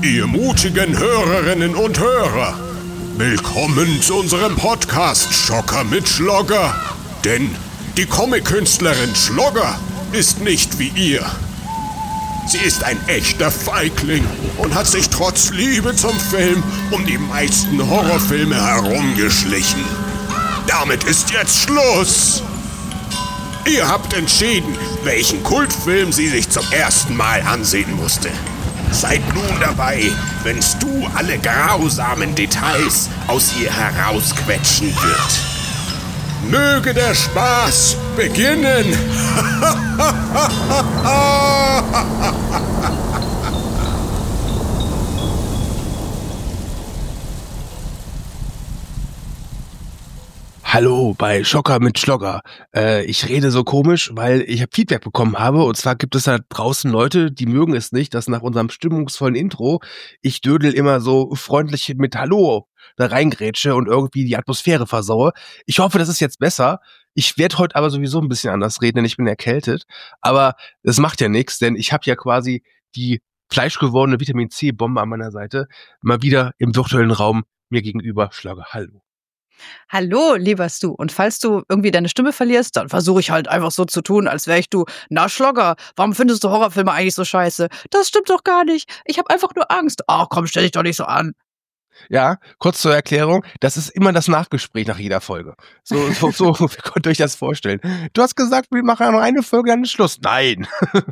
Ihr mutigen Hörerinnen und Hörer, willkommen zu unserem Podcast Schocker mit Schlogger. Denn die Comic-Künstlerin Schlogger ist nicht wie ihr. Sie ist ein echter Feigling und hat sich trotz Liebe zum Film um die meisten Horrorfilme herumgeschlichen. Damit ist jetzt Schluss! Ihr habt entschieden, welchen Kultfilm sie sich zum ersten Mal ansehen musste. Seid nun dabei, wenn Stu alle grausamen Details aus ihr herausquetschen wird. Möge der Spaß beginnen! Hallo bei Schocker mit Schlogger. Ich rede so komisch, weil ich Feedback bekommen habe. Und zwar gibt es da draußen Leute, die mögen es nicht, dass nach unserem stimmungsvollen Intro ich Dödel immer so freundlich mit Hallo da reingrätsche und irgendwie die Atmosphäre versaue. Ich hoffe, das ist jetzt besser. Ich werde heute aber sowieso ein bisschen anders reden, denn ich bin erkältet. Aber das macht ja nichts, denn ich habe ja quasi die fleischgewordene Vitamin-C-Bombe an meiner Seite mal wieder im virtuellen Raum mir gegenüber. Schlogger, hallo. Hallo, lieber Stu. Und falls du irgendwie deine Stimme verlierst, dann versuche ich halt einfach so zu tun, als wäre ich du. Na, Schlogger, warum findest du Horrorfilme eigentlich so scheiße? Das stimmt doch gar nicht. Ich habe einfach nur Angst. Ach komm, stell dich doch nicht so an. Ja, kurz zur Erklärung, das ist immer das Nachgespräch nach jeder Folge. So könnt ihr euch das vorstellen. Du hast gesagt, wir machen noch eine Folge, dann ist Schluss. Nein.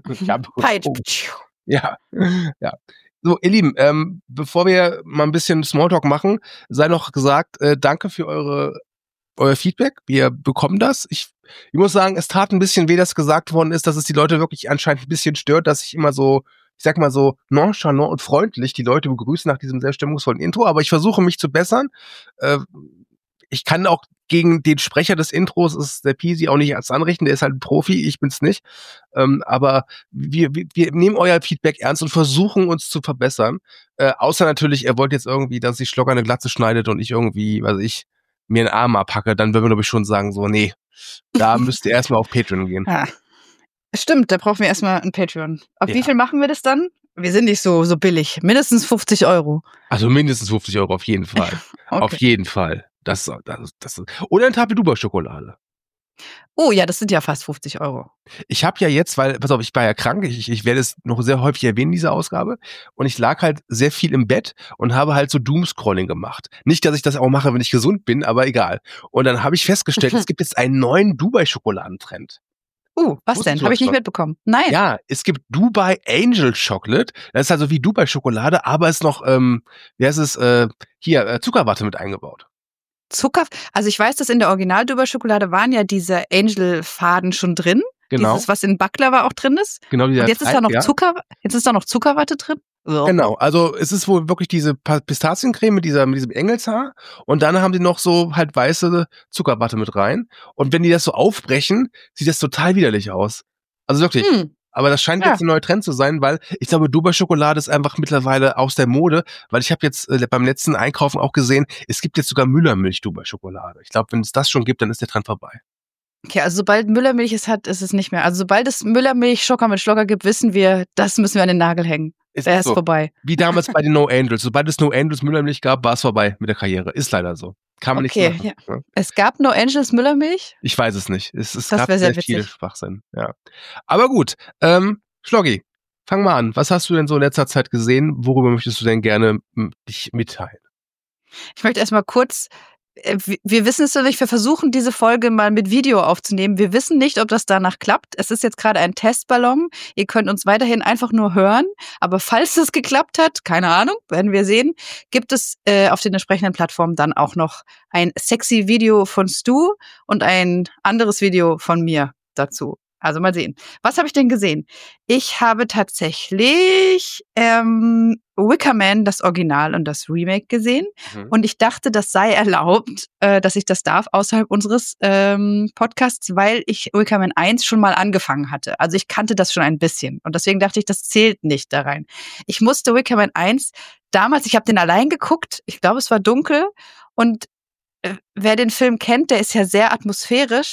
Ja. So, ihr Lieben, bevor wir mal ein bisschen Smalltalk machen, sei noch gesagt, danke für euer Feedback. Wir bekommen das. Ich muss sagen, es tat ein bisschen weh, dass gesagt worden ist, dass es die Leute wirklich anscheinend ein bisschen stört, dass ich immer so, ich sag mal so nonchalant und freundlich die Leute begrüße nach diesem sehr stimmungsvollen Intro, aber ich versuche mich zu bessern. Ich kann auch gegen den Sprecher des Intros, ist der Peasy, auch nicht als anrichten, der ist halt ein Profi, ich bin's nicht. Aber wir nehmen euer Feedback ernst und versuchen uns zu verbessern. Außer natürlich, ihr wollt jetzt irgendwie, dass ich Schlogger eine Glatze schneidet und ich irgendwie, mir einen Arm abhacke, dann würden wir glaube ich schon sagen, so, nee, da müsst ihr erstmal auf Patreon gehen. Ja. Stimmt, da brauchen wir erstmal ein Patreon. Auf wie viel machen wir das dann? Wir sind nicht so billig. Mindestens 50 Euro. Also mindestens 50 Euro auf jeden Fall. Okay. Auf jeden Fall. Das oder eine Tafel Dubai-Schokolade. Oh ja, das sind ja fast 50 Euro. Ich habe ja jetzt, pass auf, ich war ja krank, ich werde es noch sehr häufig erwähnen, diese Ausgabe, und ich lag halt sehr viel im Bett und habe halt so Doomscrolling gemacht. Nicht, dass ich das auch mache, wenn ich gesund bin, aber egal. Und dann habe ich festgestellt, es gibt jetzt einen neuen Dubai-Schokoladentrend. Was denn? Habe ich nicht mitbekommen. Nein. Ja, es gibt Dubai Angel Chocolate. Das ist also wie Dubai Schokolade, aber ist noch, Zuckerwatte mit eingebaut. Also ich weiß, dass in der Original Dubai Schokolade waren ja diese Angel-Faden schon drin. Genau. Dieses, was in Baklava auch drin ist. Genau, und jetzt ist da noch jetzt ist da noch Zuckerwatte drin. So. Genau, also es ist wohl wirklich diese Pistaziencreme mit diesem Engelshaar und dann haben die noch so halt weiße Zuckerwatte mit rein und wenn die das so aufbrechen, sieht das total widerlich aus. Also wirklich. Aber das scheint jetzt ein neuer Trend zu sein, weil ich glaube, Dubai-Schokolade ist einfach mittlerweile aus der Mode, weil ich habe jetzt beim letzten Einkaufen auch gesehen, es gibt jetzt sogar Müllermilch-Dubai-Schokolade. Ich glaube, wenn es das schon gibt, dann ist der Trend vorbei. Okay, also sobald Müllermilch es hat, ist es nicht mehr. Also sobald es Müllermilch-Schocker mit Schlogger gibt, wissen wir, das müssen wir an den Nagel hängen. Der ist vorbei. Wie damals bei den No Angels. Sobald es No Angels Müllermilch gab, war es vorbei mit der Karriere. Ist leider so. Kann man nicht machen. Ja. Es gab No Angels Müllermilch? Ich weiß es nicht. Es das gab sehr viele Schwachsinn. Ja. Aber gut. Schloggi, fang mal an. Was hast du denn so in letzter Zeit gesehen? Worüber möchtest du denn gerne dich mitteilen? Ich möchte erstmal kurz, wir wissen es noch nicht, wir versuchen diese Folge mal mit Video aufzunehmen. Wir wissen nicht, ob das danach klappt. Es ist jetzt gerade ein Testballon. Ihr könnt uns weiterhin einfach nur hören. Aber falls es geklappt hat, keine Ahnung, werden wir sehen, gibt es auf den entsprechenden Plattformen dann auch noch ein sexy Video von Stu und ein anderes Video von mir dazu. Also mal sehen. Was habe ich denn gesehen? Ich habe tatsächlich Wicker Man, das Original und das Remake gesehen. Und ich dachte, das sei erlaubt, dass ich das darf außerhalb unseres Podcasts, weil ich Wicker Man 1 schon mal angefangen hatte. Also ich kannte das schon ein bisschen. Und deswegen dachte ich, das zählt nicht da rein. Ich musste Wicker Man 1 damals, ich habe den allein geguckt. Ich glaube, es war dunkel. Und wer den Film kennt, der ist ja sehr atmosphärisch.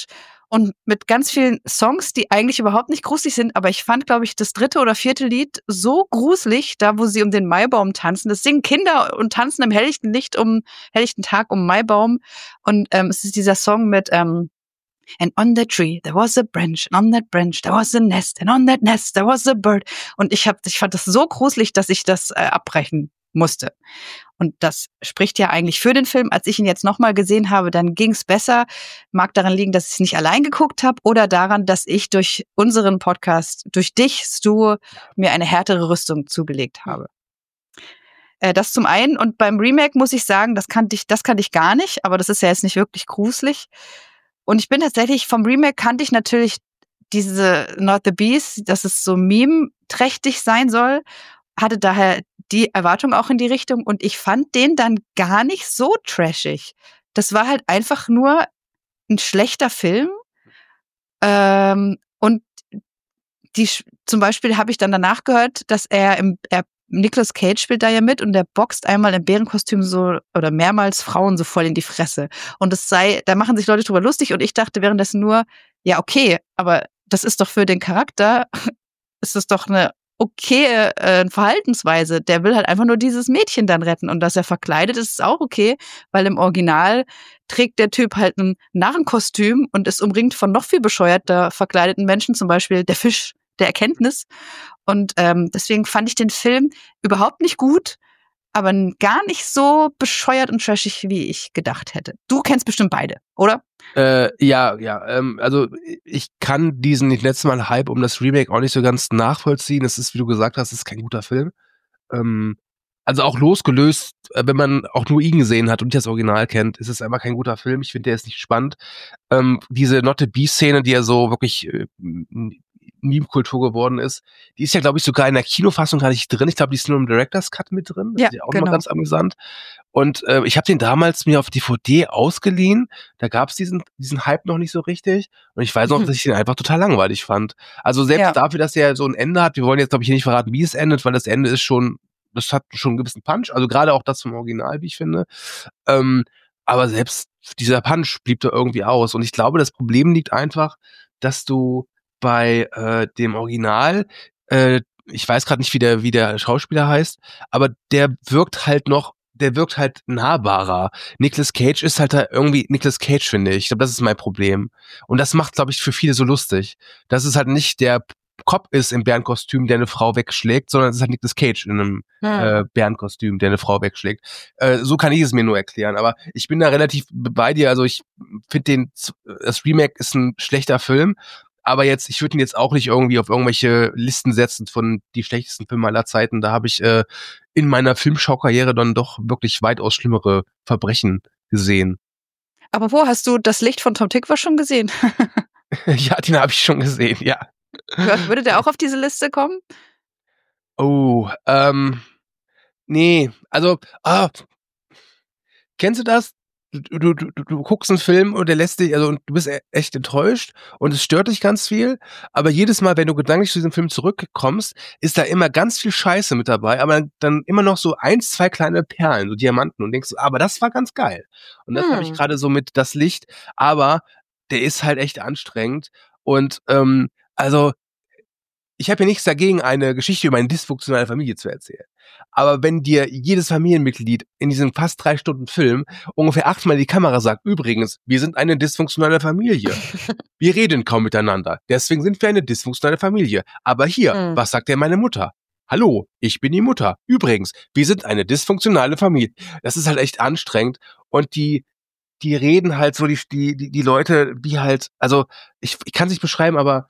und mit ganz vielen Songs, die eigentlich überhaupt nicht gruselig sind, aber ich fand, glaube ich, das 3. oder 4. Lied so gruselig, da wo sie um den Maibaum tanzen. Das singen Kinder und tanzen im helllichten Tag um Maibaum. Und es ist dieser Song mit And on the tree there was a branch, and on that branch there was a nest, and on that nest there was a bird. Und ich fand das so gruselig, dass ich das abbrechen musste. Und das spricht ja eigentlich für den Film. Als ich ihn jetzt nochmal gesehen habe, dann ging's besser. Mag daran liegen, dass ich es nicht allein geguckt habe oder daran, dass ich durch unseren Podcast, durch dich, Stu, mir eine härtere Rüstung zugelegt habe. Das zum einen. Und beim Remake muss ich sagen, das kannte ich gar nicht, aber das ist ja jetzt nicht wirklich gruselig. Und ich bin tatsächlich, vom Remake kannte ich natürlich diese Not the Beast, dass es so meme-trächtig sein soll, hatte daher die Erwartung auch in die Richtung und ich fand den dann gar nicht so trashig. Das war halt einfach nur ein schlechter Film. Und zum Beispiel habe ich dann danach gehört, dass Nicolas Cage spielt da ja mit und der boxt einmal im Bärenkostüm so oder mehrmals Frauen so voll in die Fresse. Und da machen sich Leute drüber lustig und ich dachte währenddessen nur, ja okay, aber das ist doch für den Charakter, ist das doch eine Verhaltensweise. Der will halt einfach nur dieses Mädchen dann retten und dass er verkleidet ist, ist auch okay, weil im Original trägt der Typ halt ein Narrenkostüm und ist umringt von noch viel bescheuerter verkleideten Menschen, zum Beispiel der Fisch der Erkenntnis. Und deswegen fand ich den Film überhaupt nicht gut, aber gar nicht so bescheuert und trashig, wie ich gedacht hätte. Du kennst bestimmt beide, oder? Ja. Also ich kann diesen letzten Mal Hype um das Remake auch nicht so ganz nachvollziehen. Es ist, wie du gesagt hast, es ist kein guter Film. Also auch losgelöst, wenn man auch nur ihn gesehen hat und nicht das Original kennt, ist es einfach kein guter Film. Ich finde, der ist nicht spannend. Diese Not the Beast-Szene, die ja so wirklich Meme-Kultur geworden ist, die ist ja, glaube ich, sogar in der Kinofassung gar nicht drin. Ich glaube, die ist nur im Director's Cut mit drin. Das ist ja auch mal ganz amüsant. Und ich habe den damals mir auf DVD ausgeliehen. Da gab es diesen Hype noch nicht so richtig. Und ich weiß noch, dass ich den einfach total langweilig fand. Also selbst dafür, dass der so ein Ende hat, wir wollen jetzt, glaube ich, hier nicht verraten, wie es endet, weil das Ende ist schon, das hat schon einen gewissen Punch. Also gerade auch das vom Original, wie ich finde. Aber selbst dieser Punch blieb da irgendwie aus. Und ich glaube, das Problem liegt einfach, dass du bei dem Original, ich weiß gerade nicht, wie der Schauspieler heißt, aber der wirkt halt nahbarer. Nicolas Cage ist halt da irgendwie Nicolas Cage, finde ich. Ich glaube, das ist mein Problem. Und das macht, glaube ich, für viele so lustig. Dass es halt nicht der Cop ist im Bärenkostüm, der eine Frau wegschlägt, sondern es ist halt Nicolas Cage in einem Bärenkostüm, der eine Frau wegschlägt. So kann ich es mir nur erklären. Aber ich bin da relativ bei dir. Also ich finde das Remake ist ein schlechter Film. Aber ich würde ihn jetzt auch nicht irgendwie auf irgendwelche Listen setzen von die schlechtesten Filme aller Zeiten. Da habe ich in meiner Filmschaukarriere dann doch wirklich weitaus schlimmere Verbrechen gesehen. Aber wo hast du das Licht von Tom Tykwer schon gesehen? Ja, den habe ich schon gesehen, ja. Würde der auch auf diese Liste kommen? Oh, nee, also, kennst du das? Du guckst einen Film und der lässt dich, also und du bist echt enttäuscht und es stört dich ganz viel, aber jedes Mal, wenn du gedanklich zu diesem Film zurückkommst, ist da immer ganz viel Scheiße mit dabei, aber dann immer noch so 1, 2 kleine Perlen, so Diamanten und denkst so, aber das war ganz geil. Und das habe ich gerade so mit Das Licht, aber der ist halt echt anstrengend und also ich habe ja nichts dagegen, eine Geschichte über eine dysfunktionale Familie zu erzählen. Aber wenn dir jedes Familienmitglied in diesem fast 3 Stunden Film ungefähr 8-mal die Kamera sagt, übrigens, wir sind eine dysfunktionale Familie. Wir reden kaum miteinander. Deswegen sind wir eine dysfunktionale Familie. Aber hier, was sagt denn meine Mutter? Hallo, ich bin die Mutter. Übrigens, wir sind eine dysfunktionale Familie. Das ist halt echt anstrengend. Und die reden halt so, die Leute, wie halt, also ich kann es nicht beschreiben, aber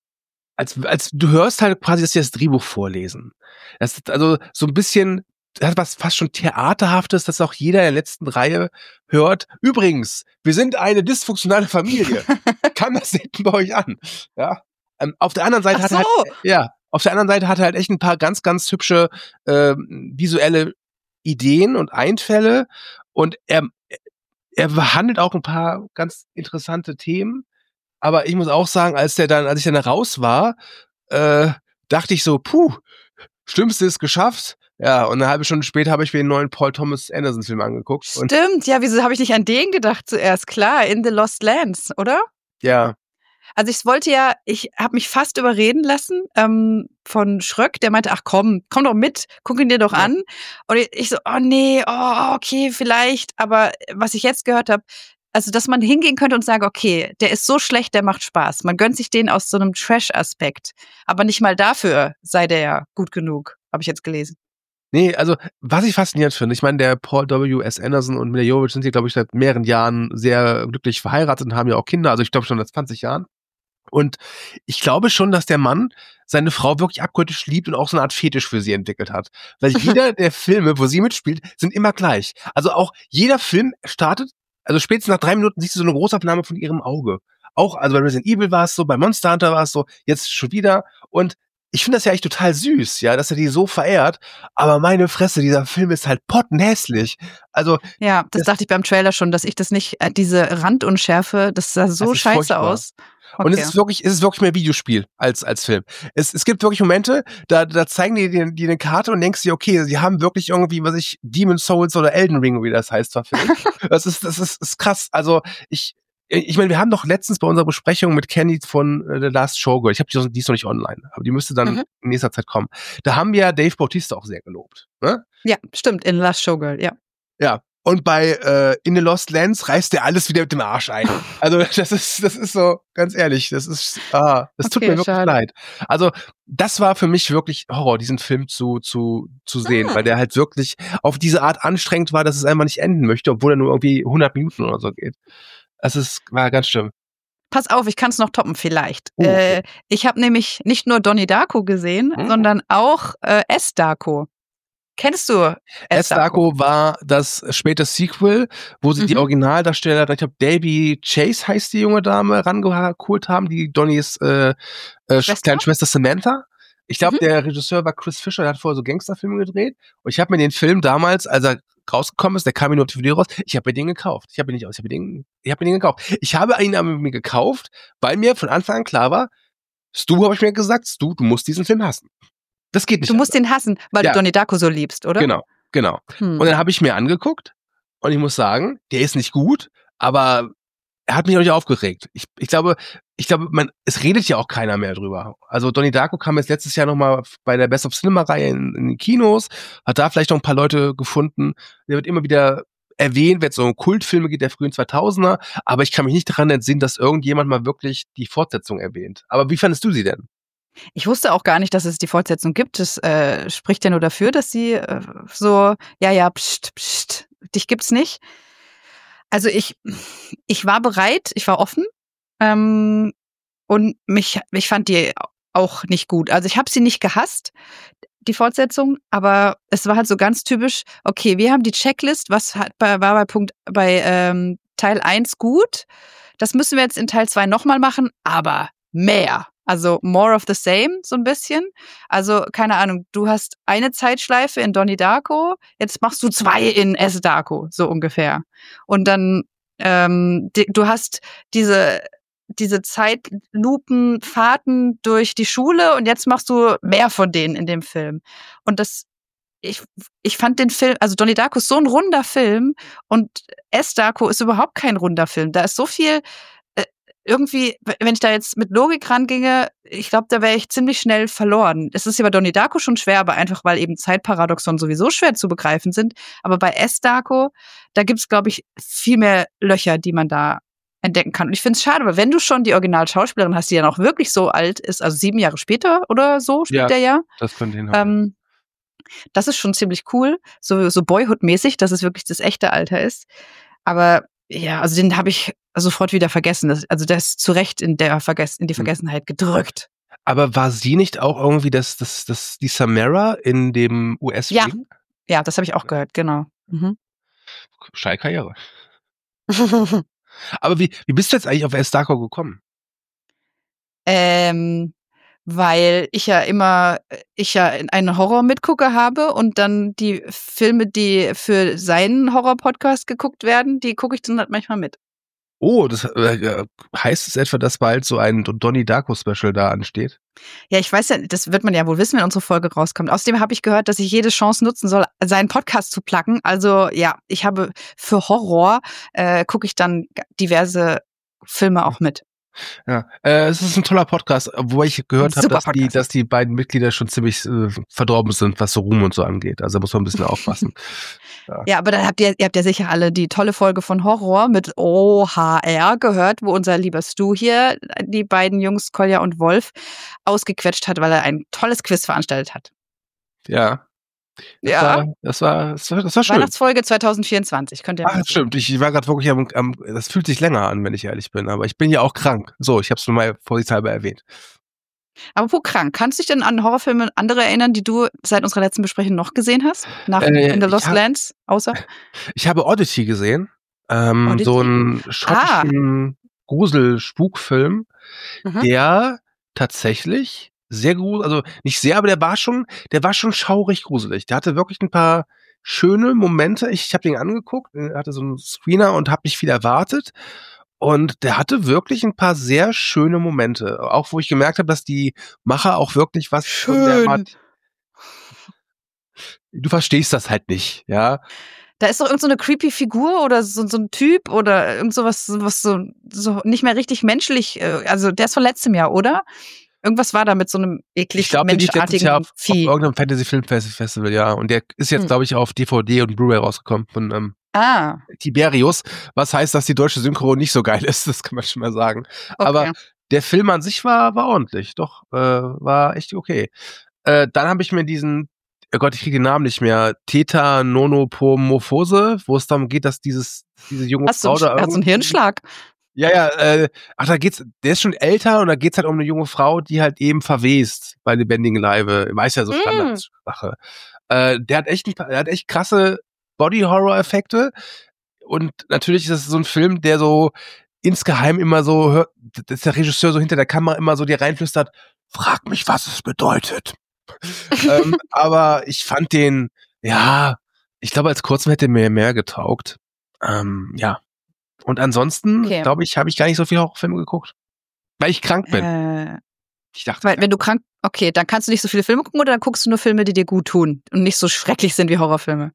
als du hörst halt quasi, dass sie das Drehbuch vorlesen. Das ist also so ein bisschen, das hat was fast schon Theaterhaftes, dass auch jeder in der letzten Reihe hört. Übrigens, wir sind eine dysfunktionale Familie. Kam das hinten bei euch an? Ja. Auf der anderen Seite auf der anderen Seite hat er halt echt ein paar ganz, ganz hübsche visuelle Ideen und Einfälle und er behandelt auch ein paar ganz interessante Themen. Aber ich muss auch sagen, als ich dann raus war, dachte ich so, Schlimmste ist geschafft. Ja, und eine halbe Stunde später habe ich mir den neuen Paul Thomas Anderson Film angeguckt. Stimmt, ja, wieso habe ich nicht an den gedacht zuerst? Klar, In the Lost Lands, oder? Ja. Also ich habe mich fast überreden lassen von Schröck, der meinte, ach komm doch mit, guck ihn dir doch an. Und ich so, oh nee, okay, vielleicht. Aber was ich jetzt gehört habe, also dass man hingehen könnte und sagen, okay, der ist so schlecht, der macht Spaß. Man gönnt sich den aus so einem Trash-Aspekt. Aber nicht mal dafür sei der ja gut genug, habe ich jetzt gelesen. Nee, also was ich faszinierend finde, ich meine, der Paul W.S. Anderson und Mila Jovovich sind hier, glaube ich, seit mehreren Jahren sehr glücklich verheiratet und haben ja auch Kinder, also ich glaube schon seit 20 Jahren. Und ich glaube schon, dass der Mann seine Frau wirklich abgöttisch liebt und auch so eine Art Fetisch für sie entwickelt hat. Weil jeder der Filme, wo sie mitspielt, sind immer gleich. Also auch jeder Film startet, also spätestens nach 3 Minuten siehst du so eine Großaufnahme von ihrem Auge. Auch, also bei Resident Evil war es so, bei Monster Hunter war es so, jetzt schon wieder. Und ich finde das ja eigentlich total süß, ja, dass er die so verehrt. Aber meine Fresse, dieser Film ist halt pottenhässlich. Also ja, das dachte ich beim Trailer schon, dass ich das nicht, diese Randunschärfe, das sah so scheiße furchtbar aus. Okay. Und es ist wirklich mehr Videospiel als Film. Es gibt wirklich Momente, da zeigen die dir eine Karte und denkst dir, okay, sie haben wirklich irgendwie, Demon's Souls oder Elden Ring, wie das heißt, verfilmt. Das ist krass. Also ich meine, wir haben doch letztens bei unserer Besprechung mit Kenny von The Last Showgirl, ich habe die ist noch nicht online, aber die müsste dann in nächster Zeit kommen. Da haben wir Dave Bautista auch sehr gelobt. Ne? Ja, stimmt, in The Last Showgirl, ja. Ja. Und bei In the Lost Lands reißt der alles wieder mit dem Arsch ein. Also das ist so, ganz ehrlich, das tut mir wirklich leid. Also das war für mich wirklich Horror, diesen Film zu sehen, weil der halt wirklich auf diese Art anstrengend war, dass es einfach nicht enden möchte, obwohl er nur irgendwie 100 Minuten oder so geht. War ganz schlimm. Pass auf, ich kann es noch toppen vielleicht. Okay. Ich habe nämlich nicht nur Donnie Darko gesehen, sondern auch S. Darko. Kennst du S. Darko? War das späte Sequel, wo sie die Originaldarsteller, ich glaube Davy Chase heißt die junge Dame, rangeholt haben, die Donnies kleine Schwester Samantha. Ich glaube, der Regisseur war Chris Fisher, der hat vorher so Gangsterfilme gedreht. Und ich habe mir den Film damals, als er rausgekommen ist, der kam mir nur auf DVD raus, ich habe mir den gekauft. Ich habe mir den gekauft. Ich habe ihn aber mir gekauft, weil mir von Anfang an klar war, Stu, habe ich mir gesagt, Stu, du musst diesen Film hassen. Das geht nicht. Du musst den hassen, weil du Donnie Darko so liebst, oder? Genau. Und dann habe ich mir angeguckt und ich muss sagen, der ist nicht gut, aber er hat mich auch nicht aufgeregt. Ich glaube, es redet ja auch keiner mehr drüber. Also Donnie Darko kam jetzt letztes Jahr nochmal bei der Best of Cinema-Reihe in den Kinos, hat da vielleicht noch ein paar Leute gefunden. Der wird immer wieder erwähnt, wenn es so um Kultfilme geht der frühen 2000er, aber ich kann mich nicht daran entsinnen, dass irgendjemand mal wirklich die Fortsetzung erwähnt. Aber wie fandest du sie denn? Ich wusste auch gar nicht, dass es die Fortsetzung gibt. Das spricht ja nur dafür, dass sie pst, dich gibt's nicht. Also ich war bereit, ich war offen und ich fand die auch nicht gut. Also ich habe sie nicht gehasst, die Fortsetzung, aber es war halt so ganz typisch, okay, wir haben die Checklist, was war bei Teil 1 gut, das müssen wir jetzt in Teil 2 nochmal machen, aber mehr. Also more of the same, so ein bisschen. Also, keine Ahnung, du hast eine Zeitschleife in Donnie Darko, jetzt machst du 2 in S. Darko, so ungefähr. Und dann, du hast diese Zeitlupenfahrten durch die Schule und jetzt machst du mehr von denen in dem Film. Und ich fand den Film, also Donnie Darko ist so ein runder Film und S. Darko ist überhaupt kein runder Film. Da ist so viel irgendwie, wenn ich da jetzt mit Logik ranginge, ich glaube, da wäre ich ziemlich schnell verloren. Es ist ja bei Donnie Darko schon schwer, aber einfach, weil eben Zeitparadoxon sowieso schwer zu begreifen sind. Aber bei S. Darko, da gibt's, glaube ich, viel mehr Löcher, die man da entdecken kann. Und ich finde es schade, weil wenn du schon die Originalschauspielerin hast, die ja noch wirklich so alt ist, also 7 Jahre später oder so spielt der ja. Das könnte hinhauen. Das ist schon ziemlich cool, so Boyhood-mäßig, dass es wirklich das echte Alter ist. Aber ja, also den habe ich sofort wieder vergessen. Der ist zu Recht in die Vergessenheit gedrückt. Aber war sie nicht auch irgendwie die Samara in dem US-Film? Ja, das habe ich auch gehört, genau. Steile Karriere. Aber wie bist du jetzt eigentlich auf S. Darko gekommen? Weil ich ja einen Horror-Mitgucker habe und dann die Filme, die für seinen Horror-Podcast geguckt werden, die gucke ich dann halt manchmal mit. Oh, das heißt es etwa, dass bald so ein Donnie Darko-Special da ansteht? Ja, ich weiß ja, das wird man ja wohl wissen, wenn unsere Folge rauskommt. Außerdem habe ich gehört, dass ich jede Chance nutzen soll, seinen Podcast zu placken. Also ja, ich habe für Horror gucke ich dann diverse Filme auch mit. Ja, es ist ein toller Podcast, wo ich gehört habe, Super Podcast. dass die beiden Mitglieder schon ziemlich verdorben sind, was so Ruhm und so angeht. Also da muss man ein bisschen aufpassen. Ja, aber dann ihr habt ja sicher alle die tolle Folge von Horror mit OHR gehört, wo unser lieber Stu hier die beiden Jungs Kolja und Wolf ausgequetscht hat, weil er ein tolles Quiz veranstaltet hat. Ja. Das war schön. Weihnachtsfolge 2024, könnt ihr Ach, stimmt. Ich war gerade wirklich das fühlt sich länger an, wenn ich ehrlich bin, aber ich bin ja auch krank. So, ich habe es nur mal vorsichtshalber erwähnt. Apropos krank, kannst du dich denn an Horrorfilme andere erinnern, die du seit unserer letzten Besprechung noch gesehen hast? Nach In the Lost Lands, außer? Ich habe Oddity gesehen. Oddity? So einen schottischen Grusel-Spukfilm, der tatsächlich sehr gruselig, also nicht sehr, aber der war schon schaurig gruselig. Der hatte wirklich ein paar schöne Momente. Ich habe den angeguckt, hatte so einen Screener und habe nicht viel erwartet. Und der hatte wirklich ein paar sehr schöne Momente. Auch wo ich gemerkt habe, dass die Macher auch wirklich was von der Art. Du verstehst das halt nicht, ja. Da ist doch irgend so eine creepy Figur oder so ein Typ oder irgend sowas, was so nicht mehr richtig menschlich, also der ist von letztem Jahr, oder? Irgendwas war da mit so einem eklig menschartigen Vieh. Auf irgendeinem Fantasy-Film-Festival, ja. Und der ist jetzt, glaube ich, auf DVD und Blu-ray rausgekommen von Tiberius. Was heißt, dass die deutsche Synchro nicht so geil ist, das kann man schon mal sagen. Okay. Aber der Film an sich war ordentlich, doch, war echt okay. Dann habe ich mir diesen, oh Gott, ich kriege den Namen nicht mehr, Tetanonomorphose, wo es darum geht, dass diese junge Frau da irgendwie... Hat so einen Hirnschlag. Ja, der ist schon älter und da geht's halt um eine junge Frau, die halt eben verwest bei lebendigen Leibe. Weiß ja, so Standardsache. Der hat echt krasse Body-Horror-Effekte und natürlich ist das so ein Film, der so insgeheim immer so hört, dass der Regisseur so hinter der Kamera immer so dir reinflüstert, frag mich, was es bedeutet. Aber ich fand den, ich glaube, als Kurzfilm hätte mir mehr getaugt. Und ansonsten, glaube ich, habe ich gar nicht so viele Horrorfilme geguckt. Weil ich krank bin. Ich dachte. Weil, wenn du krank, okay, dann kannst du nicht so viele Filme gucken oder dann guckst du nur Filme, die dir gut tun und nicht so schrecklich sind wie Horrorfilme?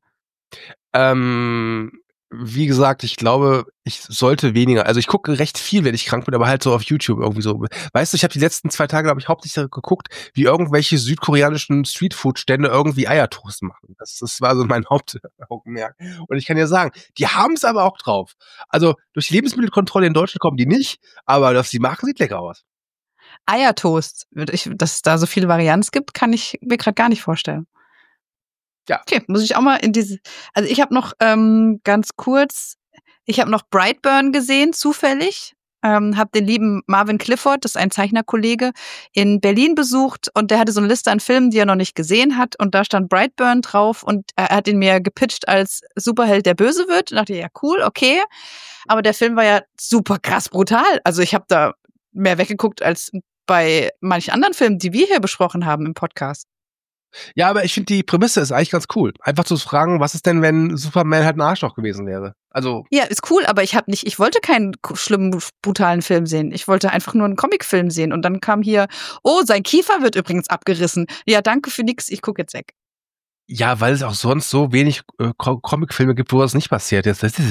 Wie gesagt, ich glaube, ich sollte weniger, also ich gucke recht viel, wenn ich krank bin, aber halt so auf YouTube irgendwie so. Weißt du, ich habe die letzten 2 Tage, glaube ich, hauptsächlich geguckt, wie irgendwelche südkoreanischen Streetfood-Stände irgendwie Eiertoast machen. Das war so mein Hauptaugenmerk. Und ich kann dir sagen, die haben es aber auch drauf. Also durch die Lebensmittelkontrolle in Deutschland kommen die nicht, aber was die machen, sieht lecker aus. Eiertoast, dass es da so viele Varianten gibt, kann ich mir gerade gar nicht vorstellen. Ja. Okay, muss ich auch mal in diese. Also ich habe noch ganz kurz, ich habe noch Brightburn gesehen, zufällig. Habe den lieben Marvin Clifford, das ist ein Zeichnerkollege, in Berlin besucht und der hatte so eine Liste an Filmen, die er noch nicht gesehen hat und da stand Brightburn drauf und er hat ihn mir gepitcht als Superheld, der böse wird. Und dachte ich, ja cool, okay. Aber der Film war ja super krass brutal. Also ich habe da mehr weggeguckt als bei manchen anderen Filmen, die wir hier besprochen haben im Podcast. Ja, aber ich finde, die Prämisse ist eigentlich ganz cool. Einfach zu fragen, was ist denn, wenn Superman halt ein Arschloch gewesen wäre? Also. Ja, ist cool, aber ich wollte keinen schlimmen, brutalen Film sehen. Ich wollte einfach nur einen Comicfilm sehen. Und dann kam hier, oh, sein Kiefer wird übrigens abgerissen. Ja, danke für nix, ich gucke jetzt weg. Ja, weil es auch sonst so wenig Comicfilme gibt, wo das nicht passiert.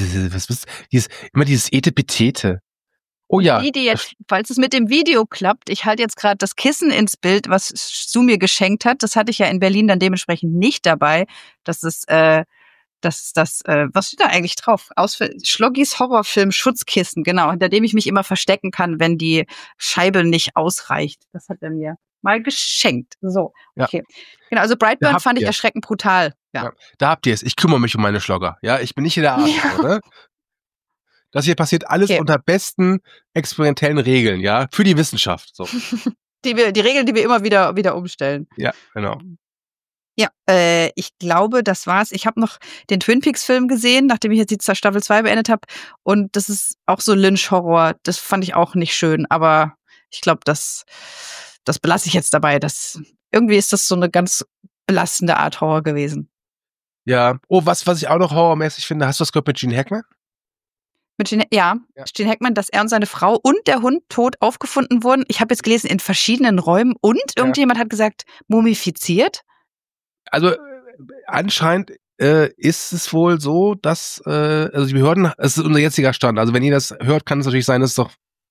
Immer dieses Etepetete. Oh ja. Die jetzt, falls es mit dem Video klappt, ich halte jetzt gerade das Kissen ins Bild, was Stu mir geschenkt hat. Das hatte ich ja in Berlin dann dementsprechend nicht dabei. Das ist was steht da eigentlich drauf? Schloggis Horrorfilm Schutzkissen, genau, hinter dem ich mich immer verstecken kann, wenn die Scheibe nicht ausreicht. Das hat er mir mal geschenkt. So, okay. Ja. Genau, also Brightburn fand ich erschreckend brutal. Ja. Da habt ihr es. Ich kümmere mich um meine Schlogger. Ja, ich bin nicht in der Art, ne? Das hier passiert alles unter besten experimentellen Regeln, ja, für die Wissenschaft. So. Die Regeln, die wir immer wieder umstellen. Ja, genau. Ja, ich glaube, das war's. Ich habe noch den Twin Peaks-Film gesehen, nachdem ich jetzt die Staffel 2 beendet habe. Und das ist auch so Lynch-Horror. Das fand ich auch nicht schön, aber ich glaube, das belasse ich jetzt dabei. Irgendwie ist das so eine ganz belastende Art Horror gewesen. Ja. Oh, was ich auch noch horrormäßig finde, hast du das gehört mit Gene Hackman? Gene Hackman, dass er und seine Frau und der Hund tot aufgefunden wurden. Ich habe jetzt gelesen, in verschiedenen Räumen und irgendjemand hat gesagt, mumifiziert. Also anscheinend ist es wohl so, dass also die Behörden, es ist unser jetziger Stand. Also wenn ihr das hört, kann es natürlich sein, dass es doch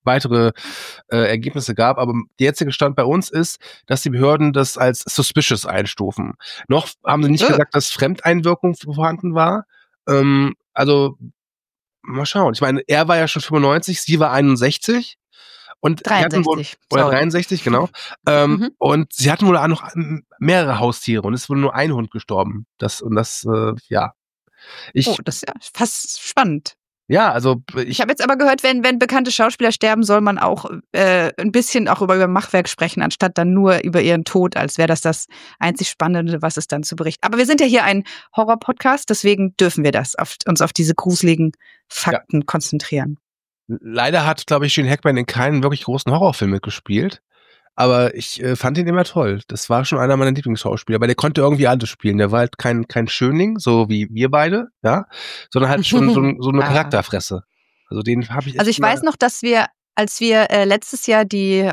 weitere Ergebnisse gab. Aber der jetzige Stand bei uns ist, dass die Behörden das als suspicious einstufen. Noch haben sie nicht gesagt, dass Fremdeinwirkung vorhanden war. Also mal schauen. Ich meine, er war ja schon 95, sie war 61. Und 63. Oder 63, genau. Und sie hatten wohl auch noch mehrere Haustiere und es wurde nur ein Hund gestorben. Das ist ja fast spannend. Ja, also ich habe jetzt aber gehört, wenn bekannte Schauspieler sterben, soll man auch ein bisschen auch über Machwerk sprechen, anstatt dann nur über ihren Tod, als wäre das einzig Spannende, was es dann zu berichten. Aber wir sind ja hier ein Horror-Podcast, deswegen dürfen wir uns auf diese gruseligen Fakten konzentrieren. Leider hat, glaube ich, Gene Hackman in keinen wirklich großen Horrorfilm mitgespielt. Aber ich fand ihn immer toll. Das war schon einer meiner Lieblingsschauspieler, weil der konnte irgendwie alles spielen. Der war halt kein Schönling, so wie wir beide, ja, sondern halt schon so eine Charakterfresse. Also den habe ich. Also ich weiß noch, dass als wir letztes Jahr die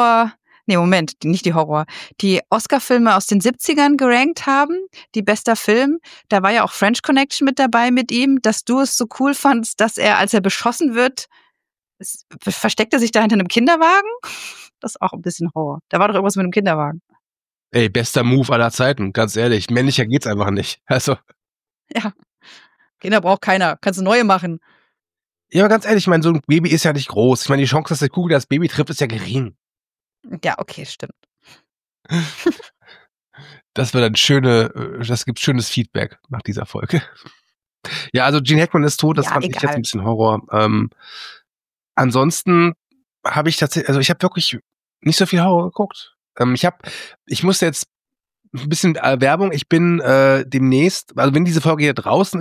Oscar-Filme aus den 70ern gerankt haben, die bester Film, da war ja auch French Connection mit dabei mit ihm, dass du es so cool fandst, dass er, als er beschossen wird, versteckt er sich da hinter einem Kinderwagen? Das ist auch ein bisschen Horror. Da war doch irgendwas mit einem Kinderwagen. Ey, bester Move aller Zeiten, ganz ehrlich. Männlicher geht's einfach nicht. Also. Ja. Kinder braucht keiner. Kannst du neue machen. Ja, aber ganz ehrlich, ich meine, so ein Baby ist ja nicht groß. Ich meine, die Chance, dass der Kugel das Baby trifft, ist ja gering. Ja, okay, stimmt. Das gibt schönes Feedback nach dieser Folge. Ja, also Gene Hackman ist tot, das fand ich jetzt ein bisschen Horror. Ansonsten habe ich tatsächlich, also ich habe wirklich nicht so viel Horror geguckt. Ich musste jetzt ein bisschen Werbung. Ich bin demnächst, also wenn diese Folge hier draußen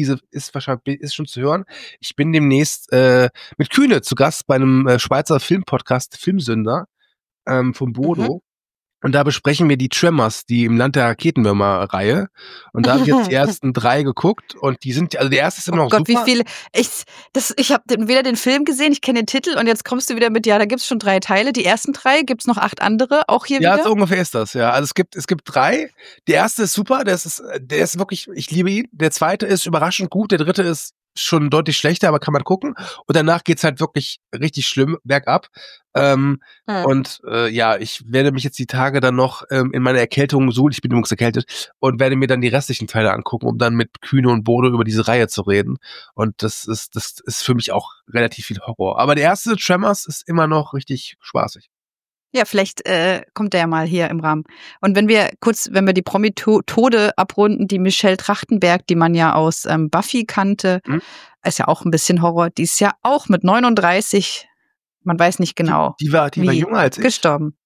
ist schon zu hören. Ich bin demnächst mit Kühne zu Gast bei einem Schweizer Filmpodcast Filmsünder vom Bodo. Und da besprechen wir die Tremors, die im Land der Raketenwürmer-Reihe. Und da habe ich jetzt die ersten 3 geguckt und die sind, also der erste ist immer noch super. Wie viele, ich habe weder den Film gesehen, ich kenne den Titel und jetzt kommst du wieder mit, ja, da gibt's schon 3 Teile. Die ersten 3, gibt's noch 8 andere, auch hier wieder? Ja, so ungefähr ist das, ja. Also es gibt 3. Der erste ist super, der ist wirklich, ich liebe ihn. Der zweite ist überraschend gut, der dritte ist schon deutlich schlechter, aber kann man gucken. Und danach geht's halt wirklich richtig schlimm bergab. Und ich werde mich jetzt die Tage dann noch in meiner Erkältung suchen, ich bin übrigens erkältet, und werde mir dann die restlichen Teile angucken, um dann mit Kühne und Bodo über diese Reihe zu reden. Und das ist für mich auch relativ viel Horror. Aber der erste Tremors ist immer noch richtig spaßig. Ja, vielleicht kommt der ja mal hier im Rahmen. Und wenn wir die Promi-Tode abrunden, die Michelle Trachtenberg, die man ja aus Buffy kannte, ist ja auch ein bisschen Horror. Die ist ja auch mit 39, man weiß nicht genau, die war jünger als ich. Gestorben.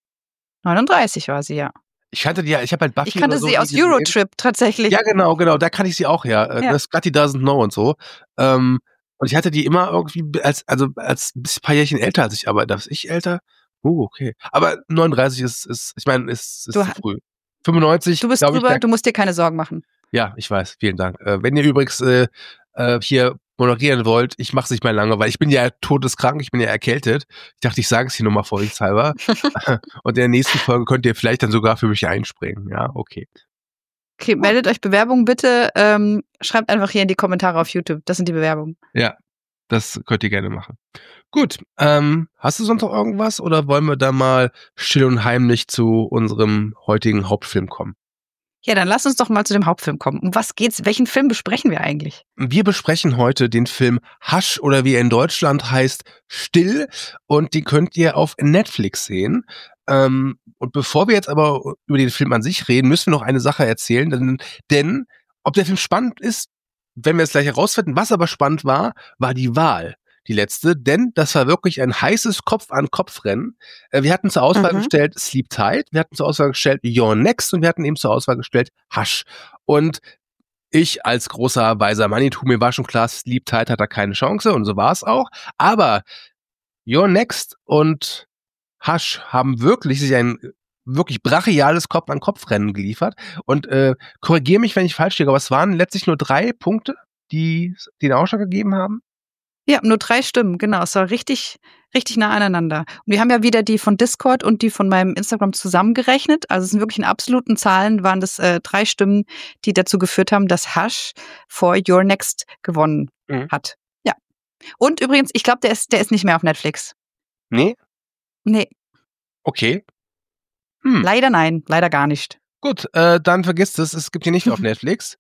39 war sie, ja. Ich kannte ich habe halt Buffy. Ich kannte sie aus Eurotrip tatsächlich. Ja, genau, da kannte ich sie auch, ja. Das Scotty Doesn't Know und so. Und ich hatte die immer irgendwie als ein paar Jährchen älter als ich, aber da ist ich älter. Okay. Aber 39 ist zu früh. 95. Du bist drüber, du musst dir keine Sorgen machen. Ja, ich weiß. Vielen Dank. Wenn ihr übrigens hier moderieren wollt, ich mache es nicht mehr lange, weil ich bin ja todeskrank, ich bin ja erkältet. Ich dachte, ich sage es hier nochmal vorsichtshalber. Und in der nächsten Folge könnt ihr vielleicht dann sogar für mich einspringen. Ja, okay. Okay, meldet euch Bewerbungen bitte. Schreibt einfach hier in die Kommentare auf YouTube. Das sind die Bewerbungen. Ja, das könnt ihr gerne machen. Gut, hast du sonst noch irgendwas oder wollen wir da mal still und heimlich zu unserem heutigen Hauptfilm kommen? Ja, dann lass uns doch mal zu dem Hauptfilm kommen. Um was geht's? Welchen Film besprechen wir eigentlich? Wir besprechen heute den Film Hush oder wie er in Deutschland heißt, Still, und den könnt ihr auf Netflix sehen. Und bevor wir jetzt aber über den Film an sich reden, müssen wir noch eine Sache erzählen, denn ob der Film spannend ist, werden wir jetzt gleich herausfinden. Was aber spannend war die Wahl. Die letzte, denn das war wirklich ein heißes Kopf-an-Kopf-Rennen. Wir hatten zur Auswahl gestellt Sleep Tight, wir hatten zur Auswahl gestellt You're Next und wir hatten eben zur Auswahl gestellt Hush. Und ich als großer weiser Manitou, mir war schon klar, Sleep Tight hat da keine Chance und so war es auch. Aber You're Next und Hush haben wirklich sich ein wirklich brachiales Kopf-an-Kopf-Rennen geliefert. Und korrigiere mich, wenn ich falsch liege, aber es waren letztlich nur 3 Punkte, die den Ausschlag gegeben haben. Ja, nur 3 Stimmen, genau. Es war richtig, richtig nah aneinander. Und wir haben ja wieder die von Discord und die von meinem Instagram zusammengerechnet. Also es sind wirklich in absoluten Zahlen, waren das 3 Stimmen, die dazu geführt haben, dass Hush vor You're Next gewonnen hat. Ja. Und übrigens, ich glaube, der ist nicht mehr auf Netflix. Nee? Nee, Okay. leider nein, leider gar nicht. Gut, dann vergisst es gibt ihn nicht auf Netflix.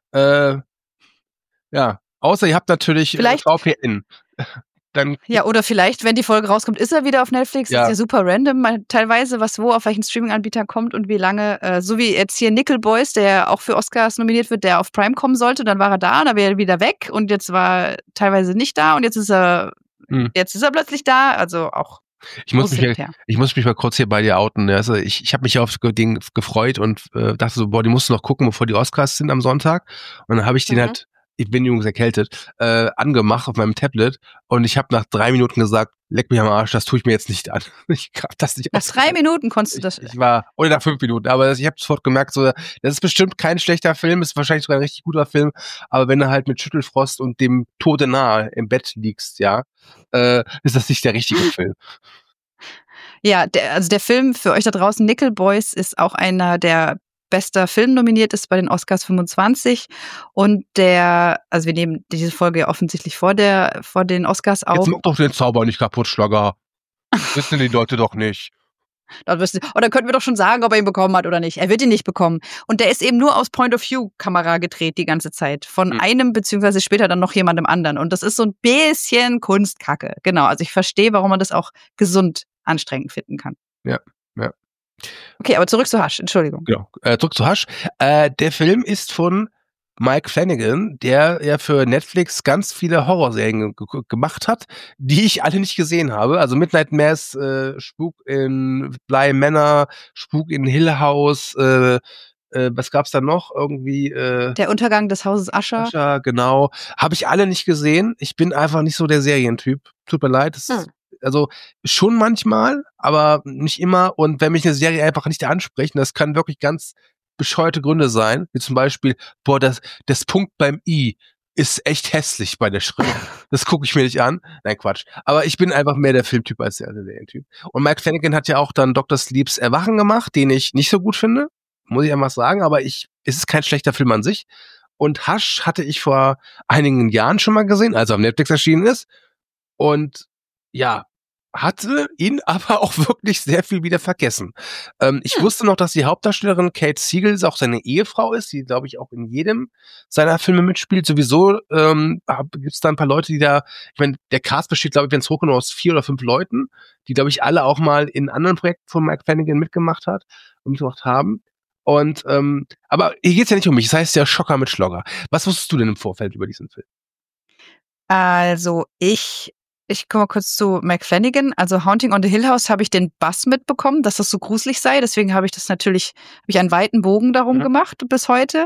Ja, außer ihr habt natürlich Vielleicht- VPN. Dann Ja, oder vielleicht, wenn die Folge rauskommt, ist er wieder auf Netflix. Ja. Ist ja super random, teilweise, was wo, auf welchen Streaming-Anbieter kommt und wie lange. So wie jetzt hier Nickel Boys, der auch für Oscars nominiert wird, der auf Prime kommen sollte, dann war er da, dann wäre er wieder weg und jetzt war er teilweise nicht da und jetzt ist er plötzlich da. Also auch ich muss groß mich hin und her. ich muss mich mal kurz hier bei dir outen. Also ich habe mich auf den gefreut und dachte so, boah, die musst du noch gucken, bevor die Oscars sind am Sonntag. Und dann habe ich den halt, ich bin übrigens erkältet, angemacht auf meinem Tablet und ich habe nach 3 Minuten gesagt, leck mich am Arsch, das tue ich mir jetzt nicht an. Ich hab das nicht Nach 3 Minuten konntest du das. Ich war, oder nach 5 Minuten, aber ich habe sofort gemerkt, so, das ist bestimmt kein schlechter Film, ist wahrscheinlich sogar ein richtig guter Film, aber wenn du halt mit Schüttelfrost und dem Tode nahe im Bett liegst, ja, ist das nicht der richtige Film. Ja, der Film für euch da draußen, Nickel Boys, ist auch einer, der bester Film nominiert ist bei den Oscars 25 und also wir nehmen diese Folge ja offensichtlich vor den Oscars auf. Jetzt mach doch den Zauber nicht kaputt, Schlager. Wissen die Leute doch nicht. Dann könnten wir doch schon sagen, ob er ihn bekommen hat oder nicht. Er wird ihn nicht bekommen. Und der ist eben nur aus Point-of-View-Kamera gedreht die ganze Zeit. Von einem, beziehungsweise später dann noch jemandem anderen. Und das ist so ein bisschen Kunstkacke. Genau, also ich verstehe, warum man das auch gesund anstrengend finden kann. Ja. Okay, aber zurück zu Hush, Entschuldigung. Genau, zurück zu Hush. Der Film ist von Mike Flanagan, der ja für Netflix ganz viele Horrorserien gemacht hat, die ich alle nicht gesehen habe. Also Midnight Mass, Spuk in Bly Manor, Spuk in Hill House, was gab's da noch? Irgendwie Der Untergang des Hauses Usher. Usher, genau. Habe ich alle nicht gesehen. Ich bin einfach nicht so der Serientyp. Tut mir leid. Also schon manchmal, aber nicht immer. Und wenn mich eine Serie einfach nicht anspricht, und das kann wirklich ganz bescheuerte Gründe sein, wie zum Beispiel, boah, das Punkt beim I ist echt hässlich bei der Schrift. Das gucke ich mir nicht an. Nein, Quatsch. Aber ich bin einfach mehr der Filmtyp als der Serientyp. Und Mike Flanagan hat ja auch dann Dr. Sleeps Erwachen gemacht, den ich nicht so gut finde, muss ich einfach sagen, aber es ist kein schlechter Film an sich. Und Hush hatte ich vor einigen Jahren schon mal gesehen, als er auf Netflix erschienen ist. Und ja, hatte ihn aber auch wirklich sehr viel wieder vergessen. Ich wusste noch, dass die Hauptdarstellerin Kate Siegel auch seine Ehefrau ist, die, glaube ich, auch in jedem seiner Filme mitspielt. Sowieso gibt es da ein paar Leute, die da, ich meine, der Cast besteht, glaube ich, wenn es hochkommt, aus 4 oder 5 Leuten, die, glaube ich, alle auch mal in anderen Projekten von Mike Flanagan mitgemacht haben. Und aber hier geht's ja nicht um mich, das heißt ja Schocker mit Schlogger. Was wusstest du denn im Vorfeld über diesen Film? Also ich komme mal kurz zu Mike Flanagan. Also Haunting on the Hill House habe ich den Bass mitbekommen, dass das so gruselig sei. Deswegen habe ich einen weiten Bogen darum gemacht bis heute.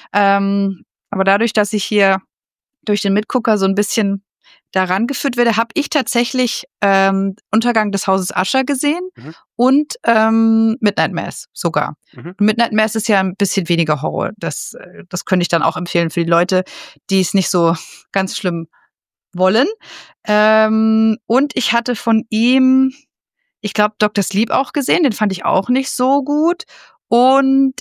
Aber dadurch, dass ich hier durch den Mitgucker so ein bisschen daran geführt werde, habe ich tatsächlich Untergang des Hauses Usher gesehen und Midnight Mass sogar. Midnight Mass ist ja ein bisschen weniger Horror. Das könnte ich dann auch empfehlen für die Leute, die es nicht so ganz schlimm wollen. Und ich hatte von ihm, ich glaube, Dr. Sleep auch gesehen, den fand ich auch nicht so gut. Und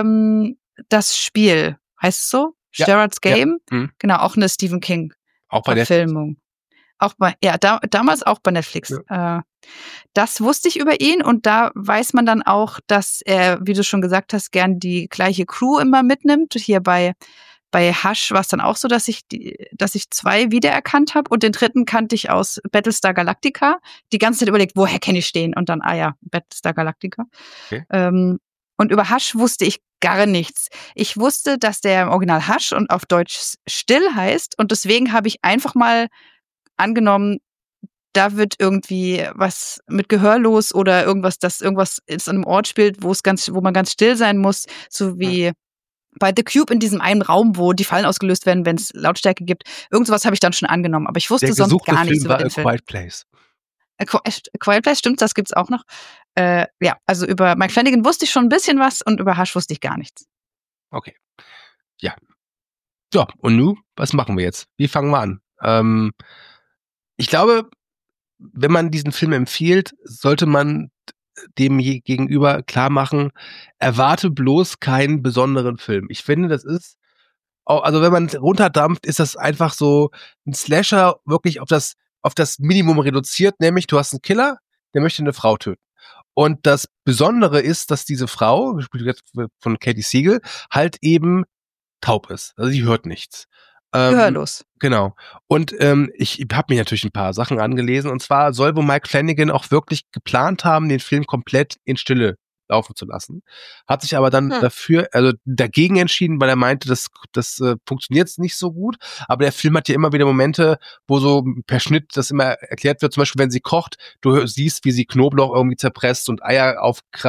das Spiel, heißt es so? Ja. Gerard's Game? Ja. Genau, auch eine Stephen King Auch bei Verfilmung. Auch damals auch bei Netflix. Ja. Das wusste ich über ihn und da weiß man dann auch, dass er, wie du schon gesagt hast, gern die gleiche Crew immer mitnimmt. Hier bei Hush war es dann auch so, dass ich 2 wiedererkannt habe und den 3. kannte ich aus Battlestar Galactica. Die ganze Zeit überlegt, woher kenne ich den? Und dann, Battlestar Galactica. Okay. Und über Hush wusste ich gar nichts. Ich wusste, dass der im Original Hush und auf Deutsch still heißt und deswegen habe ich einfach mal angenommen, da wird irgendwie was mit Gehör los oder irgendwas ist an einem Ort spielt, wo man ganz still sein muss, so wie bei The Cube in diesem einen Raum, wo die Fallen ausgelöst werden, wenn es Lautstärke gibt. Irgend sowas habe ich dann schon angenommen, aber ich wusste sonst gar nichts über den Film. A Quiet Place. A Quiet Place, stimmt, das gibt's auch noch. Also über Mike Flanagan wusste ich schon ein bisschen was und über Hush wusste ich gar nichts. Okay. Ja. So, und nun, was machen wir jetzt? Wie fangen wir an? Ich glaube, wenn man diesen Film empfiehlt, sollte man dem gegenüber klar machen, erwarte bloß keinen besonderen Film. Ich finde, das ist, also wenn man runterdampft, ist das einfach so ein Slasher wirklich auf das auf das Minimum reduziert, nämlich du hast einen Killer, der möchte eine Frau töten. Und das Besondere ist, dass diese Frau, gespielt jetzt von Katie Siegel, halt eben taub ist. Also sie hört nichts. Gehörlos. Genau. Und ich habe mir natürlich ein paar Sachen angelesen. Und zwar soll wohl Mike Flanagan auch wirklich geplant haben, den Film komplett in Stille laufen zu lassen. Hat sich aber dann dagegen entschieden, weil er meinte, das funktioniert nicht so gut. Aber der Film hat ja immer wieder Momente, wo so per Schnitt das immer erklärt wird. Zum Beispiel, wenn sie kocht, du siehst, wie sie Knoblauch irgendwie zerpresst und Eier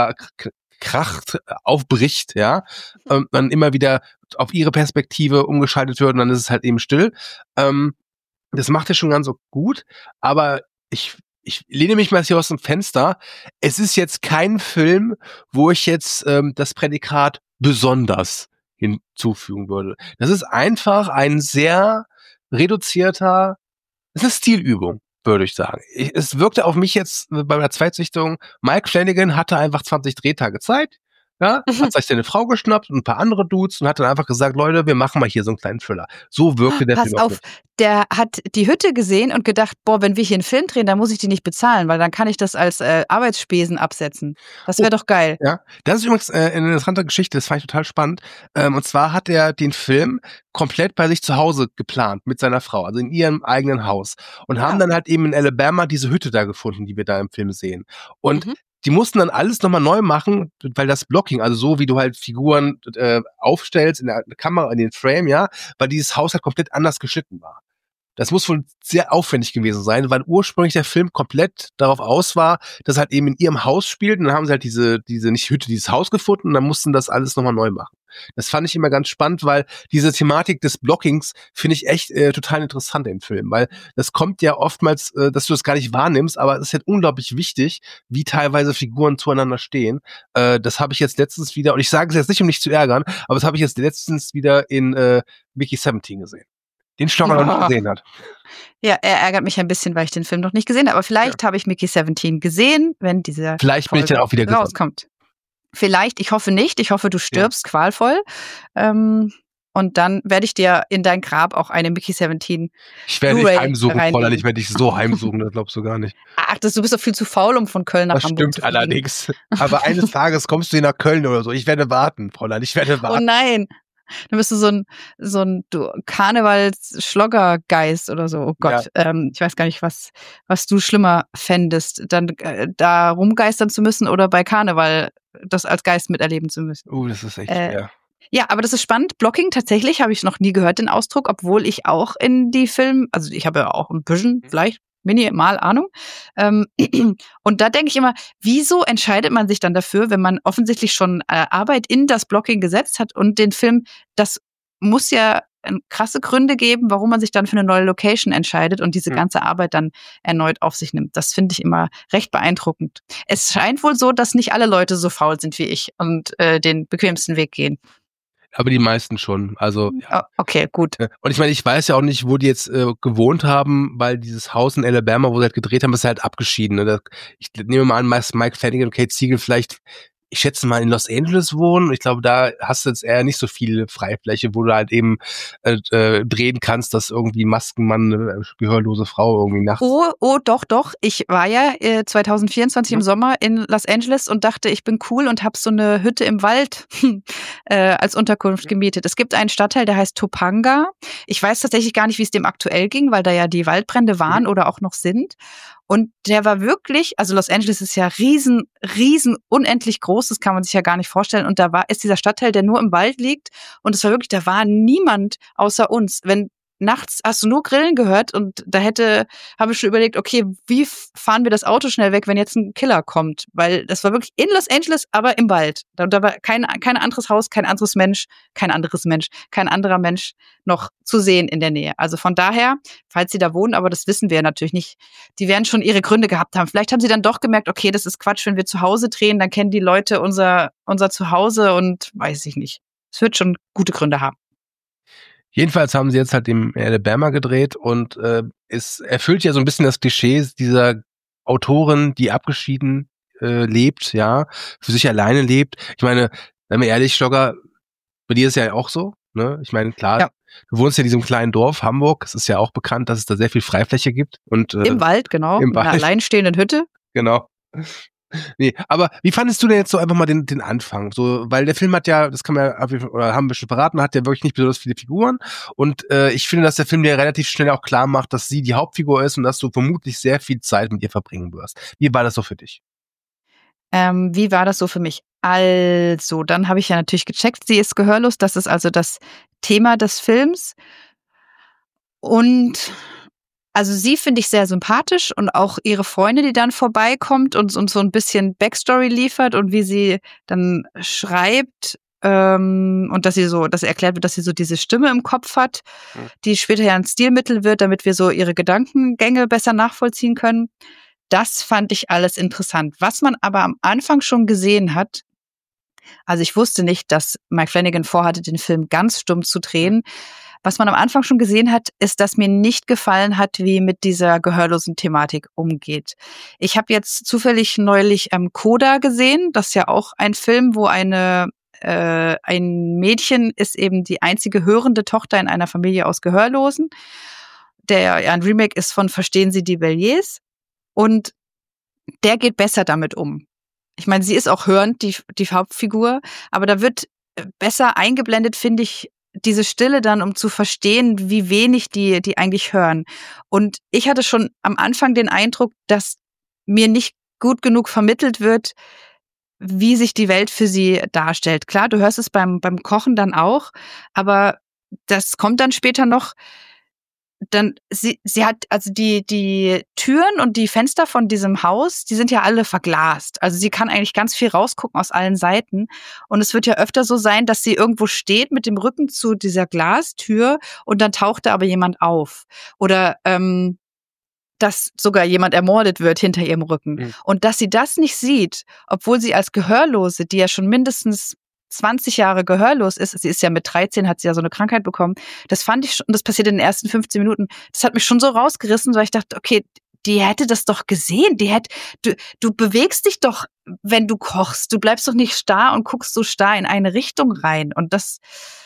aufbricht, ja. Dann immer wieder auf ihre Perspektive umgeschaltet wird und dann ist es halt eben still. Das macht er schon ganz so gut, aber ich lehne mich mal hier aus dem Fenster. Es ist jetzt kein Film, wo ich jetzt das Prädikat besonders hinzufügen würde. Das ist einfach ein sehr reduzierter, es ist eine Stilübung, würde ich sagen. Es wirkte auf mich jetzt bei der Zweitsichtung, Mike Flanagan hatte einfach 20 Drehtage Zeit, ja, hat sich seine Frau geschnappt und ein paar andere Dudes und hat dann einfach gesagt, Leute, wir machen mal hier so einen kleinen Thriller. So wirkte der Pass Film auf auf, der hat die Hütte gesehen und gedacht, boah, wenn wir hier einen Film drehen, dann muss ich die nicht bezahlen, weil dann kann ich das als Arbeitsspesen absetzen. Das wäre doch geil. Ja, das ist übrigens eine interessante Geschichte, das fand ich total spannend. Und zwar hat er den Film komplett bei sich zu Hause geplant mit seiner Frau, also in ihrem eigenen Haus. Und haben dann halt eben in Alabama diese Hütte da gefunden, die wir da im Film sehen. Und die mussten dann alles nochmal neu machen, weil das Blocking, also so wie du halt Figuren aufstellst in der Kamera, in den Frame, ja, weil dieses Haus halt komplett anders geschnitten war. Das muss wohl sehr aufwendig gewesen sein, weil ursprünglich der Film komplett darauf aus war, dass halt eben in ihrem Haus spielt und dann haben sie halt diese nicht Hütte, dieses Haus gefunden und dann mussten das alles nochmal neu machen. Das fand ich immer ganz spannend, weil diese Thematik des Blockings finde ich echt total interessant im Film, weil das kommt ja oftmals, dass du das gar nicht wahrnimmst, aber es ist halt unglaublich wichtig, wie teilweise Figuren zueinander stehen. Das habe ich jetzt letztens wieder, und ich sage es jetzt nicht, um dich zu ärgern, aber das habe ich jetzt letztens wieder in Mickey 17 gesehen. Den Stocker noch nicht gesehen hat. Ja, er ärgert mich ein bisschen, weil ich den Film noch nicht gesehen habe. Aber vielleicht habe ich Mickey 17 gesehen, wenn diese Vielleicht bin ich dann auch wieder rauskommt. Vielleicht, ich hoffe nicht. Ich hoffe, du stirbst qualvoll. Und dann werde ich dir in dein Grab auch eine Mickey 17 Ich werde dich heimsuchen, Fräulein. Ich werde dich so heimsuchen, das glaubst du gar nicht. Ach, du bist doch viel zu faul, um von Köln nach Hamburg zu fliegen. Das stimmt allerdings. Aber eines Tages kommst du nach Köln oder so. Ich werde warten, Fräulein. Ich werde warten. Oh nein. Dann bist du so ein Karnevals-Schlogger-Geist oder so. Oh Gott, ich weiß gar nicht, was du schlimmer fändest, dann da rumgeistern zu müssen oder bei Karneval das als Geist miterleben zu müssen. Das ist echt schwer. Ja, aber das ist spannend. Blocking, tatsächlich habe ich noch nie gehört, den Ausdruck, obwohl ich auch in die also ich habe ja auch ein bisschen, vielleicht minimal Ahnung. Und da denke ich immer, wieso entscheidet man sich dann dafür, wenn man offensichtlich schon Arbeit in das Blocking gesetzt hat und den Film, das muss ja krasse Gründe geben, warum man sich dann für eine neue Location entscheidet und diese ganze Arbeit dann erneut auf sich nimmt. Das finde ich immer recht beeindruckend. Es scheint wohl so, dass nicht alle Leute so faul sind wie ich und den bequemsten Weg gehen. Aber die meisten schon. Also ja. Okay, gut. Und ich meine, ich weiß ja auch nicht, wo die jetzt gewohnt haben, weil dieses Haus in Alabama, wo sie halt gedreht haben, ist halt abgeschieden. Ne? Ich nehme mal an, Mike Flanagan und Kate Siegel vielleicht, ich schätze mal, in Los Angeles wohnen. Ich glaube, da hast du jetzt eher nicht so viel Freifläche, wo du halt eben drehen kannst, dass irgendwie Maskenmann eine gehörlose Frau irgendwie nachts. Oh, doch. Ich war ja 2024 im Sommer in Los Angeles und dachte, ich bin cool und habe so eine Hütte im Wald als Unterkunft gemietet. Es gibt einen Stadtteil, der heißt Topanga. Ich weiß tatsächlich gar nicht, wie es dem aktuell ging, weil da ja die Waldbrände waren oder auch noch sind. Und der war wirklich, also Los Angeles ist ja riesen, unendlich groß, das kann man sich ja gar nicht vorstellen. Und da ist dieser Stadtteil, der nur im Wald liegt. Und es war wirklich, da war niemand außer uns. Wenn nachts hast du nur Grillen gehört und da habe ich schon überlegt, okay, wie fahren wir das Auto schnell weg, wenn jetzt ein Killer kommt? Weil das war wirklich in Los Angeles, aber im Wald. Da war kein anderes Haus, kein anderer Mensch noch zu sehen in der Nähe. Also von daher, falls sie da wohnen, aber das wissen wir natürlich nicht, die werden schon ihre Gründe gehabt haben. Vielleicht haben sie dann doch gemerkt, okay, das ist Quatsch, wenn wir zu Hause drehen, dann kennen die Leute unser Zuhause und weiß ich nicht. Es wird schon gute Gründe haben. Jedenfalls haben sie jetzt halt in Alabama gedreht und es erfüllt ja so ein bisschen das Klischee dieser Autorin, die abgeschieden lebt, ja, für sich alleine lebt. Ich meine, wenn wir ehrlich, Schlogger, bei dir ist ja auch so, ne? Ich meine, klar, Du wohnst ja in diesem kleinen Dorf, Hamburg. Es ist ja auch bekannt, dass es da sehr viel Freifläche gibt. Und, im Wald, genau. Im In einer Wald. alleinstehenden Hütte. Genau. Nee, aber wie fandest du denn jetzt so einfach mal den Anfang? So, weil der Film hat ja, das kann man ja, oder haben wir schon verraten, hat ja wirklich nicht besonders viele Figuren. Und ich finde, dass der Film dir relativ schnell auch klar macht, dass sie die Hauptfigur ist und dass du vermutlich sehr viel Zeit mit ihr verbringen wirst. Wie war das so für dich? Wie war das so für mich? Also, dann habe ich ja natürlich gecheckt, sie ist gehörlos. Das ist also das Thema des Films. Und also sie finde ich sehr sympathisch und auch ihre Freundin, die dann vorbeikommt und uns so ein bisschen Backstory liefert und wie sie dann schreibt, und dass erklärt wird, dass sie so diese Stimme im Kopf hat, die später ja ein Stilmittel wird, damit wir so ihre Gedankengänge besser nachvollziehen können. Das fand ich alles interessant. Was man aber am Anfang schon gesehen hat, also ich wusste nicht, dass Mike Flanagan vorhatte, den Film ganz stumm zu drehen. Was man am Anfang schon gesehen hat, ist, dass mir nicht gefallen hat, wie mit dieser gehörlosen Thematik umgeht. Ich habe jetzt zufällig neulich Coda gesehen. Das ist ja auch ein Film, wo ein Mädchen ist eben die einzige hörende Tochter in einer Familie aus Gehörlosen. Der ja ein Remake ist von Verstehen Sie die Belliers. Und der geht besser damit um. Ich meine, sie ist auch hörend, die Hauptfigur, aber da wird besser eingeblendet, finde ich, diese Stille dann, um zu verstehen, wie wenig die eigentlich hören. Und ich hatte schon am Anfang den Eindruck, dass mir nicht gut genug vermittelt wird, wie sich die Welt für sie darstellt. Klar, du hörst es beim Kochen dann auch, aber das kommt dann später noch. Dann sie hat also die Türen und die Fenster von diesem Haus, die sind ja alle verglast. Also sie kann eigentlich ganz viel rausgucken aus allen Seiten. Und es wird ja öfter so sein, dass sie irgendwo steht mit dem Rücken zu dieser Glastür und dann taucht da aber jemand auf. Oder dass sogar jemand ermordet wird hinter ihrem Rücken. Mhm. Und dass sie das nicht sieht, obwohl sie als Gehörlose, die ja schon mindestens 20 Jahre gehörlos ist, sie ist ja mit 13, hat sie ja so eine Krankheit bekommen, das fand ich schon, das passiert in den ersten 15 Minuten, das hat mich schon so rausgerissen, weil ich dachte, okay, die hätte das doch gesehen, du bewegst dich doch, wenn du kochst, du bleibst doch nicht starr und guckst so starr in eine Richtung rein und das,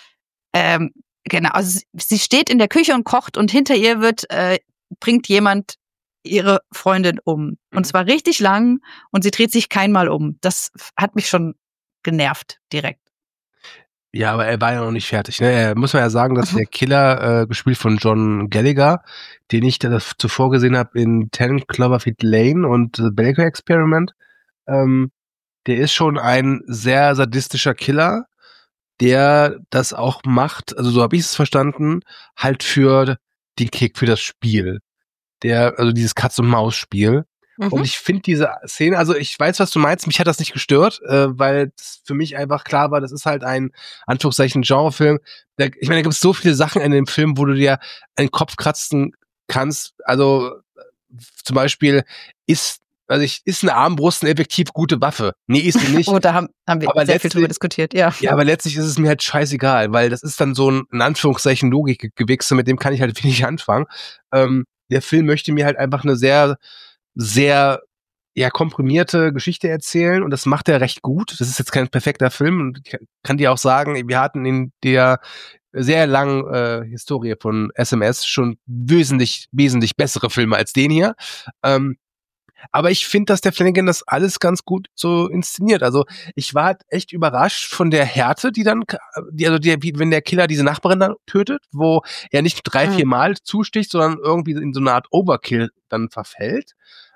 genau, also sie steht in der Küche und kocht und hinter ihr bringt jemand ihre Freundin um und zwar richtig lang und sie dreht sich keinmal um, das hat mich schon genervt direkt. Ja, aber er war ja noch nicht fertig. Ne? Muss man ja sagen, dass der Killer, gespielt von John Gallagher, den ich zuvor gesehen habe in 10 Cloverfield Lane und The Baker Experiment, der ist schon ein sehr sadistischer Killer, der das auch macht, also so habe ich es verstanden, halt für den Kick, für das Spiel. Also dieses Katz-und-Maus-Spiel. Und ich finde diese Szene, also ich weiß, was du meinst, mich hat das nicht gestört, weil es für mich einfach klar war, das ist halt ein, Anführungszeichen, Genrefilm. Ich meine, da gibt es so viele Sachen in dem Film, wo du dir einen Kopf kratzen kannst. Also zum Beispiel, ist eine Armbrust eine effektiv gute Waffe? Nee, ist sie nicht. Oh, da haben wir aber sehr viel drüber diskutiert, ja. Ja, aber letztlich ist es mir halt scheißegal, weil das ist dann so ein, in Anführungszeichen, Logikgewichse, mit dem kann ich halt wenig anfangen. Der Film möchte mir halt einfach eine sehr komprimierte Geschichte erzählen und das macht er recht gut. Das ist jetzt kein perfekter Film und ich kann dir auch sagen, wir hatten in der sehr langen Historie von SMS schon wesentlich bessere Filme als den hier. Aber ich finde, dass der Flanagan das alles ganz gut so inszeniert. Also ich war halt echt überrascht von der Härte, wenn der Killer diese Nachbarin dann tötet, wo er nicht 3-4 Mal zusticht, sondern irgendwie in so eine Art Overkill dann verfällt.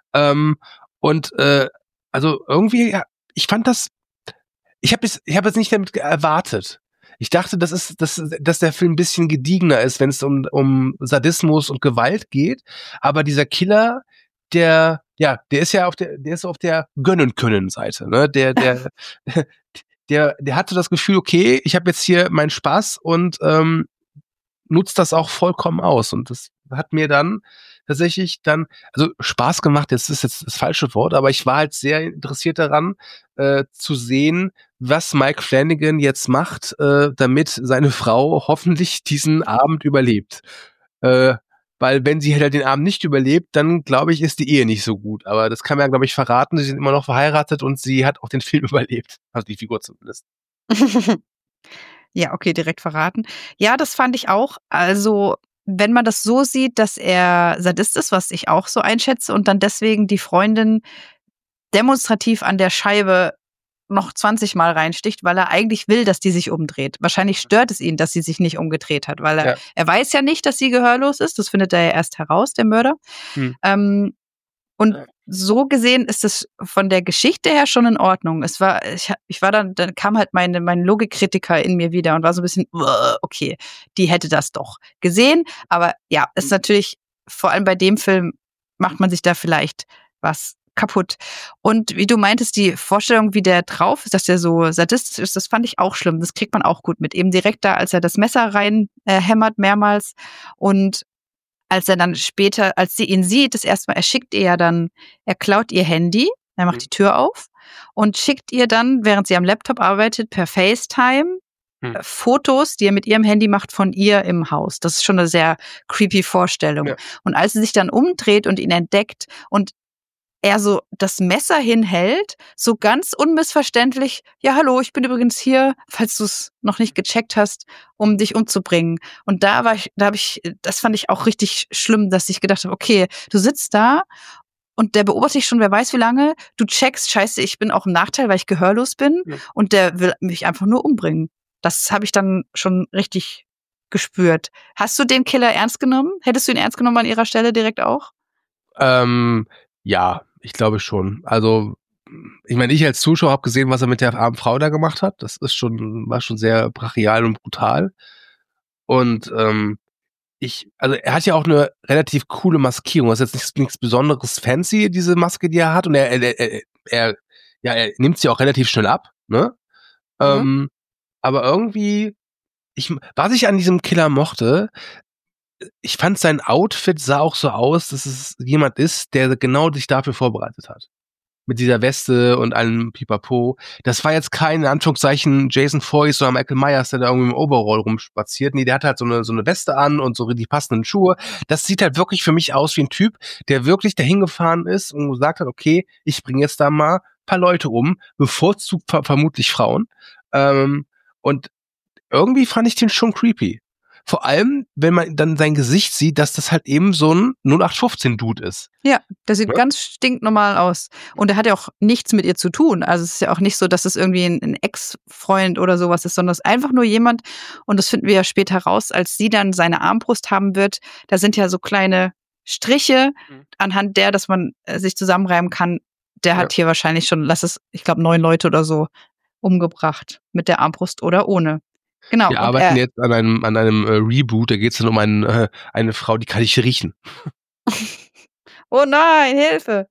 Also irgendwie, ich fand das, ich habe jetzt nicht damit erwartet. Ich dachte, dass der Film ein bisschen gediegener ist, wenn es um Sadismus und Gewalt geht. Aber dieser Killer, der ist ja auf der Gönnen-Können-Seite, ne? Der hatte das Gefühl, okay, ich habe jetzt hier meinen Spaß und nutzt das auch vollkommen aus. Und das hat mir dann tatsächlich also Spaß gemacht, das ist jetzt das falsche Wort, aber ich war halt sehr interessiert daran, zu sehen, was Mike Flanagan jetzt macht, damit seine Frau hoffentlich diesen Abend überlebt. Weil wenn sie halt den Abend nicht überlebt, dann glaube ich, ist die Ehe nicht so gut. Aber das kann man ja, glaube ich, verraten. Sie sind immer noch verheiratet und sie hat auch den Film überlebt. Also die Figur zumindest. Ja, okay, direkt verraten. Ja, das fand ich auch. Also, wenn man das so sieht, dass er Sadist ist, was ich auch so einschätze, und dann deswegen die Freundin demonstrativ an der Scheibe noch 20 Mal reinsticht, weil er eigentlich will, dass die sich umdreht. Wahrscheinlich stört es ihn, dass sie sich nicht umgedreht hat, weil er weiß ja nicht, dass sie gehörlos ist. Das findet er ja erst heraus, der Mörder. Und so gesehen ist es von der Geschichte her schon in Ordnung. Ich war dann kam halt mein Logikkritiker in mir wieder und war so ein bisschen, okay, die hätte das doch gesehen. Aber ja, ist natürlich, vor allem bei dem Film, macht man sich da vielleicht was kaputt. Und wie du meintest, die Vorstellung, wie der drauf ist, dass der so sadistisch ist, das fand ich auch schlimm. Das kriegt man auch gut mit. Eben direkt da, als er das Messer rein hämmert mehrmals, und als er dann später, als sie ihn sieht, das erste Mal, er klaut ihr Handy, er macht die Tür auf und schickt ihr dann, während sie am Laptop arbeitet, per FaceTime Fotos, die er mit ihrem Handy macht, von ihr im Haus. Das ist schon eine sehr creepy Vorstellung. Ja. Und als sie sich dann umdreht und ihn entdeckt und er so das Messer hinhält, so ganz unmissverständlich, ja, hallo, ich bin übrigens hier, falls du es noch nicht gecheckt hast, um dich umzubringen. Und das fand ich auch richtig schlimm, dass ich gedacht habe, okay, du sitzt da und der beobachtet dich schon, wer weiß wie lange, du checkst, scheiße, ich bin auch im Nachteil, weil ich gehörlos bin, und der will mich einfach nur umbringen. Das habe ich dann schon richtig gespürt. Hast du den Killer ernst genommen? Hättest du ihn ernst genommen an ihrer Stelle direkt auch? Ja, ich glaube schon. Also, ich meine, ich als Zuschauer habe gesehen, was er mit der armen Frau da gemacht hat. Das war schon sehr brachial und brutal. Und also er hat ja auch eine relativ coole Maskierung. Das ist jetzt nichts Besonderes fancy, diese Maske, die er hat. Und er nimmt sie auch relativ schnell ab, ne? Aber irgendwie, was ich an diesem Killer mochte, ich fand, sein Outfit sah auch so aus, dass es jemand ist, der genau sich dafür vorbereitet hat. Mit dieser Weste und allem Pipapo. Das war jetzt kein, in Anführungszeichen, Jason Voorhees oder Michael Myers, der da irgendwie im Overall rumspaziert. Nee, der hat halt so eine Weste an und so die passenden Schuhe. Das sieht halt wirklich für mich aus wie ein Typ, der wirklich dahin gefahren ist und gesagt hat, okay, ich bringe jetzt da mal ein paar Leute um, bevorzugt vermutlich Frauen. Und irgendwie fand ich den schon creepy. Vor allem, wenn man dann sein Gesicht sieht, dass das halt eben so ein 0815-Dude ist. Ja, der sieht ganz stinknormal aus. Und er hat ja auch nichts mit ihr zu tun. Also es ist ja auch nicht so, dass es irgendwie ein Ex-Freund oder sowas ist, sondern es ist einfach nur jemand, und das finden wir ja später raus, als sie dann seine Armbrust haben wird. Da sind ja so kleine Striche, anhand der, dass man sich zusammenreimen kann. Der hat hier wahrscheinlich schon, ich glaube 9 Leute oder so umgebracht. Mit der Armbrust oder ohne. Genau. Wir arbeiten jetzt an einem Reboot, da geht es dann um eine Frau, die kann ich riechen. Oh nein, Hilfe!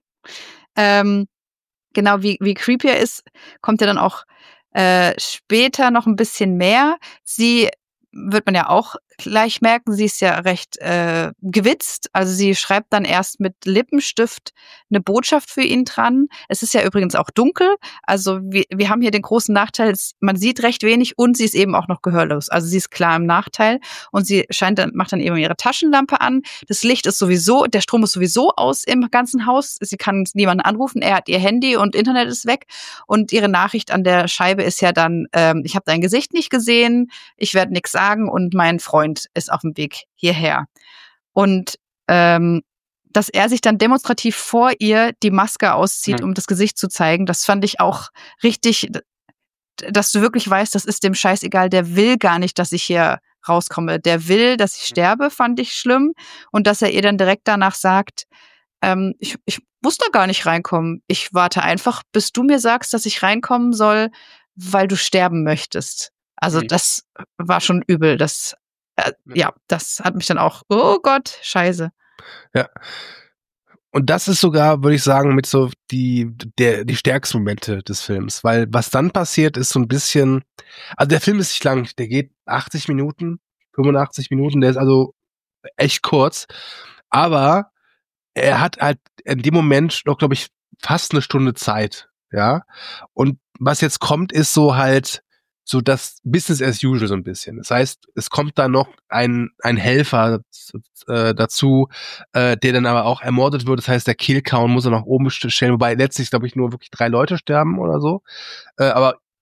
Genau, wie creepy er ist, kommt ja dann auch später noch ein bisschen mehr. Sie wird man ja auch gleich merken, sie ist ja recht gewitzt. Also sie schreibt dann erst mit Lippenstift eine Botschaft für ihn dran. Es ist ja übrigens auch dunkel. Also wir haben hier den großen Nachteil, man sieht recht wenig und sie ist eben auch noch gehörlos. Also sie ist klar im Nachteil und sie macht dann eben ihre Taschenlampe an. Das Licht ist sowieso, der Strom ist sowieso aus im ganzen Haus. Sie kann niemanden anrufen. Er hat ihr Handy und Internet ist weg. Und ihre Nachricht an der Scheibe ist ja dann, ich habe dein Gesicht nicht gesehen, ich werde nichts sagen und mein Freund ist auf dem Weg hierher. Und dass er sich dann demonstrativ vor ihr die Maske auszieht, um das Gesicht zu zeigen, das fand ich auch richtig, dass du wirklich weißt, das ist dem scheißegal, der will gar nicht, dass ich hier rauskomme. Der will, dass ich sterbe, fand ich schlimm. Und dass er ihr dann direkt danach sagt, ich muss da gar nicht reinkommen. Ich warte einfach, bis du mir sagst, dass ich reinkommen soll, weil du sterben möchtest. Also das war schon übel. Das hat mich dann auch, oh Gott, scheiße. Ja. Und das ist sogar, würde ich sagen, mit so die stärksten Momente des Films. Weil was dann passiert, ist so ein bisschen, also der Film ist nicht lang, der geht 80 Minuten, 85 Minuten, der ist also echt kurz. Aber er hat halt in dem Moment noch, glaube ich, fast eine Stunde Zeit. Ja. Und was jetzt kommt, ist so halt so das Business as usual so ein bisschen. Das heißt, es kommt da noch ein Helfer dazu, der dann aber auch ermordet wird. Das heißt, der Killcount muss er nach oben stellen, wobei letztlich, glaube ich, nur wirklich 3 Leute sterben oder so. Aber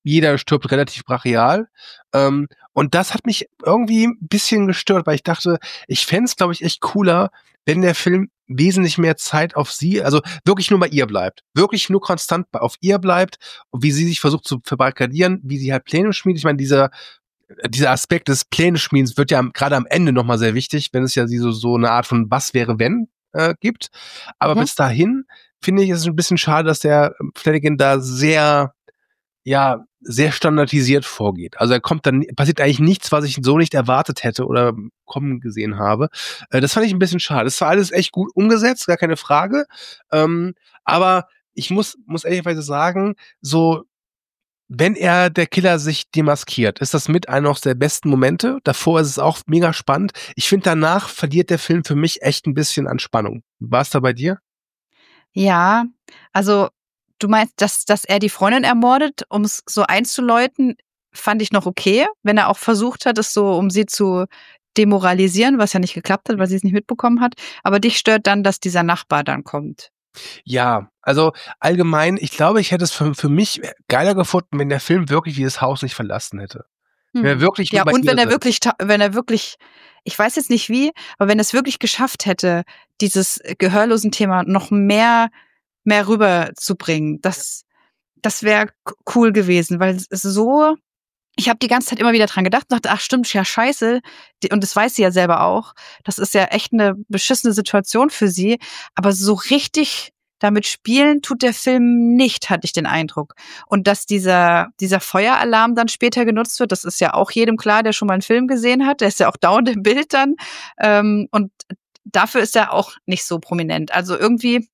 jeder stirbt relativ brachial. Und das hat mich irgendwie ein bisschen gestört, weil ich dachte, ich fände es, glaube ich, echt cooler, wenn der Film wesentlich mehr Zeit auf sie, also wirklich nur bei ihr bleibt. Wirklich nur konstant auf ihr bleibt und wie sie sich versucht zu verbarrikadieren, wie sie halt Pläne schmiedet. Ich meine, dieser Aspekt des Pläne-Schmiedens wird ja gerade am Ende nochmal sehr wichtig, wenn es ja so eine Art von Was wäre wenn gibt. Aber bis dahin finde ich es ein bisschen schade, dass der Flanagan da sehr standardisiert vorgeht. Also passiert eigentlich nichts, was ich so nicht erwartet hätte oder kommen gesehen habe. Das fand ich ein bisschen schade. Das war alles echt gut umgesetzt, gar keine Frage. Aber ich muss ehrlicherweise sagen, so, wenn der Killer sich demaskiert, ist das mit einer der besten Momente. Davor ist es auch mega spannend. Ich finde, danach verliert der Film für mich echt ein bisschen an Spannung. War es da bei dir? Ja, also du meinst, dass er die Freundin ermordet, um es so einzuläuten, fand ich noch okay, wenn er auch versucht hat, es so, um sie zu demoralisieren, was ja nicht geklappt hat, weil sie es nicht mitbekommen hat. Aber dich stört dann, dass dieser Nachbar dann kommt. Ja, also allgemein, ich glaube, ich hätte es für mich geiler gefunden, wenn der Film wirklich dieses Haus nicht verlassen hätte. Wenn er wirklich Ja, nur bei und ihr wenn er wirklich, ich weiß jetzt nicht wie, aber wenn er es wirklich geschafft hätte, dieses gehörlosen Thema noch mehr rüberzubringen, das wäre cool gewesen, weil es so, ich habe die ganze Zeit immer wieder dran gedacht und dachte, ach stimmt, ja scheiße, und das weiß sie ja selber auch, das ist ja echt eine beschissene Situation für sie, aber so richtig damit spielen tut der Film nicht, hatte ich den Eindruck. Und dass dieser Feueralarm dann später genutzt wird, das ist ja auch jedem klar, der schon mal einen Film gesehen hat, der ist ja auch dauernd im Bild dann, und dafür ist er auch nicht so prominent. Also irgendwie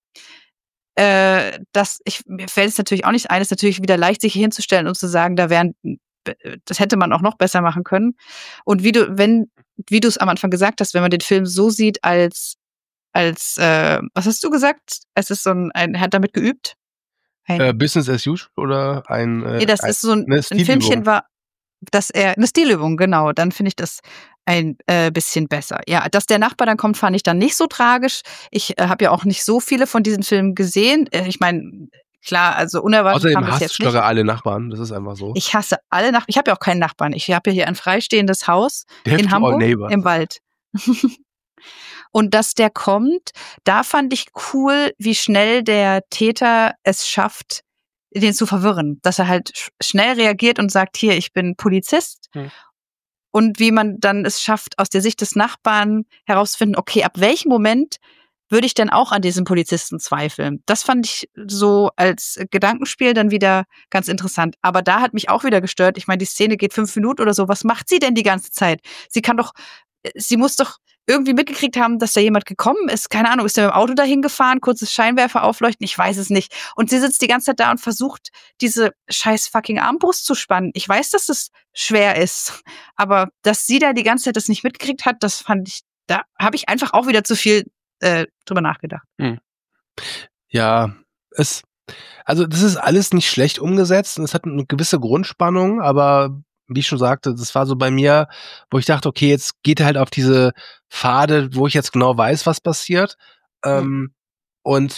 mir fällt es natürlich auch nicht ein, ist natürlich wieder leicht, sich hier hinzustellen und zu sagen, das hätte man auch noch besser machen können. Und wie du es am Anfang gesagt hast, wenn man den Film so sieht als was hast du gesagt? Es ist er hat damit geübt? Business as usual oder Nee, das ist so ein Stilübung. Filmchen war, dass er eine Stilübung, genau, dann finde ich das ein bisschen besser. Ja, dass der Nachbar dann kommt, fand ich dann nicht so tragisch. Ich habe ja auch nicht so viele von diesen Filmen gesehen. Ich meine, klar, also unerwartet kam das jetzt nicht. Außerdem hasst alle Nachbarn, das ist einfach so. Ich hasse alle Nachbarn. Ich habe ja auch keinen Nachbarn. Ich habe ja hier ein freistehendes Haus in Hamburg im Wald. Und dass der kommt, da fand ich cool, wie schnell der Täter es schafft, den zu verwirren. Dass er halt schnell reagiert und sagt, hier, ich bin Polizist. Und wie man dann es schafft, aus der Sicht des Nachbarn herauszufinden, okay, ab welchem Moment würde ich denn auch an diesem Polizisten zweifeln? Das fand ich so als Gedankenspiel dann wieder ganz interessant. Aber da hat mich auch wieder gestört. Ich meine, die Szene geht 5 Minuten oder so. Was macht sie denn die ganze Zeit? Sie muss doch irgendwie mitgekriegt haben, dass da jemand gekommen ist. Keine Ahnung, ist der mit dem Auto dahin gefahren, kurzes Scheinwerfer aufleuchten? Ich weiß es nicht. Und sie sitzt die ganze Zeit da und versucht, diese scheiß fucking Armbrust zu spannen. Ich weiß, dass es schwer ist. Aber dass sie da die ganze Zeit das nicht mitgekriegt hat, das fand ich, da habe ich einfach auch wieder zu viel drüber nachgedacht. Ja, also das ist alles nicht schlecht umgesetzt und es hat eine gewisse Grundspannung, aber wie ich schon sagte, das war so bei mir, wo ich dachte, okay, jetzt geht er halt auf diese Pfade, wo ich jetzt genau weiß, was passiert. Und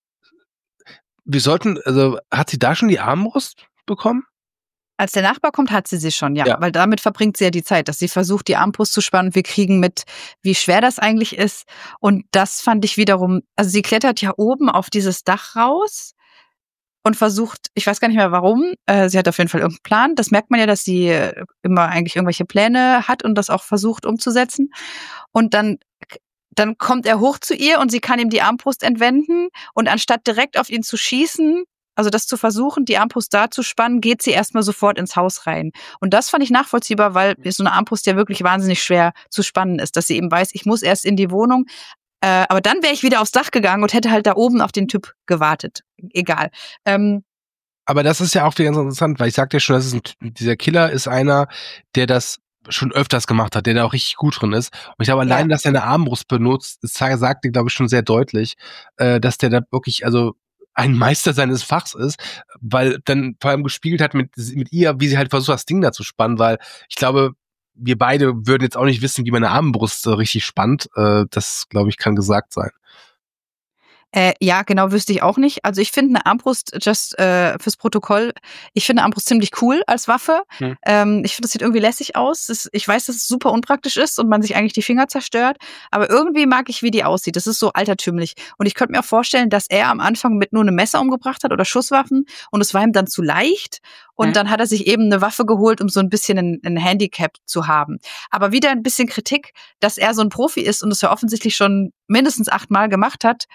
hat sie da schon die Armbrust bekommen? Als der Nachbar kommt, hat sie schon, ja. Weil damit verbringt sie ja die Zeit, dass sie versucht, die Armbrust zu spannen. Und wir kriegen mit, wie schwer das eigentlich ist. Und das fand ich wiederum, also sie klettert ja oben auf dieses Dach raus und versucht, ich weiß gar nicht mehr warum, sie hat auf jeden Fall irgendeinen Plan. Das merkt man ja, dass sie immer eigentlich irgendwelche Pläne hat und das auch versucht umzusetzen. Und dann kommt er hoch zu ihr und sie kann ihm die Armbrust entwenden. Und anstatt direkt auf ihn zu schießen, also das zu versuchen, die Armbrust da zu spannen, geht sie erstmal sofort ins Haus rein. Und das fand ich nachvollziehbar, weil so eine Armbrust ja wirklich wahnsinnig schwer zu spannen ist, dass sie eben weiß, ich muss erst in die Wohnung. Aber dann wäre ich wieder aufs Dach gegangen und hätte halt da oben auf den Typ gewartet. Egal. Aber das ist ja auch wieder ganz interessant, weil ich sagte ja schon, dieser Killer ist einer, der das schon öfters gemacht hat, der da auch richtig gut drin ist. Und ich glaube, allein, dass er eine Armbrust benutzt, das sagt dir, glaube ich, schon sehr deutlich, dass der da wirklich, also ein Meister seines Fachs ist, weil dann vor allem gespiegelt hat mit ihr, wie sie halt versucht, das Ding da zu spannen, weil ich glaube, wir beide würden jetzt auch nicht wissen, wie man eine Armbrust richtig spannt. Das, glaube ich, kann gesagt sein. Ja, genau, wüsste ich auch nicht. Also ich finde eine Armbrust, fürs Protokoll, ich finde eine Armbrust ziemlich cool als Waffe. Hm. Ich finde, das sieht irgendwie lässig aus. Ich weiß, dass es super unpraktisch ist und man sich eigentlich die Finger zerstört, aber irgendwie mag ich, wie die aussieht. Das ist so altertümlich. Und ich könnte mir auch vorstellen, dass er am Anfang mit nur einem Messer umgebracht hat oder Schusswaffen und es war ihm dann zu leicht. Und dann hat er sich eben eine Waffe geholt, um so ein bisschen ein Handicap zu haben. Aber wieder ein bisschen Kritik, dass er so ein Profi ist und es ja offensichtlich schon mindestens 8-mal gemacht hat.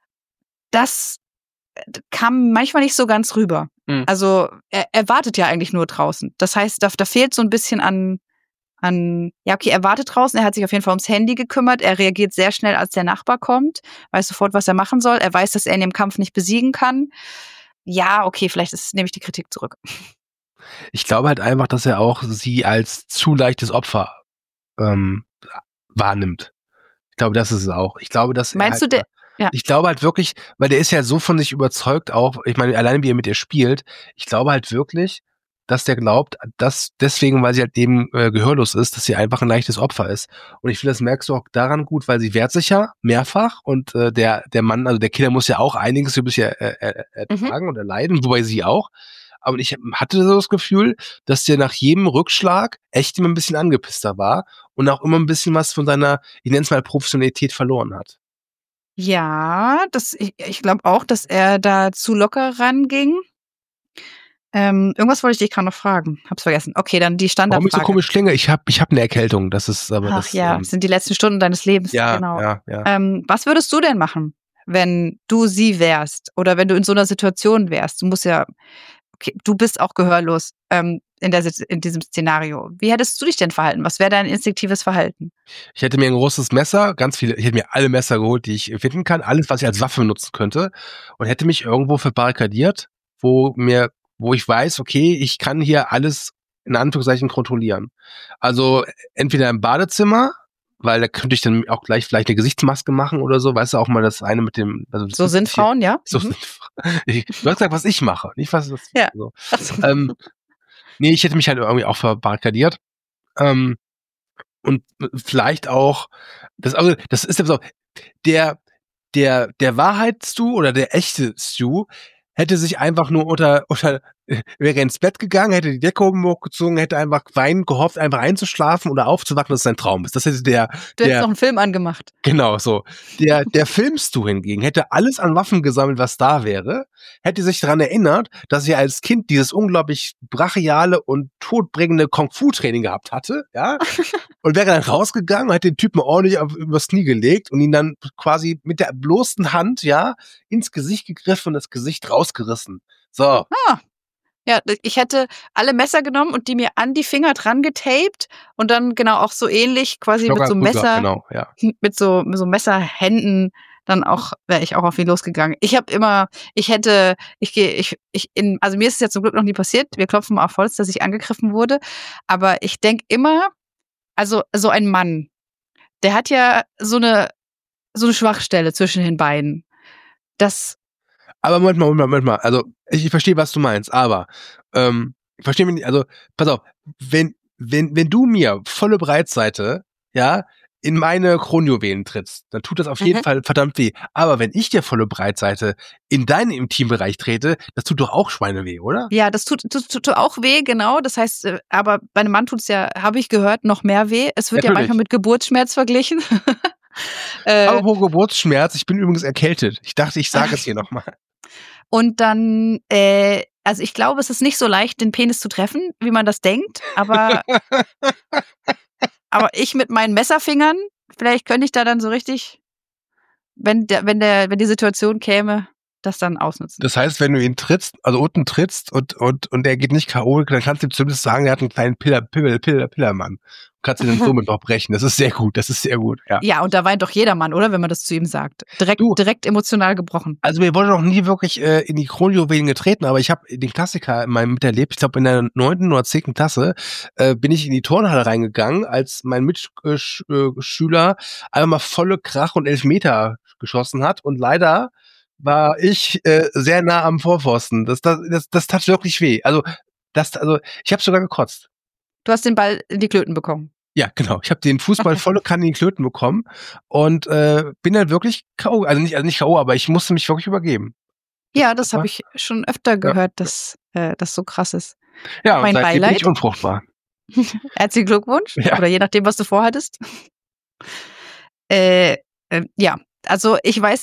Das kam manchmal nicht so ganz rüber. Mhm. Also er wartet ja eigentlich nur draußen. Das heißt, da fehlt so ein bisschen an, ja okay, er wartet draußen, er hat sich auf jeden Fall ums Handy gekümmert, er reagiert sehr schnell, als der Nachbar kommt, weiß sofort, was er machen soll, er weiß, dass er ihn im Kampf nicht besiegen kann. Ja, okay, vielleicht nehme ich die Kritik zurück. Ich glaube halt einfach, dass er auch sie als zu leichtes Opfer wahrnimmt. Ich glaube, das ist es auch. Ich glaube, dass Meinst du, der? Ja. Ich glaube halt wirklich, weil der ist ja so von sich überzeugt auch, ich meine, alleine wie er mit ihr spielt, ich glaube halt wirklich, dass der glaubt, dass deswegen, weil sie halt eben gehörlos ist, dass sie einfach ein leichtes Opfer ist. Und ich finde, das merkst du auch daran gut, weil sie wehrt sich ja mehrfach und der Mann, also der Killer muss ja auch einiges über sich ertragen und erleiden, wobei sie auch. Aber ich hatte so das Gefühl, dass der nach jedem Rückschlag echt immer ein bisschen angepisster war und auch immer ein bisschen was von seiner, ich nenne es mal, Professionalität verloren hat. Ja, ich glaube auch, dass er da zu locker ranging. Irgendwas wollte ich dich gerade noch fragen. Hab's vergessen. Okay, dann die Standardfrage. Warum ich so komisch klinge? Ich hab eine Erkältung. Das ist aber Ach das. ja, sind die letzten Stunden deines Lebens. Ja, genau. ja. Was würdest du denn machen, wenn du sie wärst oder wenn du in so einer Situation wärst? Du musst ja, okay, du bist auch gehörlos in diesem Szenario. Wie hättest du dich denn verhalten? Was wäre dein instinktives Verhalten? Ich hätte mir ein großes Messer, ich hätte mir alle Messer geholt, die ich finden kann, alles, was ich als Waffe benutzen könnte und hätte mich irgendwo verbarrikadiert, wo ich weiß, okay, ich kann hier alles in Anführungszeichen kontrollieren. Also entweder im Badezimmer, weil da könnte ich dann auch gleich vielleicht eine Gesichtsmaske machen oder so, weißt du, auch mal das eine mit dem. Also das so sind Frauen, ja? So sind Frauen. Du hast gesagt, was ich mache, nicht was ja. so. Nee, ich hätte mich halt irgendwie auch verbarrikadiert. Und vielleicht auch, das ist ja so, der Wahrheits-Stu oder der echte Stu hätte sich einfach nur wäre ins Bett gegangen, hätte die Decke oben hochgezogen, hätte einfach weinen, gehofft, einfach einzuschlafen oder aufzuwachen, dass es sein Traum ist. Das hätte Du hättest noch einen Film angemacht. Genau, so. Der Film-Stu hingegen hätte alles an Waffen gesammelt, was da wäre, hätte sich daran erinnert, dass er als Kind dieses unglaublich brachiale und todbringende Kung-Fu-Training gehabt hatte, ja, und wäre dann rausgegangen, hätte den Typen ordentlich übers Knie gelegt und ihn dann quasi mit der bloßen Hand, ja, ins Gesicht gegriffen und das Gesicht rausgerissen. So. Ja, ich hätte alle Messer genommen und die mir an die Finger dran getaped und dann genau auch so ähnlich quasi mit so Messer, genau, ja. mit so Messerhänden dann auch, wäre ich auch auf ihn losgegangen. Also mir ist es ja zum Glück noch nie passiert, wir klopfen mal auf Holz, dass ich angegriffen wurde, aber ich denke immer, also so ein Mann, der hat ja so eine Schwachstelle zwischen den Beinen. Aber Moment mal. Also, ich verstehe, was du meinst, aber ich verstehe mich nicht, also, pass auf, wenn du mir volle Breitseite, ja, in meine Kronjuwelen trittst, dann tut das auf jeden Fall verdammt weh. Aber wenn ich dir volle Breitseite in deinen Intimbereich trete, das tut doch auch Schweineweh, oder? Ja, das tut auch weh, genau. Das heißt, aber bei einem Mann tut's ja, habe ich gehört, noch mehr weh. Es wird ja manchmal mit Geburtsschmerz verglichen. Aber wo Geburtsschmerz, ich bin übrigens erkältet. Ich dachte, ich sage es hier nochmal. Und dann, also ich glaube, es ist nicht so leicht, den Penis zu treffen, wie man das denkt, aber ich mit meinen Messerfingern, vielleicht könnte ich da dann so richtig, wenn die Situation käme, das dann ausnutzen. Das heißt, wenn du ihn trittst, also unten trittst und er geht nicht K.O., dann kannst du ihm zumindest sagen, er hat einen kleinen Pillermann. Kannst du den somit noch brechen. Das ist sehr gut, ja. Ja, und da weint doch jeder Mann, oder? Wenn man das zu ihm sagt. Direkt emotional gebrochen. Also mir wurde noch nie wirklich in die Kronjuwelen getreten, aber ich habe den Klassiker miterlebt. Ich glaube, in der 9. oder 10. Klasse bin ich in die Turnhalle reingegangen, als mein Mitschüler einfach mal volle Krach und Elfmeter geschossen hat. Und leider war ich sehr nah am Vorpfosten. Das tat wirklich weh. Also ich habe sogar gekotzt. Du hast den Ball in die Klöten bekommen. Ja, genau. Ich habe den Fußball volle Kanne in die Klöten bekommen und bin dann wirklich K.O. Also nicht K.O., aber ich musste mich wirklich übergeben. Ja, das habe ich schon öfter gehört, dass das so krass ist. Ja, und Mein seitdem bin Beileid. ich unfruchtbar. Herzlichen Glückwunsch. Ja. Oder je nachdem, was du vorhattest. Ja, also ich weiß,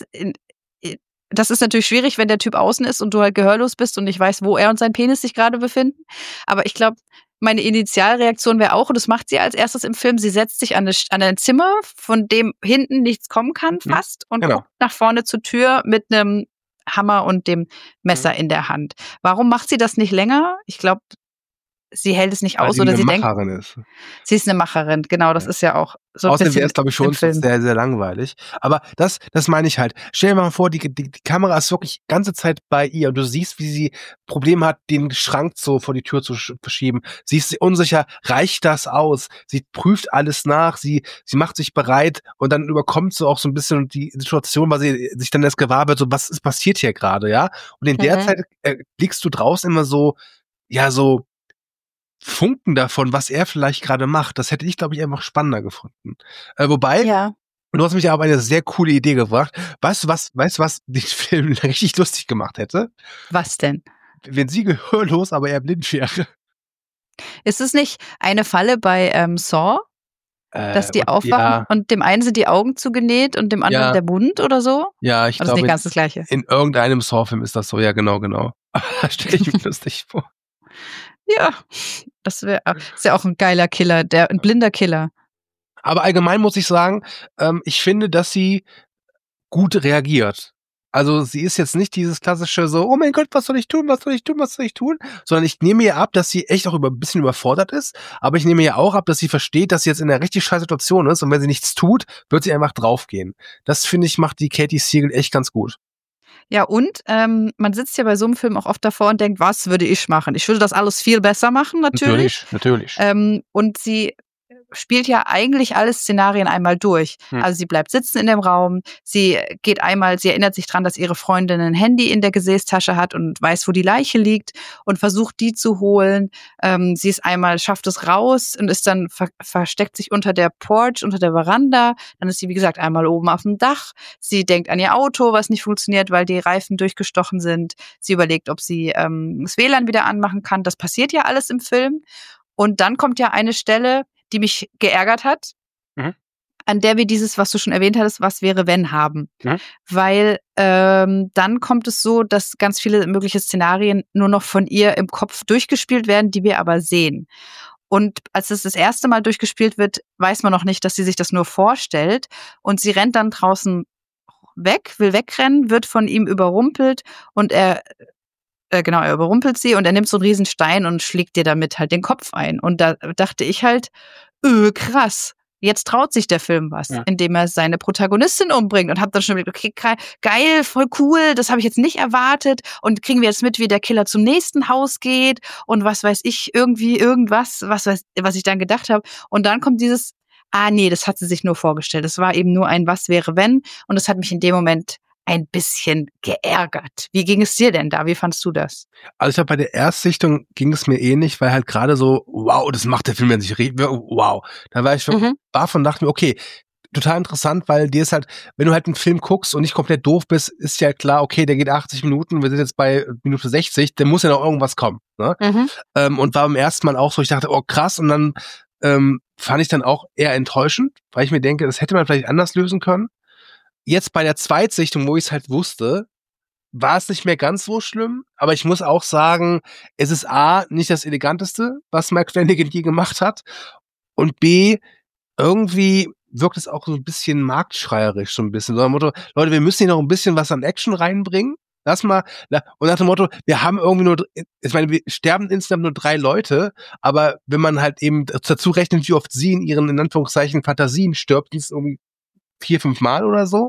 das ist natürlich schwierig, wenn der Typ außen ist und du halt gehörlos bist und ich weiß, wo er und sein Penis sich gerade befinden. Aber ich glaube, meine Initialreaktion wäre auch, und das macht sie als erstes im Film, sie setzt sich an ein Zimmer, von dem hinten nichts kommen kann fast und guckt nach vorne zur Tür mit einem Hammer und dem Messer in der Hand. Warum macht sie das nicht länger? Ich glaube, sie hält es nicht aus, oder sie denkt, sie ist eine Macherin. Genau, das ist ja auch so ein Außerdem bisschen wäre es, glaube ich, schon sehr, sehr langweilig. Aber das meine ich halt. Stell dir mal vor, die Kamera ist wirklich die ganze Zeit bei ihr und du siehst, wie sie Probleme hat, den Schrank so vor die Tür zu verschieben. Sie ist unsicher, reicht das aus? Sie prüft alles nach, sie macht sich bereit und dann überkommt so auch so ein bisschen die Situation, weil sie sich dann erst gewahr wird, so was ist passiert hier gerade, ja? Und in der Zeit blickst du draußen immer so, ja, so Funken davon, was er vielleicht gerade macht. Das hätte ich, glaube ich, einfach spannender gefunden. Wobei, du hast mich ja auf eine sehr coole Idee gebracht. Weißt du, was den Film richtig lustig gemacht hätte? Was denn? Wenn sie gehörlos, aber er blind wäre. Ist es nicht eine Falle bei Saw? Dass die aufwachen und dem einen sind die Augen zugenäht und dem anderen der Mund oder so? Ja, ich glaube, das ist nicht ganz das Gleiche. In irgendeinem Saw-Film ist das so, ja, genau. Da stelle ich mir lustig vor. Ja, ist ja auch ein geiler Killer, ein blinder Killer. Aber allgemein muss ich sagen, ich finde, dass sie gut reagiert. Also sie ist jetzt nicht dieses klassische so, oh mein Gott, was soll ich tun, sondern ich nehme ihr ab, dass sie echt auch ein bisschen überfordert ist, aber ich nehme ihr auch ab, dass sie versteht, dass sie jetzt in einer richtig scheiß Situation ist und wenn sie nichts tut, wird sie einfach draufgehen. Das, finde ich, macht die Katie Siegel echt ganz gut. Ja, und man sitzt ja bei so einem Film auch oft davor und denkt, was würde ich machen? Ich würde das alles viel besser machen, natürlich. Natürlich. Und sie spielt ja eigentlich alle Szenarien einmal durch. Also sie bleibt sitzen in dem Raum, sie erinnert sich dran, dass ihre Freundin ein Handy in der Gesäßtasche hat und weiß, wo die Leiche liegt und versucht, die zu holen. Sie schafft es raus und ist dann, versteckt sich unter der Porch, unter der Veranda. Dann ist sie, wie gesagt, einmal oben auf dem Dach. Sie denkt an ihr Auto, was nicht funktioniert, weil die Reifen durchgestochen sind. Sie überlegt, ob sie das WLAN wieder anmachen kann. Das passiert ja alles im Film. Und dann kommt ja eine Stelle, die mich geärgert hat, an der wir dieses, was du schon erwähnt hattest, was wäre, wenn haben. Weil dann kommt es so, dass ganz viele mögliche Szenarien nur noch von ihr im Kopf durchgespielt werden, die wir aber sehen. Und als es das erste Mal durchgespielt wird, weiß man noch nicht, dass sie sich das nur vorstellt. Und sie rennt dann draußen weg, will wegrennen, wird von ihm überrumpelt und er überrumpelt sie und er nimmt so einen riesen Stein und schlägt dir damit halt den Kopf ein. Und da dachte ich halt, krass, jetzt traut sich der Film was, indem er seine Protagonistin umbringt und hab dann schon gedacht, okay, geil, voll cool, das habe ich jetzt nicht erwartet und kriegen wir jetzt mit, wie der Killer zum nächsten Haus geht und was weiß ich, irgendwas, was ich dann gedacht habe. Und dann kommt dieses, nee, das hat sie sich nur vorgestellt. Das war eben nur ein Was wäre wenn und das hat mich in dem Moment ein bisschen geärgert. Wie ging es dir denn da? Wie fandst du das? Also ich glaube, bei der Erstsichtung ging es mir ähnlich, weil halt gerade so, wow, das macht der Film ja sich wow. Da war ich schon baff und dachte mir, okay, total interessant, weil dir ist halt, wenn du halt einen Film guckst und nicht komplett doof bist, ist ja klar, okay, der geht 80 Minuten, wir sind jetzt bei Minute 60, der muss ja noch irgendwas kommen. Ne? Und war beim ersten Mal auch so, ich dachte, oh krass, und dann fand ich dann auch eher enttäuschend, weil ich mir denke, das hätte man vielleicht anders lösen können. Jetzt bei der Zweitsichtung, wo ich es halt wusste, war es nicht mehr ganz so schlimm, aber ich muss auch sagen, es ist A, nicht das Eleganteste, was Mike Flanagan je gemacht hat, und B, irgendwie wirkt es auch so ein bisschen marktschreierisch, so ein bisschen. So ein Motto, Leute, wir müssen hier noch ein bisschen was an Action reinbringen. Lass mal, und nach dem Motto, wir haben irgendwie ich meine, wir sterben insgesamt nur 3 Leute, aber wenn man halt eben dazu rechnet, wie oft sie in ihren, in Anführungszeichen, Fantasien stirbt, die ist irgendwie 4-5 Mal oder so.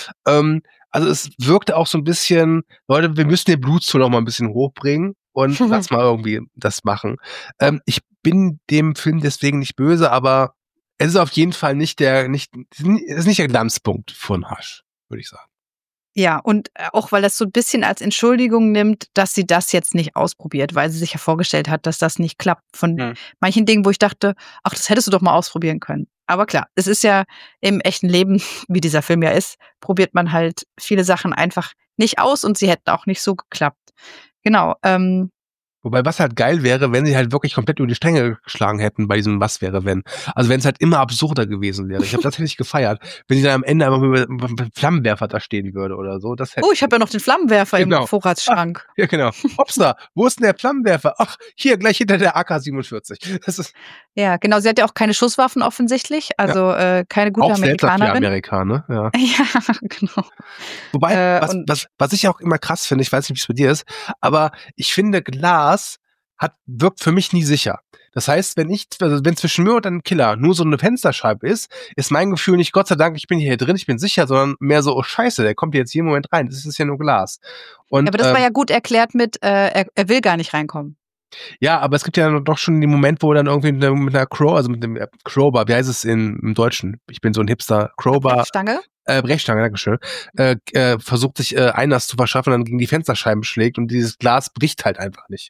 Also es wirkte auch so ein bisschen, Leute, wir müssen den Blutzoll noch mal ein bisschen hochbringen und lass mal irgendwie das machen. Ich bin dem Film deswegen nicht böse, aber es ist auf jeden Fall nicht der Glanzpunkt von Hush, würde ich sagen. Ja, und auch weil das so ein bisschen als Entschuldigung nimmt, dass sie das jetzt nicht ausprobiert, weil sie sich ja vorgestellt hat, dass das nicht klappt. Von manchen Dingen, wo ich dachte, ach, das hättest du doch mal ausprobieren können. Aber klar, es ist ja im echten Leben, wie dieser Film ja ist, probiert man halt viele Sachen einfach nicht aus und sie hätten auch nicht so geklappt. Genau. Wobei, was halt geil wäre, wenn sie halt wirklich komplett über die Stränge geschlagen hätten bei diesem Was wäre wenn. Also wenn es halt immer absurder gewesen wäre. Das hätte ich gefeiert. Wenn sie dann am Ende einfach mit einem Flammenwerfer da stehen würde oder so. Das hätte ich habe ja noch den Flammenwerfer im Genau. Vorratsschrank. Ja, genau. Hopsa, wo ist denn der Flammenwerfer? Ach, hier, gleich hinter der AK-47. Das ist Ja, genau. Sie hat ja auch keine Schusswaffen offensichtlich. Also keine gute auch seltsam für Amerikanerin. Amerika, ne? Ja. Ja, genau. Wobei, was ich auch immer krass finde, ich weiß nicht, wie es bei dir ist, aber ich finde, Glas wirkt für mich nie sicher. Das heißt, wenn zwischen mir und einem Killer nur so eine Fensterscheibe ist mein Gefühl nicht, Gott sei Dank, ich bin hier drin, ich bin sicher, sondern mehr so, oh Scheiße, der kommt jetzt jeden Moment rein. Das ist ja nur Glas. Und, aber das war ja gut erklärt mit, er will gar nicht reinkommen. Ja, aber es gibt ja doch schon den Moment, wo er dann irgendwie mit einer mit dem Crowbar, wie heißt es im Deutschen? Ich bin so ein Hipster. Crowbar. Brechstange? Brechstange, dankeschön. Versucht sich Einlass zu verschaffen und dann gegen die Fensterscheiben schlägt und dieses Glas bricht halt einfach nicht.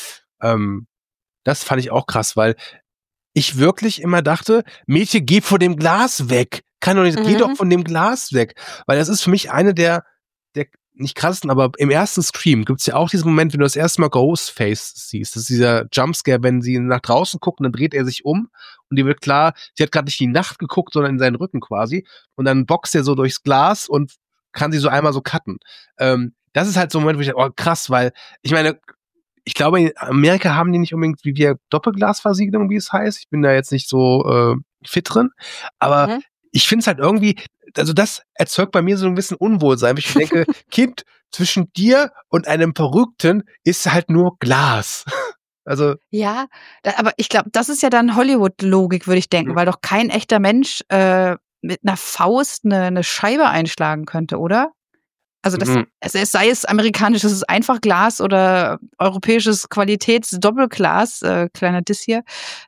Das fand ich auch krass, weil ich wirklich immer dachte, Mädchen, geh von dem Glas weg. Geh doch von dem Glas weg. Weil das ist für mich eine der nicht krassesten, aber im ersten Scream gibt's ja auch diesen Moment, wenn du das erste Mal Ghostface siehst. Das ist dieser Jumpscare, wenn sie nach draußen gucken, dann dreht er sich um und dir wird klar, sie hat gerade nicht in die Nacht geguckt, sondern in seinen Rücken quasi. Und dann boxt er so durchs Glas und kann sie so einmal so cutten. Das ist halt so ein Moment, wo ich dachte, oh krass, weil ich meine, ich glaube, in Amerika haben die nicht unbedingt wie wir Doppelglasversiegelung, wie es heißt. Ich bin da jetzt nicht so fit drin, aber ich finde es halt irgendwie, also das erzeugt bei mir so ein bisschen Unwohlsein, weil ich denke, Kind, zwischen dir und einem Verrückten ist halt nur Glas. Also ja, aber ich glaube, das ist ja dann Hollywood-Logik, würde ich denken, weil doch kein echter Mensch mit einer Faust eine Scheibe einschlagen könnte, oder? Also sei es amerikanisches Einfachglas oder europäisches Qualitäts-Doppelglas, kleiner Diss hier.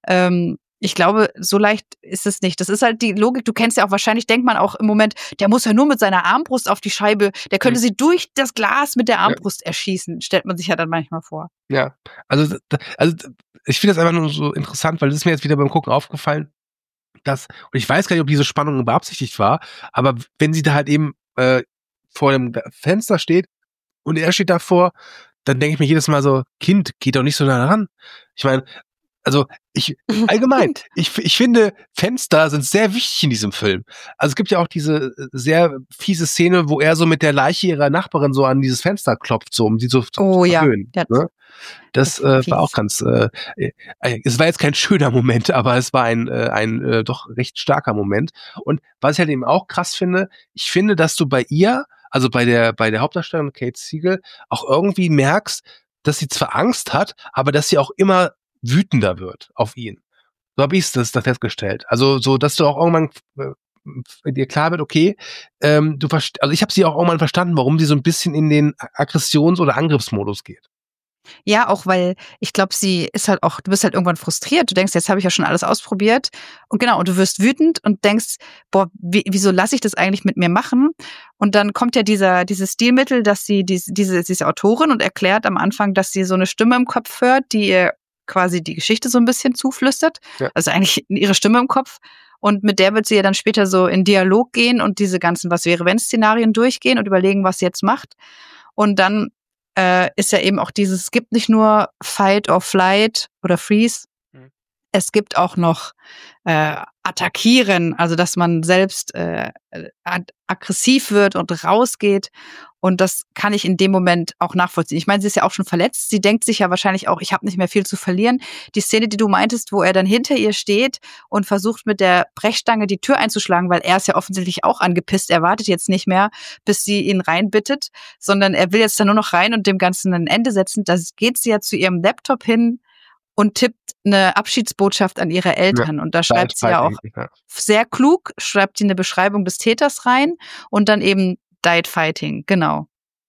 Ich glaube, so leicht ist es nicht. Das ist halt die Logik. Du kennst ja auch wahrscheinlich, denkt man auch im Moment, der muss ja nur mit seiner Armbrust auf die Scheibe, der könnte sie durch das Glas mit der Armbrust erschießen, stellt man sich ja dann manchmal vor. Ja, also ich finde das einfach nur so interessant, weil das ist mir jetzt wieder beim Gucken aufgefallen, und ich weiß gar nicht, ob diese Spannung beabsichtigt war, aber wenn sie da halt eben vor dem Fenster steht und er steht davor, dann denke ich mir jedes Mal so, Kind, geht doch nicht so nah ran. Ich meine, also allgemein, ich finde, Fenster sind sehr wichtig in diesem Film. Also es gibt ja auch diese sehr fiese Szene, wo er so mit der Leiche ihrer Nachbarin so an dieses Fenster klopft, so um sie so zu verhöhnen. Ja. Ne? Das war auch ganz, es war jetzt kein schöner Moment, aber es war ein doch recht starker Moment. Und was ich halt eben auch krass finde, ich finde, dass du bei ihr, also bei der Hauptdarstellerin Kate Siegel, auch irgendwie merkst, dass sie zwar Angst hat, aber dass sie auch immer wütender wird auf ihn. So habe ich es da festgestellt. Also so, dass du auch irgendwann dir klar wird, okay, also ich habe sie auch irgendwann verstanden, warum sie so ein bisschen in den Aggressions- oder Angriffsmodus geht. Ja, auch weil ich glaube, sie ist halt auch, du bist halt irgendwann frustriert. Du denkst, jetzt habe ich ja schon alles ausprobiert. Und genau, und du wirst wütend und denkst, boah, wieso lasse ich das eigentlich mit mir machen? Und dann kommt ja dieses Stilmittel, dass sie diese Autorin und erklärt am Anfang, dass sie so eine Stimme im Kopf hört, die ihr quasi die Geschichte so ein bisschen zuflüstert. Ja. Also eigentlich ihre Stimme im Kopf. Und mit der wird sie ja dann später so in Dialog gehen und diese ganzen Was-wäre-wenn-Szenarien durchgehen und überlegen, was sie jetzt macht. Und dann ist ja eben auch es gibt nicht nur Fight or Flight oder Freeze, es gibt auch noch Attackieren, also dass man selbst aggressiv wird und rausgeht. Und das kann ich in dem Moment auch nachvollziehen. Ich meine, sie ist ja auch schon verletzt. Sie denkt sich ja wahrscheinlich auch, ich habe nicht mehr viel zu verlieren. Die Szene, die du meintest, wo er dann hinter ihr steht und versucht mit der Brechstange die Tür einzuschlagen, weil er ist ja offensichtlich auch angepisst. Er wartet jetzt nicht mehr, bis sie ihn reinbittet, sondern er will jetzt da nur noch rein und dem Ganzen ein Ende setzen. Da geht sie ja zu ihrem Laptop hin und tippt eine Abschiedsbotschaft an ihre Eltern. Ja, und da schreibt sie ja auch sehr klug, schreibt sie eine Beschreibung des Täters rein und dann eben Died Fighting, genau.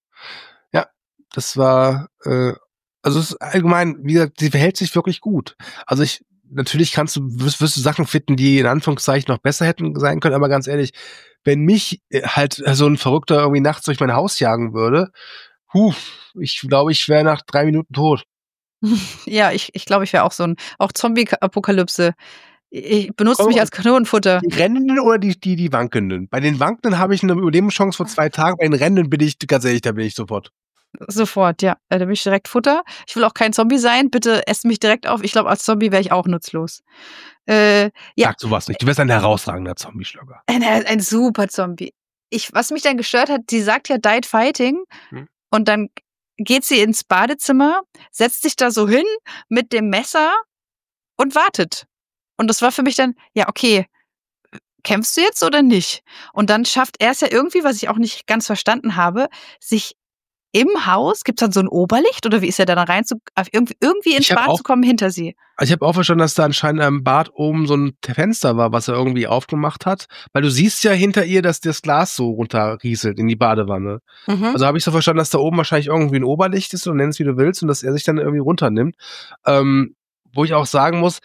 Ja, das war, also es ist allgemein, wie gesagt, sie verhält sich wirklich gut. Also natürlich wirst du Sachen finden, die in Anführungszeichen noch besser hätten sein können, aber ganz ehrlich, wenn mich halt so ein Verrückter irgendwie nachts durch mein Haus jagen würde, ich glaube, ich wäre nach 3 Minuten tot. Ja, ich glaube, ich wäre auch Zombie-Apokalypse. Ich benutze mich als Kanonenfutter. Die Rennenden oder die Wankenden? Bei den Wankenden habe ich eine Überlebenschance vor 2 Tagen, bei den Rennenden bin ich, ganz ehrlich, da bin ich sofort. Sofort, ja. Da bin ich direkt Futter. Ich will auch kein Zombie sein. Bitte esst mich direkt auf. Ich glaube, als Zombie wäre ich auch nutzlos. Ja. Sag sowas nicht. Du wärst ein herausragender Zombie-Schlogger. Ein super Zombie. Was mich dann gestört hat, sie sagt ja Died Fighting und dann geht sie ins Badezimmer, setzt sich da so hin mit dem Messer und wartet. Und das war für mich dann, ja, okay, kämpfst du jetzt oder nicht? Und dann schafft er es ja irgendwie, was ich auch nicht ganz verstanden habe, sich im Haus, gibt's dann so ein Oberlicht oder wie ist er da rein irgendwie ins Bad zu kommen hinter sie? Also ich habe auch verstanden, dass da anscheinend am Bad oben so ein Fenster war, was er irgendwie aufgemacht hat, weil du siehst ja hinter ihr, dass das Glas so runterrieselt in die Badewanne. Also habe ich so verstanden, dass da oben wahrscheinlich irgendwie ein Oberlicht ist, und nenn es wie du willst, und dass er sich dann irgendwie runternimmt. Wo ich auch sagen muss,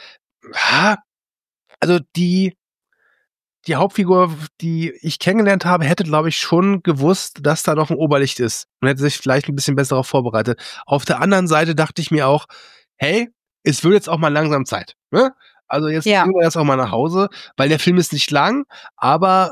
also die Hauptfigur, die ich kennengelernt habe, hätte, glaube ich, schon gewusst, dass da noch ein Oberlicht ist und hätte sich vielleicht ein bisschen besser darauf vorbereitet. Auf der anderen Seite dachte ich mir auch, hey, es wird jetzt auch mal langsam Zeit. Ne? Also jetzt gehen wir jetzt auch mal nach Hause, weil der Film ist nicht lang, aber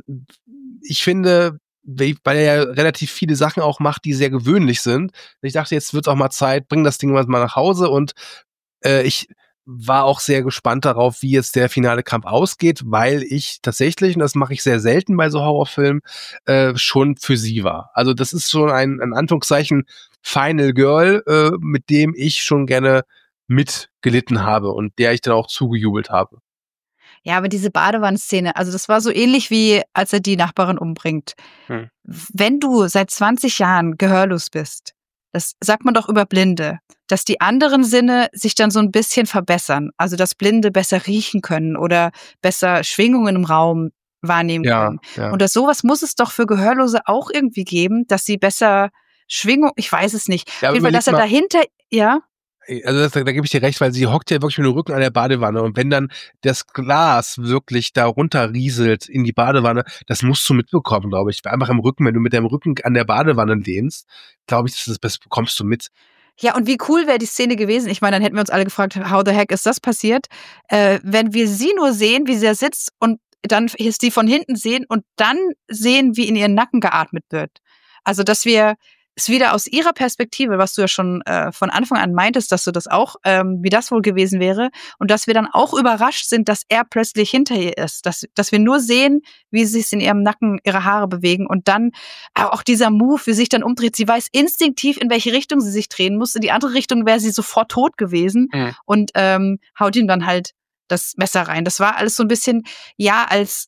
ich finde, weil er ja relativ viele Sachen auch macht, die sehr gewöhnlich sind. Ich dachte, jetzt wird es auch mal Zeit, bring das Ding mal nach Hause, und ich war auch sehr gespannt darauf, wie jetzt der finale Kampf ausgeht, weil ich tatsächlich, und das mache ich sehr selten bei so Horrorfilmen, schon für sie war. Also das ist schon ein Anführungszeichen Final Girl, mit dem ich schon gerne mitgelitten habe und der ich dann auch zugejubelt habe. Ja, aber diese Badewannenszene, also das war so ähnlich wie, als er die Nachbarin umbringt. Wenn du seit 20 Jahren gehörlos bist, das sagt man doch über Blinde, dass die anderen Sinne sich dann so ein bisschen verbessern. Also, dass Blinde besser riechen können oder besser Schwingungen im Raum wahrnehmen können. Ja. Und sowas muss es doch für Gehörlose auch irgendwie geben, dass sie besser ich weiß es nicht. Ja, auf jeden Fall, dass er dahinter, ja. Also da gebe ich dir recht, weil sie hockt ja wirklich mit dem Rücken an der Badewanne, und wenn dann das Glas wirklich da runter rieselt in die Badewanne, das musst du mitbekommen, glaube ich. Einfach im Rücken, wenn du mit deinem Rücken an der Badewanne lehnst, glaube ich, das bekommst du mit. Ja, und wie cool wäre die Szene gewesen? Ich meine, dann hätten wir uns alle gefragt, how the heck ist das passiert? Wenn wir sie nur sehen, wie sie da sitzt, und dann sie von hinten sehen und dann sehen, wie in ihren Nacken geatmet wird. Also, dass wir es wieder aus ihrer Perspektive, was du ja schon von Anfang an meintest, dass du das auch, wie das wohl gewesen wäre, und dass wir dann auch überrascht sind, dass er plötzlich hinter ihr ist, dass wir nur sehen, wie sie sich in ihrem Nacken ihre Haare bewegen, und dann auch dieser Move, wie sie sich dann umdreht. Sie weiß instinktiv, in welche Richtung sie sich drehen muss. In die andere Richtung wäre sie sofort tot gewesen und haut ihm dann halt das Messer rein. Das war alles so ein bisschen, ja, als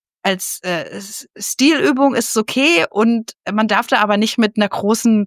Stilübung ist es okay, und man darf da aber nicht mit einer großen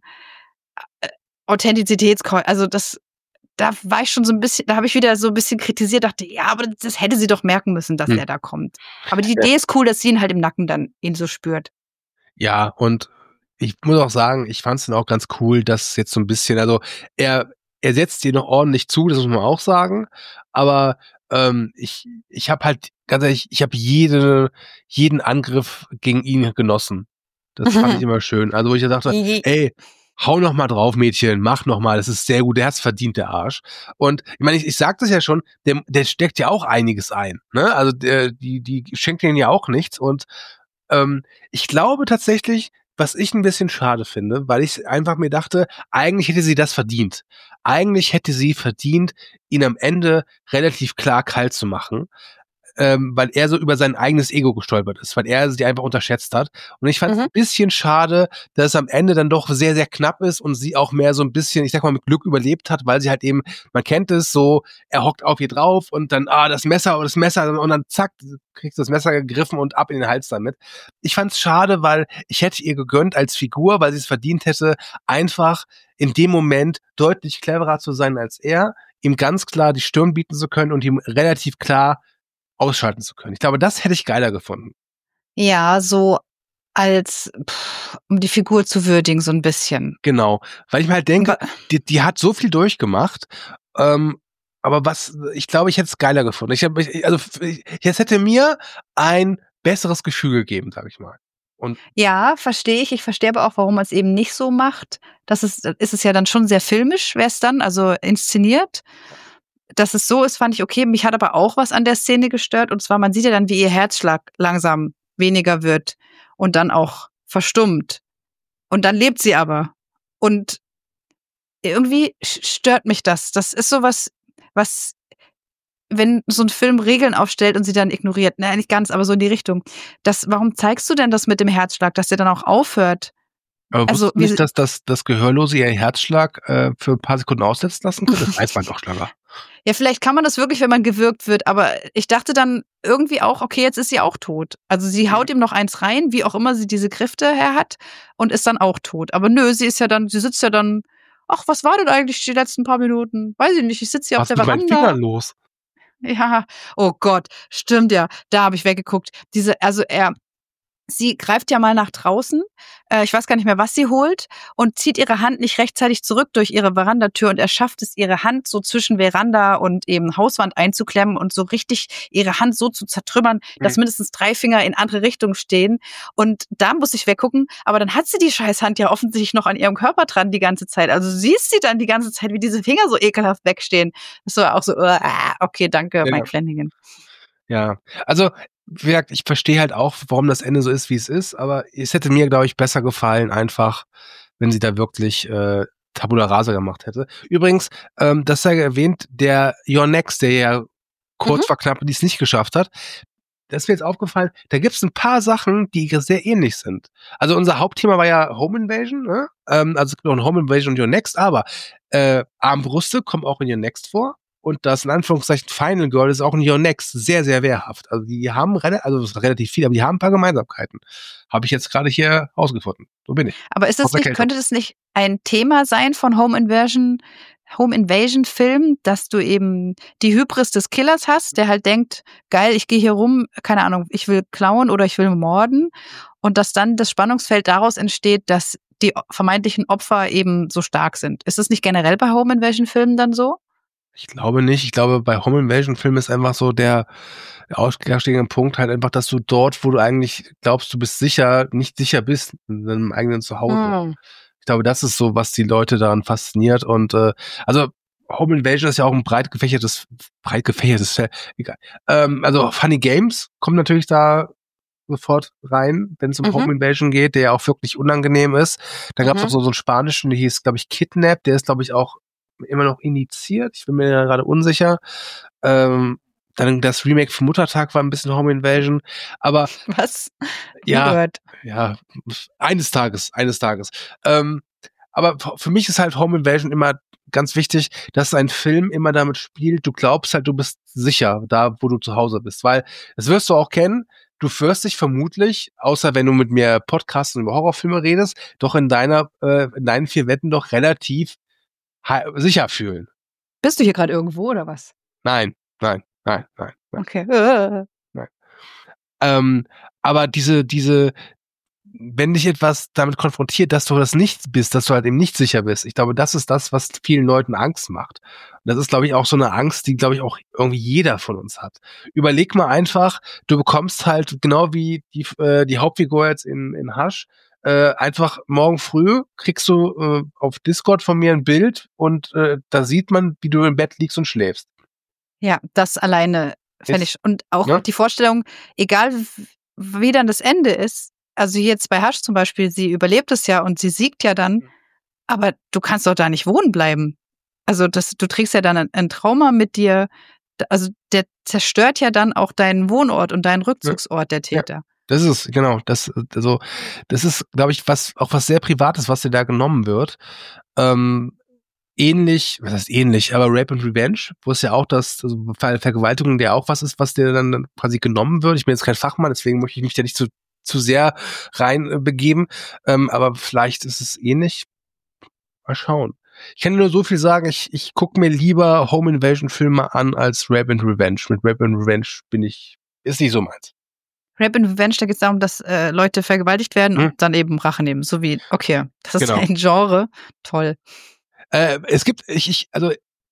also da war ich schon so ein bisschen, da habe ich wieder so ein bisschen kritisiert, dachte, ja, aber das hätte sie doch merken müssen, dass er da kommt. Aber die Idee ist cool, dass sie ihn halt im Nacken dann ihn so spürt. Ja, und ich muss auch sagen, ich fand es dann auch ganz cool, dass jetzt so ein bisschen, also er setzt ihr noch ordentlich zu, das muss man auch sagen, aber ich habe halt, ganz ehrlich, ich habe jeden Angriff gegen ihn genossen. Das fand ich immer schön. Also wo ich dachte, ey, hau noch mal drauf, Mädchen, mach noch mal, das ist sehr gut, der hat's verdient, der Arsch. Und ich meine, ich sag das ja schon, der steckt ja auch einiges ein, ne? Also die schenkt denen ja auch nichts, und ich glaube tatsächlich, was ich ein bisschen schade finde, weil ich einfach mir dachte, eigentlich hätte sie das verdient. Eigentlich hätte sie verdient, ihn am Ende relativ klar kalt zu machen, weil er so über sein eigenes Ego gestolpert ist, weil er sie einfach unterschätzt hat. Und ich fand es ein bisschen schade, dass es am Ende dann doch sehr, sehr knapp ist und sie auch mehr so ein bisschen, ich sag mal, mit Glück überlebt hat, weil sie halt eben, man kennt es so, er hockt auf ihr drauf und dann, das Messer und dann zack, kriegst du das Messer gegriffen und ab in den Hals damit. Ich fand es schade, weil ich hätte ihr gegönnt als Figur, weil sie es verdient hätte, einfach in dem Moment deutlich cleverer zu sein als er, ihm ganz klar die Stirn bieten zu können und ihm relativ klar ausschalten zu können. Ich glaube, das hätte ich geiler gefunden. Ja, so als, um die Figur zu würdigen, so ein bisschen. Genau, weil ich mir halt denke, die hat so viel durchgemacht, aber ich glaube, ich hätte es geiler gefunden. Es hätte mir ein besseres Gefühl gegeben, sag ich mal. Und Ja, verstehe ich. Ich verstehe aber auch, warum man es eben nicht so macht. Ist es ja dann schon sehr filmisch, wäre es dann, also inszeniert. Dass es so ist, fand ich okay. Mich hat aber auch was an der Szene gestört. Und zwar, man sieht ja dann, wie ihr Herzschlag langsam weniger wird und dann auch verstummt. Und dann lebt sie aber. Und irgendwie stört mich das. Das ist sowas, was, wenn so ein Film Regeln aufstellt und sie dann ignoriert. Ne, nicht ganz, aber so in die Richtung. Warum zeigst du denn das mit dem Herzschlag, dass der dann auch aufhört? aber Also, wusstest du nicht, dass das Gehörlose ihr Herzschlag für ein paar Sekunden aussetzen lassen können? Das weiß man doch, Schlager. Ja, vielleicht kann man das wirklich, wenn man gewürgt wird, aber ich dachte dann irgendwie auch, okay, jetzt ist sie auch tot. Also sie haut ihm noch eins rein, wie auch immer sie diese Kräfte her hat, und ist dann auch tot. Aber nö, sie sitzt ja dann, ach, was war denn eigentlich die letzten paar Minuten? Weiß ich nicht, ich sitze hier auf Was der ist mit meinen Veranda. Fingern los? Ja, oh Gott, stimmt ja, da habe ich weggeguckt. Sie greift ja mal nach draußen, ich weiß gar nicht mehr, was sie holt, und zieht ihre Hand nicht rechtzeitig zurück durch ihre Verandatür, und er schafft es, ihre Hand so zwischen Veranda und eben Hauswand einzuklemmen und so richtig ihre Hand so zu zertrümmern, dass mindestens 3 Finger in andere Richtungen stehen. Und da muss ich weggucken, aber dann hat sie die Scheißhand ja offensichtlich noch an ihrem Körper dran die ganze Zeit. Also du siehst sie dann die ganze Zeit, wie diese Finger so ekelhaft wegstehen. Das war auch so, okay, danke, Ja. Mike Flanagan. Ja, also wie gesagt, ich verstehe halt auch, warum das Ende so ist, wie es ist, aber es hätte mir, glaube ich, besser gefallen, einfach, wenn sie da wirklich Tabula Rasa gemacht hätte. Übrigens, das sei erwähnt, der You're Next, der ja kurz vor knapp, die es nicht geschafft hat, das ist mir jetzt aufgefallen, da gibt es ein paar Sachen, die sehr ähnlich sind. Also unser Hauptthema war ja Home Invasion, ne? Also es gibt auch ein Home Invasion und You're Next, aber Armbrüste kommen auch in You're Next vor. Und das in Anführungszeichen Final Girl ist auch in You're Next sehr, sehr wehrhaft. Also die haben relativ viel, aber die haben ein paar Gemeinsamkeiten. Habe ich jetzt gerade hier rausgefunden. So bin ich. Aber könnte das nicht ein Thema sein von Home Invasion Film, dass du eben die Hybris des Killers hast, der halt denkt, geil, ich gehe hier rum, keine Ahnung, ich will klauen oder ich will morden, und dass dann das Spannungsfeld daraus entsteht, dass die vermeintlichen Opfer eben so stark sind. Ist das nicht generell bei Home Invasion Filmen dann so? Ich glaube nicht. Ich glaube, bei Home Invasion Film ist einfach so der ausschlaggebende Punkt halt einfach, dass du dort, wo du eigentlich glaubst, du bist sicher, nicht sicher bist in deinem eigenen Zuhause. Ich glaube, das ist so, was die Leute daran fasziniert. Und also Home Invasion ist ja auch ein breit gefächertes Feld. Egal. Also Funny Games kommt natürlich da sofort rein, wenn es um Home Invasion geht, der ja auch wirklich unangenehm ist. Da gab es auch so einen spanischen, der hieß, glaube ich, Kidnap, der ist, glaube ich, auch immer noch initiiert. Ich bin mir da gerade unsicher. Dann das Remake von Muttertag war ein bisschen Home Invasion. Aber was? Ja, eines Tages. Aber für mich ist halt Home Invasion immer ganz wichtig, dass ein Film immer damit spielt, du glaubst halt, du bist sicher da, wo du zu Hause bist. Weil, das wirst du auch kennen, du wirst dich vermutlich, außer wenn du mit mir Podcasts und über Horrorfilme redest, doch in deinen 4 Wänden doch relativ sicher fühlen. Bist du hier gerade irgendwo oder was? Nein. Okay. Nein. Aber wenn dich etwas damit konfrontiert, dass du das nicht bist, dass du halt eben nicht sicher bist, ich glaube, das ist das, was vielen Leuten Angst macht. Und das ist, glaube ich, auch so eine Angst, die, glaube ich, auch irgendwie jeder von uns hat. Überleg mal einfach, du bekommst halt, genau wie die Hauptfigur jetzt in Hush, einfach morgen früh kriegst du auf Discord von mir ein Bild und da sieht man, wie du im Bett liegst und schläfst. Ja, das alleine fände ich. Und auch die Vorstellung, egal wie dann das Ende ist, also jetzt bei Hush zum Beispiel, sie überlebt es ja und sie siegt ja dann, aber du kannst doch da nicht wohnen bleiben. Also du trägst ja dann ein Trauma mit dir, also der zerstört ja dann auch deinen Wohnort und deinen Rückzugsort, der Täter. Ja. Das ist, genau, das ist, glaube ich, was sehr Privates, was dir da genommen wird. Ähnlich, was heißt ähnlich, aber Rape and Revenge, wo es ja auch Vergewaltigung, der auch was ist, was dir dann quasi genommen wird. Ich bin jetzt kein Fachmann, deswegen möchte ich mich da nicht zu sehr rein begeben, aber vielleicht ist es ähnlich. Mal schauen. Ich kann nur so viel sagen, ich gucke mir lieber Home Invasion Filme an als Rape and Revenge. Mit Rape and Revenge ist nicht so meins. Rape and Revenge, da geht es darum, dass Leute vergewaltigt werden und dann eben Rache nehmen. So wie, okay, das ist ein Genre. Toll. Es gibt,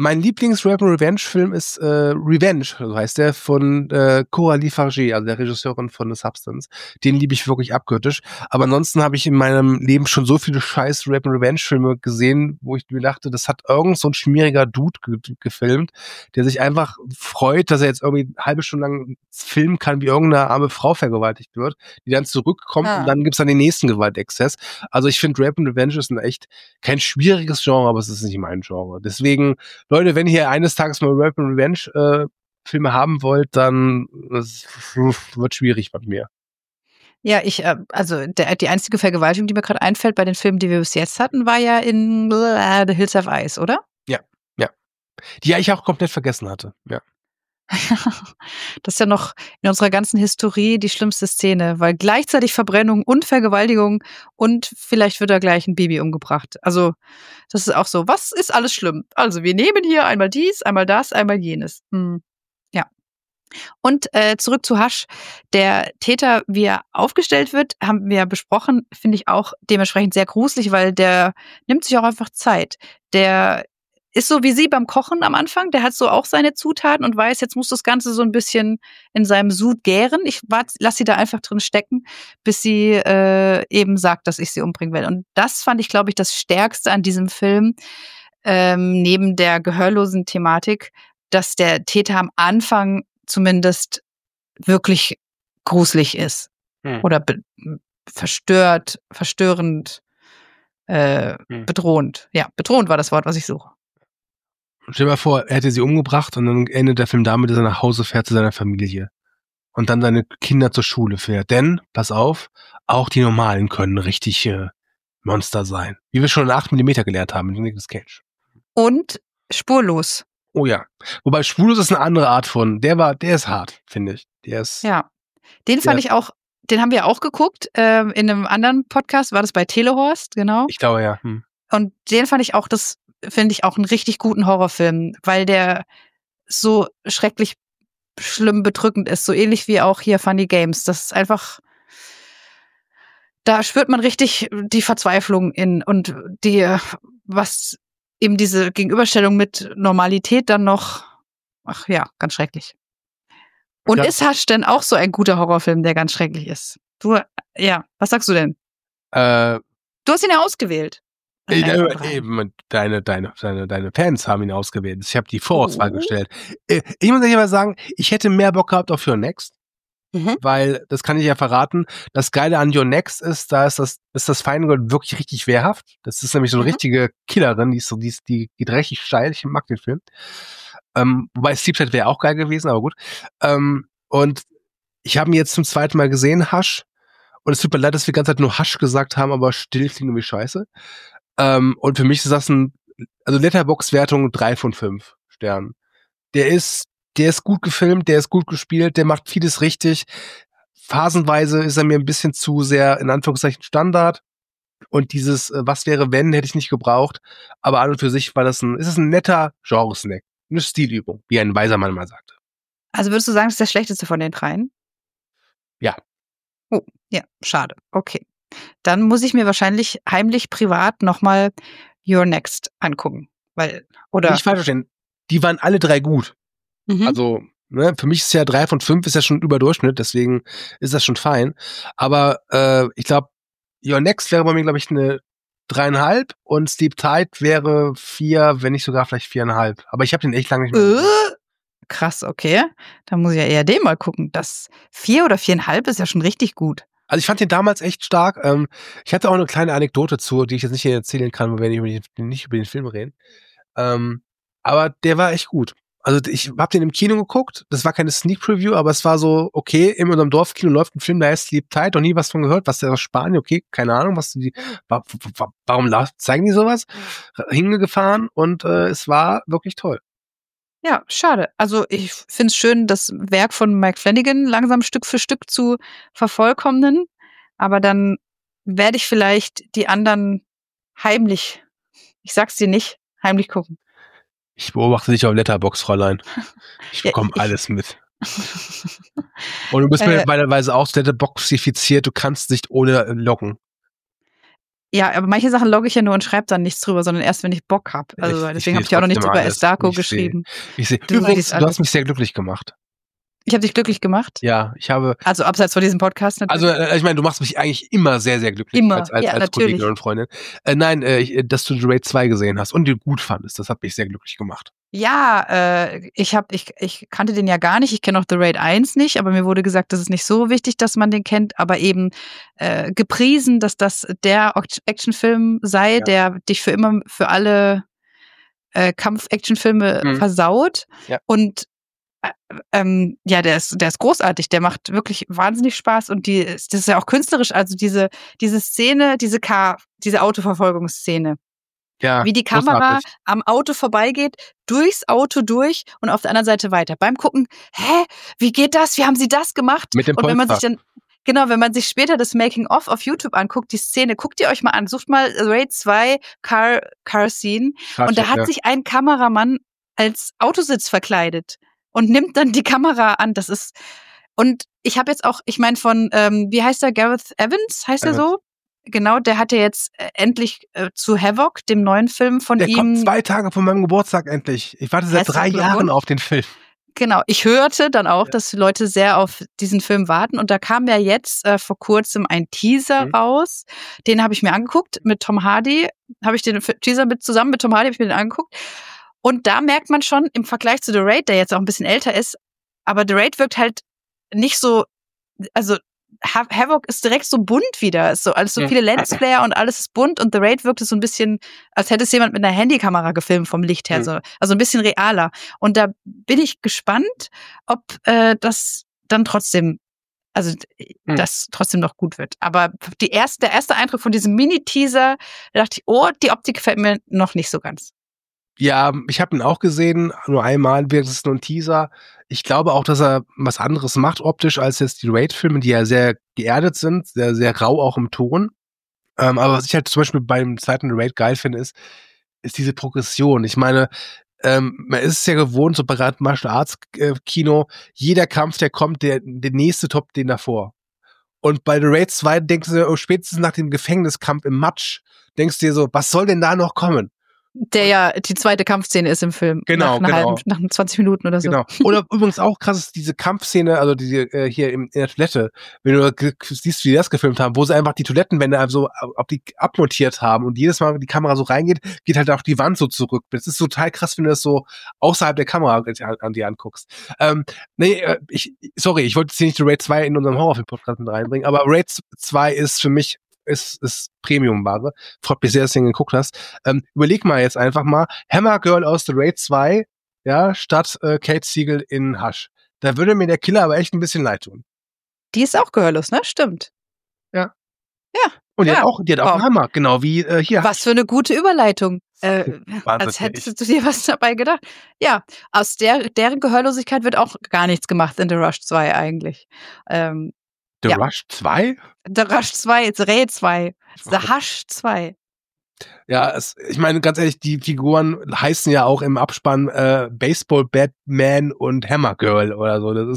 Mein Lieblings-Rap-and-Revenge-Film ist Revenge, so heißt der, von Coralie Farge, also der Regisseurin von The Substance. Den liebe ich wirklich abgöttisch. Aber ansonsten habe ich in meinem Leben schon so viele scheiß Rap-and-Revenge-Filme gesehen, wo ich mir dachte, das hat irgend so ein schmieriger Dude gefilmt, der sich einfach freut, dass er jetzt irgendwie eine halbe Stunde lang filmen kann, wie irgendeine arme Frau vergewaltigt wird, die dann zurückkommt und dann gibt's dann den nächsten Gewaltexzess. Also ich finde Rap-and-Revenge ist ein echt kein schwieriges Genre, aber es ist nicht mein Genre. Deswegen, Leute, wenn ihr eines Tages mal Rap and Revenge Filme haben wollt, dann das wird schwierig bei mir. Ja, also die einzige Vergewaltigung, die mir gerade einfällt bei den Filmen, die wir bis jetzt hatten, war ja in The Hills Have Eyes, oder? Ja. Die ich auch komplett vergessen hatte, ja. Das ist ja noch in unserer ganzen Historie die schlimmste Szene, weil gleichzeitig Verbrennung und Vergewaltigung und vielleicht wird da gleich ein Baby umgebracht. Also das ist auch so, was ist alles schlimm? Also wir nehmen hier einmal dies, einmal das, einmal jenes. Ja. Und zurück zu Hasch. Der Täter, wie er aufgestellt wird, haben wir besprochen, finde ich auch dementsprechend sehr gruselig, weil der nimmt sich auch einfach Zeit. Der ist so wie sie beim Kochen am Anfang. Der hat so auch seine Zutaten und weiß, jetzt muss das Ganze so ein bisschen in seinem Sud gären. Ich lass sie da einfach drin stecken, bis sie eben sagt, dass ich sie umbringen will. Und das fand ich, glaube ich, das Stärkste an diesem Film, neben der gehörlosen Thematik, dass der Täter am Anfang zumindest wirklich gruselig ist. Oder verstörend, bedrohend. Ja, bedrohend war das Wort, was ich suche. Stell dir mal vor, er hätte sie umgebracht und dann endet der Film damit, dass er nach Hause fährt zu seiner Familie und dann seine Kinder zur Schule fährt. Denn, pass auf, auch die Normalen können richtig Monster sein. Wie wir schon in 8 mm gelernt haben in Nicolas Cage. Und spurlos. Oh ja. Wobei spurlos ist eine andere Art von, der ist hart, finde ich. Ja. Den fand ich auch, den haben wir auch geguckt, in einem anderen Podcast, war das bei Telehorst, genau. Ich glaube, ja. Und den fand ich auch, das finde ich auch einen richtig guten Horrorfilm, weil der so schrecklich schlimm bedrückend ist, so ähnlich wie auch hier Funny Games. Das ist einfach, da spürt man richtig die Verzweiflung und was eben diese Gegenüberstellung mit Normalität dann noch, ach ja, ganz schrecklich. Und ist Hasch denn auch so ein guter Horrorfilm, der ganz schrecklich ist? Was sagst du denn? Du hast ihn ja ausgewählt. Eben, deine Fans haben ihn ausgewählt. Ich habe die Vorauswahl gestellt. Ich muss aber sagen, ich hätte mehr Bock gehabt auf Your Next, weil, das kann ich ja verraten, das Geile an Your Next ist, da ist das Feingold wirklich richtig wehrhaft. Das ist nämlich so eine richtige Killerin, die geht richtig steil. Ich mag den Film. Wobei Sleepset wäre auch geil gewesen, aber gut. Und ich habe ihn jetzt zum zweiten Mal gesehen, Hasch. Und es tut mir leid, dass wir die ganze Zeit nur Hasch gesagt haben, aber still klingt irgendwie scheiße. Und für mich ist das Letterboxd-Wertung 3 von 5 Sternen. Der ist gut gefilmt, der ist gut gespielt, der macht vieles richtig. Phasenweise ist er mir ein bisschen zu sehr, in Anführungszeichen, Standard. Und dieses Was wäre wenn, hätte ich nicht gebraucht. Aber an und für sich ist es ein netter Genresnack. Eine Stilübung, wie ein weiser Mann mal sagte. Also würdest du sagen, das ist der schlechteste von den dreien? Ja. Oh, ja, schade. Okay. Dann muss ich mir wahrscheinlich heimlich privat nochmal Your Next angucken. Nicht falsch verstehen, die waren alle 3 gut. Also, für mich ist ja 3 von 5 ist ja schon Überdurchschnitt, deswegen ist das schon fein. Aber ich glaube, Your Next wäre bei mir, glaube ich, eine 3,5 und Sleep Tight wäre 4, wenn nicht sogar vielleicht 4,5. Aber ich habe den echt lange nicht mehr gesehen. Krass, okay. Dann muss ich ja eher den mal gucken. Das 4 oder 4,5 ist ja schon richtig gut. Also ich fand den damals echt stark. Ich hatte auch eine kleine Anekdote zu, die ich jetzt nicht hier erzählen kann, weil wir nicht über den Film reden. Aber der war echt gut. Also ich habe den im Kino geguckt. Das war keine Sneak Preview, aber es war so, okay, in unserem Dorfkino läuft ein Film, der heißt Sleep Tight, noch nie was von gehört. Was der aus Spanien? Okay, keine Ahnung, warum zeigen die sowas? Hingefahren und es war wirklich toll. Ja, schade. Also ich finde es schön, das Werk von Mike Flanagan langsam Stück für Stück zu vervollkommnen. Aber dann werde ich vielleicht die anderen heimlich, ich sag's dir nicht, heimlich gucken. Ich beobachte dich auf Letterboxd, Fräulein. Ich bekomme alles mit. Und du bist mittlerweile auch letterboxifiziert, du kannst nicht ohne loggen. Ja, aber manche Sachen logge ich ja nur und schreibe dann nichts drüber, sondern erst, wenn ich Bock habe. Also deswegen habe ich auch noch nichts über Estarco geschrieben. Ich sehe. Übrigens, du hast mich sehr glücklich gemacht. Ich habe dich glücklich gemacht? Ja, ich habe... Also abseits von diesem Podcast natürlich. Also ich meine, du machst mich eigentlich immer sehr, sehr glücklich. Immer, als Kollegin und Freundin. Nein, dass du The Raid 2 gesehen hast und den gut fandest, das hat mich sehr glücklich gemacht. Ja, ich kannte den ja gar nicht. Ich kenne auch The Raid 1 nicht, aber mir wurde gesagt, das ist nicht so wichtig, dass man den kennt, aber eben gepriesen, dass das der Actionfilm sei, der dich für immer, für alle Kampf-Actionfilme versaut. Ja. Und ja, der ist großartig, der macht wirklich wahnsinnig Spaß und das ist ja auch künstlerisch, also diese Szene, diese Autoverfolgungsszene. Ja, wie die Kamera am Auto vorbeigeht, durchs Auto durch und auf der anderen Seite weiter. Beim Gucken, wie geht das? Wie haben sie das gemacht? Mit dem und wenn man sich dann, wenn man sich später das Making-of auf YouTube anguckt, die Szene, guckt ihr euch mal an, sucht mal Raid 2 Car Scene und da hat sich ein Kameramann als Autositz verkleidet und nimmt dann die Kamera an. Das ist, und ich habe jetzt auch, ich meine von, wie heißt der, Gareth Evans, heißt er so? Genau, der hatte jetzt endlich zu Havoc, dem neuen Film von ihm. Der kommt 2 Tage vor meinem Geburtstag endlich. Ich warte seit 3 Jahren auf den Film. Genau, ich hörte dann auch, dass die Leute sehr auf diesen Film warten. Und da kam ja jetzt vor kurzem ein Teaser raus. Den habe ich mir angeguckt mit Tom Hardy. Habe ich den Teaser zusammen mit Tom Hardy habe ich mir den angeguckt. Und da merkt man schon im Vergleich zu The Raid, der jetzt auch ein bisschen älter ist, aber The Raid wirkt halt nicht so, also Havoc ist direkt so bunt wieder, ist so alles so viele Lensflare und alles ist bunt und The Raid wirkte so ein bisschen, als hätte es jemand mit einer Handykamera gefilmt vom Licht her, so, also ein bisschen realer. Und da bin ich gespannt, ob das dann trotzdem, also das trotzdem noch gut wird. Aber der erste Eindruck von diesem Mini-Teaser, da dachte ich, die Optik gefällt mir noch nicht so ganz. Ja, ich habe ihn auch gesehen, nur einmal, während es nur ein Teaser. Ich glaube auch, dass er was anderes macht optisch als jetzt die Raid-Filme, die ja sehr geerdet sind, sehr, sehr rau auch im Ton. Aber was ich halt zum Beispiel beim zweiten Raid geil finde, ist diese Progression. Ich meine, man ist es ja gewohnt, so bei Martial Arts Kino, jeder Kampf, der kommt, der nächste toppt den davor. Und bei The Raid 2 denkst du, spätestens nach dem Gefängniskampf im Matsch, denkst du dir so, was soll denn da noch kommen? Der ja die zweite Kampfszene ist im Film. Genau, nach 20 Minuten oder so. Genau. Oder übrigens auch krass ist diese Kampfszene, also diese hier in der Toilette, wenn du siehst, wie die das gefilmt haben, wo sie einfach die Toilettenwände so abmontiert haben und jedes Mal, wenn die Kamera so reingeht, geht halt auch die Wand so zurück. Das ist total krass, wenn du das so außerhalb der Kamera an dir anguckst. Ich wollte jetzt hier nicht die Raid 2 in unserem Horrorfilm-Podcast mit reinbringen, aber Raid 2 ist für mich ist Premium-Ware. Freut mich sehr, dass du den geguckt hast. Überleg mal jetzt einfach mal, Hammer Girl aus The Raid 2, ja, statt Kate Siegel in Hush. Da würde mir der Killer aber echt ein bisschen leid tun. Die ist auch gehörlos, ne? Stimmt. Ja. Ja. Und die hat auch einen Hammer, genau wie hier. Was für eine gute Überleitung. Als hättest du dir was dabei gedacht. Ja, aus deren Gehörlosigkeit wird auch gar nichts gemacht in The Rush 2 eigentlich. The Rush 2? The Rush 2, The Raid 2, The Hush 2. Ja, ich meine, ganz ehrlich, die Figuren heißen ja auch im Abspann Baseball Batman und Hammer Girl oder so.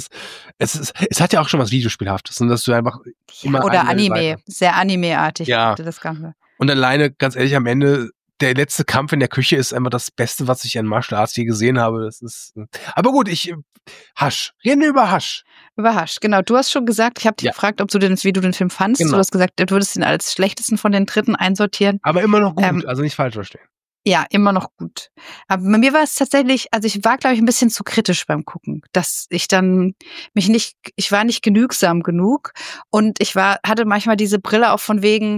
Es hat ja auch schon was Videospielhaftes, und dass du einfach immer oder Anime, sehr Anime-artig. Ja. Das Ganze. Und alleine, ganz ehrlich, am Ende, der letzte Kampf in der Küche ist einfach das Beste, was ich in Martial Arts je gesehen habe. Aber gut, Hush. Reden wir über Hush. Über Hush, genau. Du hast schon gesagt, ich habe dich gefragt, wie du den Film fandst. Genau. Du hast gesagt, du würdest ihn als schlechtesten von den dritten einsortieren. Aber immer noch gut, also nicht falsch verstehen. Ja, immer noch gut. Aber bei mir war es tatsächlich, also ich war, glaube ich, ein bisschen zu kritisch beim Gucken, dass ich dann ich war nicht genügsam genug und hatte manchmal diese Brille auch von wegen,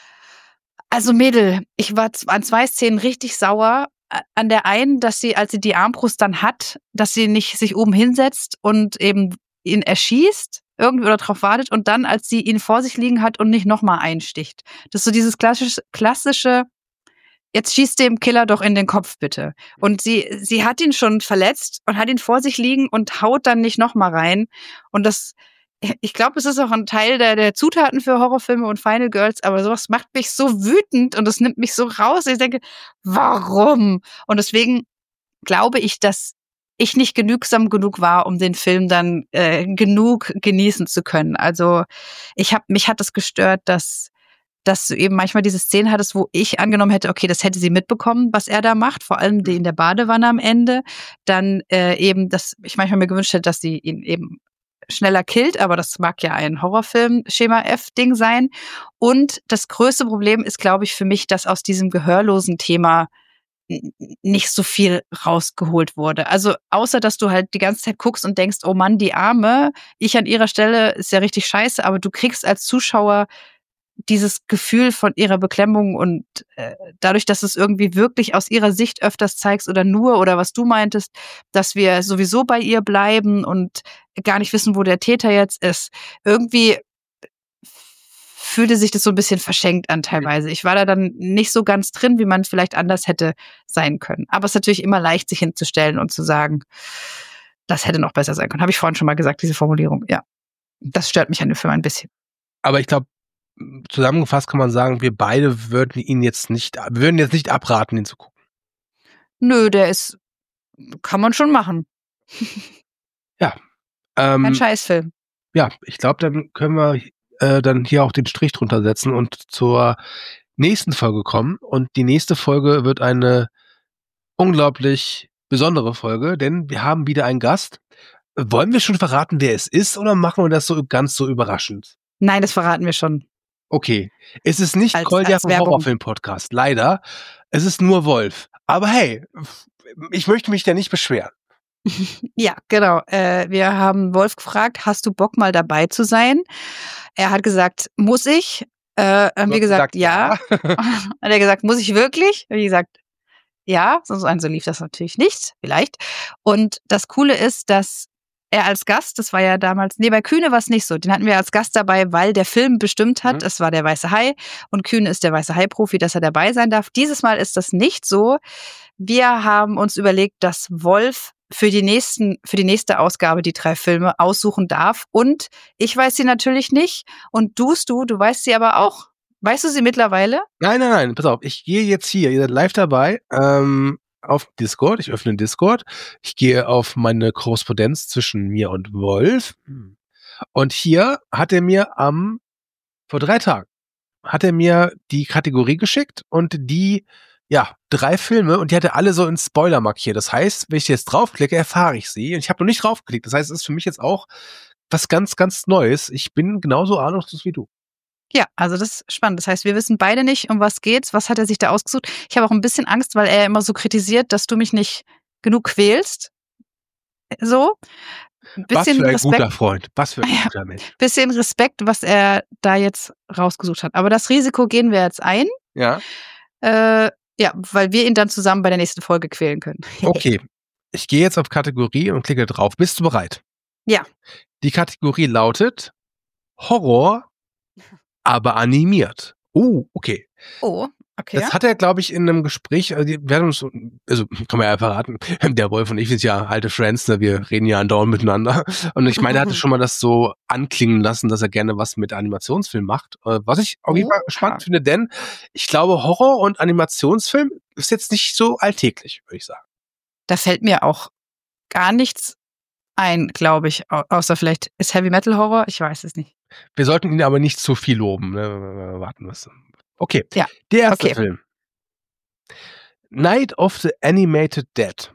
also Mädel, ich war an 2 Szenen richtig sauer. An der einen, dass sie, als sie die Armbrust dann hat, dass sie nicht sich oben hinsetzt und eben ihn erschießt irgendwie oder drauf wartet und dann, als sie ihn vor sich liegen hat und nicht nochmal einsticht. Das ist so dieses klassische, jetzt schießt dem Killer doch in den Kopf, bitte. Und sie hat ihn schon verletzt und hat ihn vor sich liegen und haut dann nicht nochmal rein. Und ich glaube, es ist auch ein Teil der Zutaten für Horrorfilme und Final Girls, aber sowas macht mich so wütend und das nimmt mich so raus. Ich denke, warum? Und deswegen glaube ich, dass ich nicht genügsam genug war, um den Film dann genug genießen zu können. Also mich hat es gestört, dass dass du eben manchmal diese Szenen hattest, wo ich angenommen hätte, okay, das hätte sie mitbekommen, was er da macht, vor allem die in der Badewanne am Ende. Dann eben, dass ich manchmal mir gewünscht hätte, dass sie ihn eben schneller killt, aber das mag ja ein Horrorfilm-Schema-F-Ding sein. Und das größte Problem ist, glaube ich, für mich, dass aus diesem gehörlosen Thema nicht so viel rausgeholt wurde. Also außer, dass du halt die ganze Zeit guckst und denkst, oh Mann, die Arme, ich an ihrer Stelle ist ja richtig scheiße, aber du kriegst als Zuschauer dieses Gefühl von ihrer Beklemmung und dadurch, dass es irgendwie wirklich aus ihrer Sicht öfters zeigst oder was du meintest, dass wir sowieso bei ihr bleiben und gar nicht wissen, wo der Täter jetzt ist. Irgendwie fühlte sich das so ein bisschen verschenkt an teilweise. Ich war da dann nicht so ganz drin, wie man vielleicht anders hätte sein können. Aber es ist natürlich immer leicht, sich hinzustellen und zu sagen, das hätte noch besser sein können. Habe ich vorhin schon mal gesagt, diese Formulierung. Ja, das stört mich an dem Film ein bisschen. Aber ich glaube, zusammengefasst kann man sagen, wir beide würden jetzt nicht abraten, ihn zu gucken. Nö, kann man schon machen. Ja. Ein Scheißfilm. Ja, ich glaube, dann können wir dann hier auch den Strich drunter setzen und zur nächsten Folge kommen. Und die nächste Folge wird eine unglaublich besondere Folge, denn wir haben wieder einen Gast. Wollen wir schon verraten, wer es ist, oder machen wir das so ganz so überraschend? Nein, das verraten wir schon. Okay, es ist nicht Kolja vom Horrorfilm-Podcast, leider. Es ist nur Wolf. Aber hey, ich möchte mich da nicht beschweren. Ja, genau. Wir haben Wolf gefragt, hast du Bock mal dabei zu sein? Er hat gesagt, muss ich? Haben wir gesagt, ja. Hat er gesagt, muss ich wirklich? Haben wir gesagt, ja. Sonst so lief das natürlich nicht, vielleicht. Und das Coole ist, dass er als Gast, das war ja damals, bei Kühne war es nicht so. Den hatten wir als Gast dabei, weil der Film bestimmt hat, es war der Weiße Hai und Kühne ist der Weiße Hai-Profi, dass er dabei sein darf. Dieses Mal ist das nicht so. Wir haben uns überlegt, dass Wolf für die nächste Ausgabe die 3 Filme aussuchen darf. Und ich weiß sie natürlich nicht. Und du weißt sie aber auch. Weißt du sie mittlerweile? Nein, pass auf. Ich gehe jetzt hier, ihr seid live dabei, auf Discord. Ich öffne Discord. Ich gehe auf meine Korrespondenz zwischen mir und Wolf. Und hier hat er mir vor 3 Tagen hat er mir die Kategorie geschickt und die 3 Filme, und die hat er alle so in Spoiler markiert. Das heißt, wenn ich jetzt draufklicke, erfahre ich sie. Und ich habe noch nicht draufgeklickt. Das heißt, es ist für mich jetzt auch was ganz, ganz Neues. Ich bin genauso ahnungslos wie du. Ja, also das ist spannend. Das heißt, wir wissen beide nicht, um was geht's. Was hat er sich da ausgesucht? Ich habe auch ein bisschen Angst, weil er immer so kritisiert, dass du mich nicht genug quälst. So. Was für ein guter Freund. Was für ein guter Mensch. Bisschen Respekt, was er da jetzt rausgesucht hat. Aber das Risiko gehen wir jetzt ein. Ja. Ja, weil wir ihn dann zusammen bei der nächsten Folge quälen können. Okay, ich gehe jetzt auf Kategorie und klicke drauf. Bist du bereit? Ja. Die Kategorie lautet Horror, aber animiert. Okay. Oh, okay. Das hat er, glaube ich, in einem Gespräch, wir haben uns, kann man ja verraten, der Wolf und ich sind ja alte Friends, ne? Wir reden ja andauernd miteinander. Und ich meine, er hatte schon mal das so anklingen lassen, dass er gerne was mit Animationsfilm macht. Was ich auf jeden Fall spannend finde, denn ich glaube, Horror und Animationsfilm ist jetzt nicht so alltäglich, würde ich sagen. Da fällt mir auch gar nichts ein, glaube ich, außer vielleicht ist Heavy Metal Horror, ich weiß es nicht. Wir sollten ihn aber nicht zu viel loben, ne? Warten müssen. Okay, ja. Der erste Film. Night of the Animated Dead.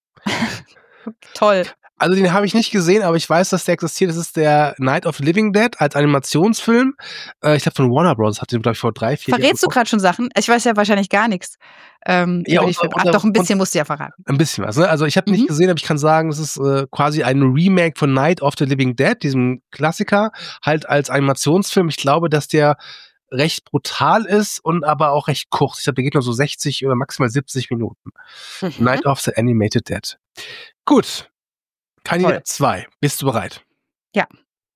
Toll. Also den habe ich nicht gesehen, aber ich weiß, dass der existiert. Das ist der Night of the Living Dead als Animationsfilm. Ich glaube von Warner Bros. Hat den, glaube ich, vor 3, 4 Jahren. Verrätst du gerade schon Sachen? Ich weiß ja wahrscheinlich gar nichts. Doch ein bisschen musst du ja verraten. Ein bisschen was, ne? Also ich habe nicht gesehen, aber ich kann sagen, es ist quasi ein Remake von Night of the Living Dead, diesem Klassiker, halt als Animationsfilm. Ich glaube, dass der recht brutal ist und aber auch recht kurz. Ich glaube, der geht nur so 60 oder maximal 70 Minuten. Night of the Animated Dead. Gut. Kandidat 2. Bist du bereit? Ja.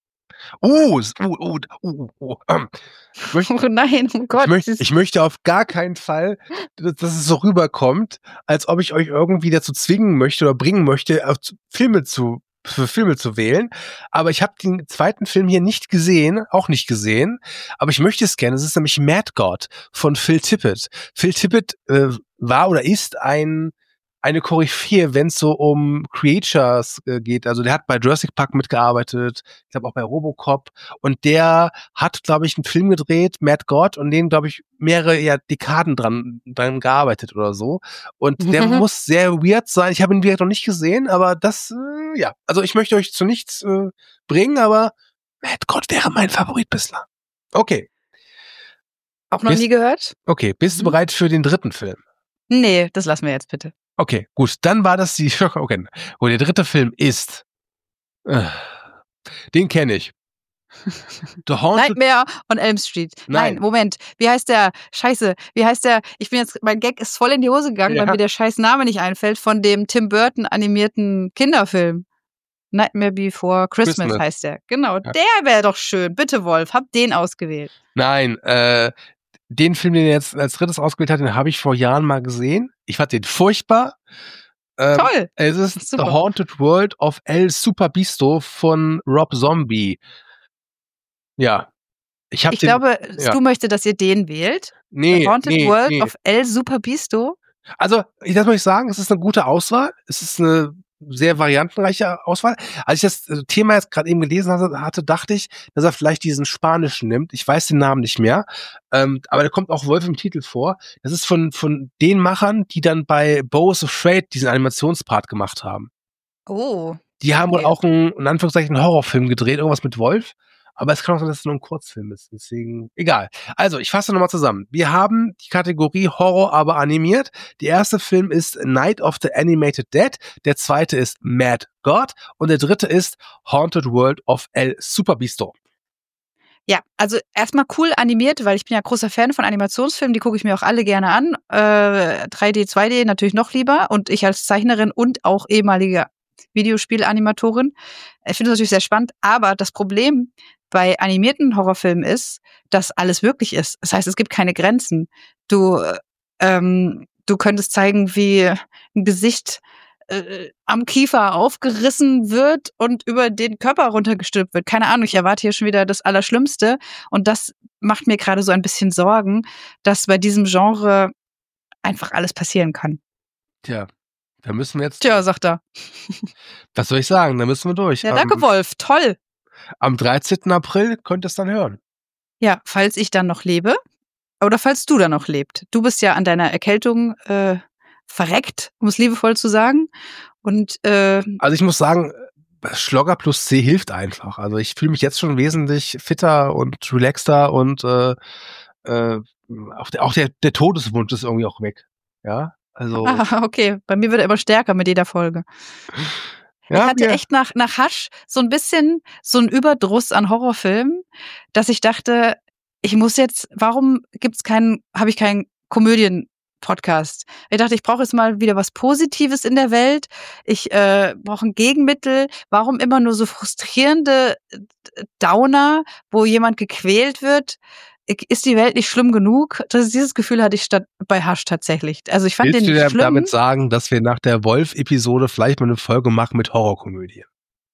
Nein, oh Gott. Ich möchte auf gar keinen Fall, dass es so rüberkommt, als ob ich euch irgendwie dazu zwingen möchte oder bringen möchte, für Filme zu wählen. Aber ich habe den zweiten Film hier nicht gesehen, aber ich möchte es gerne. Es ist nämlich Mad God von Phil Tippett. Phil Tippett war oder ist ein eine Koryphäe, wenn es so um Creatures geht. Also der hat bei Jurassic Park mitgearbeitet, ich glaube auch bei Robocop. Und der hat, glaube ich, einen Film gedreht, Mad God, und den, glaube ich, mehrere Dekaden dran gearbeitet oder so. Und der muss sehr weird sein. Ich habe ihn direkt noch nicht gesehen, aber das, ja. Also ich möchte euch zu nichts bringen, aber Mad God wäre mein Favorit bislang. Okay. Auch noch nie gehört? Okay, bist du bereit für den dritten Film? Nee, das lassen wir jetzt bitte. Okay, gut, dann war das die okay. Und der dritte Film ist, den kenne ich. The Haunted Nightmare on Elm Street. Nein, Moment. Wie heißt der? Scheiße. Wie heißt der? Mein Gag ist voll in die Hose gegangen, weil mir der scheiß Name nicht einfällt, von dem Tim Burton animierten Kinderfilm. Nightmare Before Christmas heißt der. Genau, ja. Der wäre doch schön. Bitte, Wolf, hab den ausgewählt. Nein, den Film, den er jetzt als drittes ausgewählt hat, den habe ich vor Jahren mal gesehen. Ich fand den furchtbar. Toll. Es ist The Haunted World of El Superbisto von Rob Zombie. Ja. Ich glaube, Stu möchte, dass ihr den wählt. Nee. The Haunted World of El Superbisto. Also, das muss ich sagen, es ist eine gute Auswahl. Es ist eine sehr variantenreiche Auswahl. Als ich das Thema jetzt gerade eben gelesen hatte, dachte ich, dass er vielleicht diesen Spanischen nimmt. Ich weiß den Namen nicht mehr. Aber da kommt auch Wolf im Titel vor. Das ist von den Machern, die dann bei Beau is Afraid diesen Animationspart gemacht haben. Oh. Die haben wohl auch in Anführungszeichen einen Horrorfilm gedreht, irgendwas mit Wolf. Aber es kann auch sein, dass es nur ein Kurzfilm ist. Deswegen, egal. Also, ich fasse nochmal zusammen. Wir haben die Kategorie Horror, aber animiert. Der erste Film ist Night of the Animated Dead. Der zweite ist Mad God. Und der dritte ist Haunted World of El Superbisto. Ja, also erstmal cool animiert, weil ich bin ja großer Fan von Animationsfilmen. Die gucke ich mir auch alle gerne an. 3D, 2D natürlich noch lieber. Und ich als Zeichnerin und auch ehemalige Videospielanimatorin. Ich finde das natürlich sehr spannend. Aber das Problem bei animierten Horrorfilmen ist, dass alles wirklich ist. Das heißt, es gibt keine Grenzen. Du könntest zeigen, wie ein Gesicht am Kiefer aufgerissen wird und über den Körper runtergestülpt wird. Keine Ahnung, ich erwarte hier schon wieder das Allerschlimmste. Und das macht mir gerade so ein bisschen Sorgen, dass bei diesem Genre einfach alles passieren kann. Tja, da müssen wir jetzt... Tja, sagt er. Was soll ich sagen? Da müssen wir durch. Ja, danke, Wolf. Toll. Am 13. April könnt ihr es dann hören. Ja, falls ich dann noch lebe oder falls du dann noch lebst. Du bist ja an deiner Erkältung verreckt, um es liebevoll zu sagen. Und also ich muss sagen, Schlogger plus C hilft einfach. Also ich fühle mich jetzt schon wesentlich fitter und relaxter und auch der Todeswunsch ist irgendwie auch weg. Ja, also. Okay, bei mir wird er immer stärker mit jeder Folge. Ja, ich hatte echt nach Hush so ein bisschen so einen Überdruss an Horrorfilmen, dass ich dachte, ich muss jetzt, warum habe ich keinen Komödien-Podcast? Ich dachte, ich brauche jetzt mal wieder was Positives in der Welt. Ich brauche ein Gegenmittel. Warum immer nur so frustrierende Downer, wo jemand gequält wird? Ist die Welt nicht schlimm genug? Dieses Gefühl hatte ich bei Hush tatsächlich. Also ich fand den schlimm. Willst du damit sagen, dass wir nach der Wolf-Episode vielleicht mal eine Folge machen mit Horrorkomödie?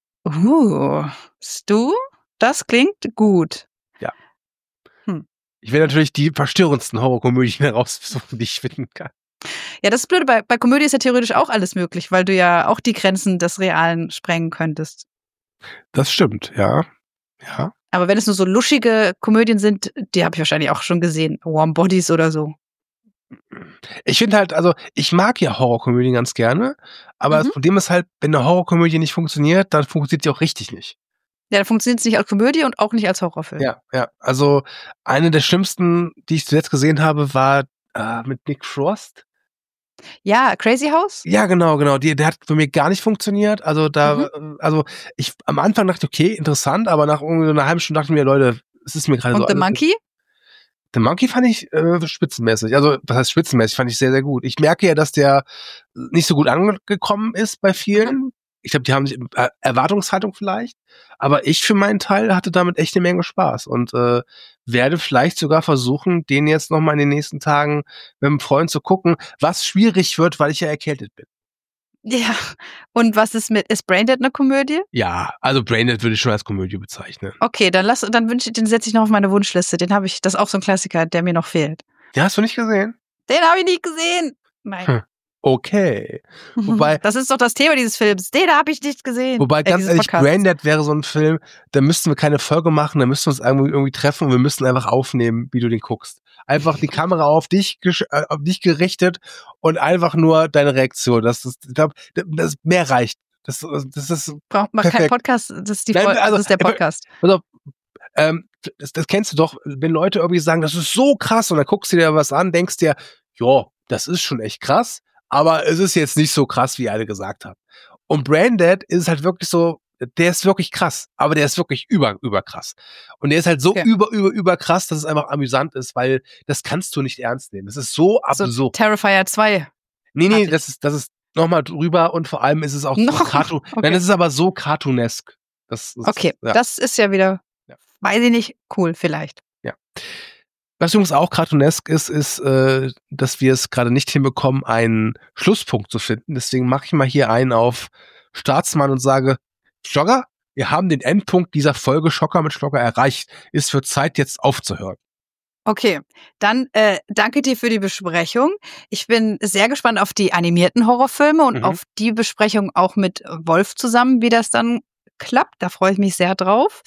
Stu? Das klingt gut. Ja. Ich werde natürlich die verstörendsten Horrorkomödien heraussuchen, die ich finden kann. Ja, das ist blöd. Bei Komödie ist ja theoretisch auch alles möglich, weil du ja auch die Grenzen des Realen sprengen könntest. Das stimmt, ja. Ja. Aber wenn es nur so luschige Komödien sind, die habe ich wahrscheinlich auch schon gesehen. Warm Bodies oder so. Ich finde halt, also ich mag ja Horrorkomödien ganz gerne, aber das Problem ist halt, wenn eine Horrorkomödie nicht funktioniert, dann funktioniert sie auch richtig nicht. Ja, dann funktioniert es nicht als Komödie und auch nicht als Horrorfilm. Ja. Also eine der schlimmsten, die ich zuletzt gesehen habe, war mit Nick Frost. Ja, Crazy House? Ja, genau. Der hat für mich gar nicht funktioniert. Also also ich am Anfang dachte, okay, interessant, aber nach irgendwie einer halben Stunde dachte ich mir, Leute, es ist mir gerade so. Und The Monkey? The Monkey fand ich spitzenmäßig. Also, was heißt spitzenmäßig? Fand ich sehr, sehr gut. Ich merke ja, dass der nicht so gut angekommen ist bei vielen. Ich glaube, die haben Erwartungshaltung vielleicht. Aber ich für meinen Teil hatte damit echt eine Menge Spaß und werde vielleicht sogar versuchen, den jetzt nochmal in den nächsten Tagen mit einem Freund zu gucken, was schwierig wird, weil ich ja erkältet bin. Ja, und was ist Braindead eine Komödie? Ja, also Braindead würde ich schon als Komödie bezeichnen. Okay, den setze ich noch auf meine Wunschliste. Das ist auch so ein Klassiker, der mir noch fehlt. Den hast du nicht gesehen? Den habe ich nicht gesehen. Nein. okay. Wobei, das ist doch das Thema dieses Films. Den habe ich nicht gesehen. Wobei, ganz dieses ehrlich, Podcasts. Braindead wäre so ein Film, da müssten wir keine Folge machen, da müssten wir uns irgendwie treffen und wir müssten einfach aufnehmen, wie du den guckst. Einfach die Kamera auf dich gerichtet und einfach nur deine Reaktion. Ich glaube, das mehr reicht. Das ist Braucht man keinen perfekt. Podcast, das ist, Nein, also, das ist der Podcast. Also, das kennst du doch, wenn Leute irgendwie sagen, das ist so krass und dann guckst du dir was an, denkst dir, ja, das ist schon echt krass, aber es ist jetzt nicht so krass, wie alle gesagt haben. Und Braindead ist halt wirklich so, der ist wirklich krass, aber der ist wirklich über krass. Und der ist halt so Okay. über krass, dass es einfach amüsant ist, weil das kannst du nicht ernst nehmen. Das ist so absurd. So Terrifier 2. Nee, ich. das ist nochmal drüber und vor allem ist es auch so Noch? Cartoon. Okay. Nein, das ist aber so cartoonesk. Okay, ja. das ist ja wieder, Ja. weiß ich nicht, cool vielleicht. Was übrigens auch cartoonesk ist, dass wir es gerade nicht hinbekommen, einen Schlusspunkt zu finden. Deswegen mache ich mal hier einen auf Staatsmann und sage, Schlogger, wir haben den Endpunkt dieser Folge Schocker mit Schlogger erreicht. Ist für Zeit, jetzt aufzuhören. Okay, dann danke dir für die Besprechung. Ich bin sehr gespannt auf die animierten Horrorfilme und auf die Besprechung auch mit Wolf zusammen, wie das dann klappt. Da freue ich mich sehr drauf.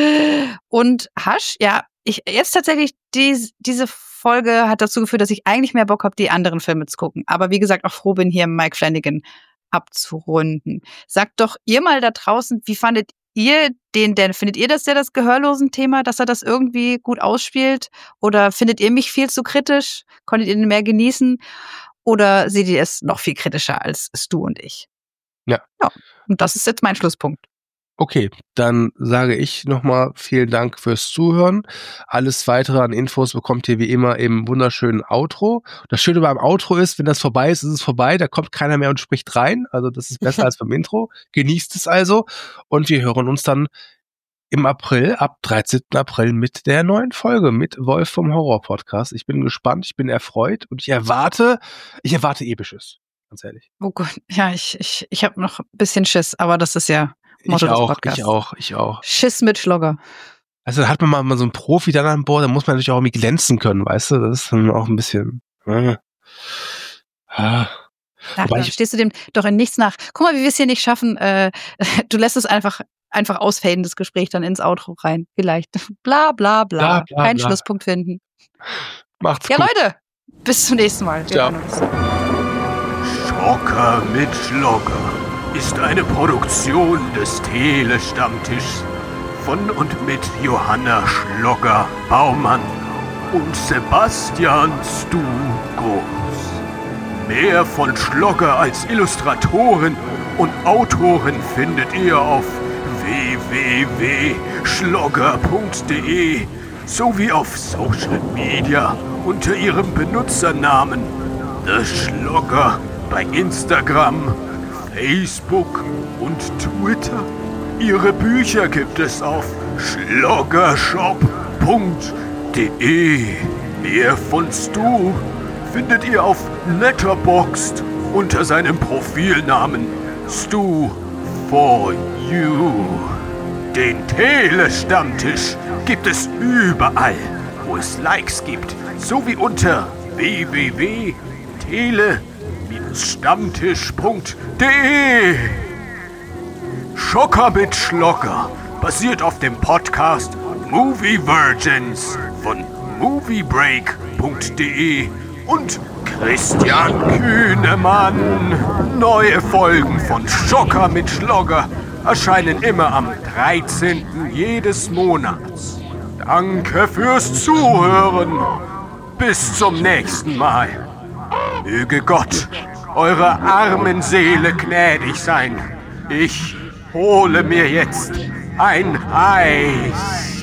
Und Hasch, ja, jetzt tatsächlich diese Folge hat dazu geführt, dass ich eigentlich mehr Bock habe, die anderen Filme zu gucken. Aber wie gesagt, auch froh bin, hier Mike Flanagan abzurunden. Sagt doch ihr mal da draußen, wie fandet ihr den denn? Findet ihr das Gehörlosen-Thema, dass er das irgendwie gut ausspielt? Oder findet ihr mich viel zu kritisch? Konntet ihr ihn mehr genießen? Oder seht ihr es noch viel kritischer als Stu und ich? Ja. Und das ist jetzt mein Schlusspunkt. Okay, dann sage ich nochmal vielen Dank fürs Zuhören. Alles weitere an Infos bekommt ihr wie immer im wunderschönen Outro. Das Schöne beim Outro ist, wenn das vorbei ist, ist es vorbei. Da kommt keiner mehr und spricht rein. Also das ist besser als beim Intro. Genießt es also. Und wir hören uns dann im April, ab 13. April mit der neuen Folge mit Wolf vom Horror Podcast. Ich bin gespannt, ich bin erfreut und ich erwarte Episches. Ganz ehrlich. Oh Gott, ja, ich habe noch ein bisschen Schiss, aber das ist ja Motto des Podcasts. Ich auch. Schiss mit Schlogger. Also da hat man mal so einen Profi dann an Bord, da muss man natürlich auch irgendwie glänzen können, weißt du? Das ist dann auch ein bisschen. Ach, da stehst du dem doch in nichts nach. Guck mal, wie wir es hier nicht schaffen. Du lässt es einfach ausfaden, das Gespräch dann ins Outro rein. Vielleicht. Bla bla bla. Keinen Schlusspunkt finden. Macht's gut. Ja, Leute, bis zum nächsten Mal. Ciao. Schocker mit Schlogger ist eine Produktion des Tele-Stammtischs von und mit Johanna Schlogger-Baumann und Sebastian Stu Groß. Mehr von Schlogger als Illustratoren und Autoren findet ihr auf www.schlogger.de sowie auf Social Media unter ihrem Benutzernamen The Schlogger bei Instagram, Facebook und Twitter. Ihre Bücher gibt es auf schloggershop.de. Mehr von Stu findet ihr auf Letterboxd unter seinem Profilnamen Stu for You. Den Tele-Stammtisch gibt es überall, wo es Likes gibt, sowie unter www.tele-stammtisch.de. Schocker mit Schlogger basiert auf dem Podcast Movie Virgins von moviebreak.de und Christian Kühnemann. Neue Folgen von Schocker mit Schlogger erscheinen immer am 13. jedes Monats. Danke fürs Zuhören. Bis zum nächsten Mal. Möge Gott eurer armen Seele gnädig sein. Ich hole mir jetzt ein Eis.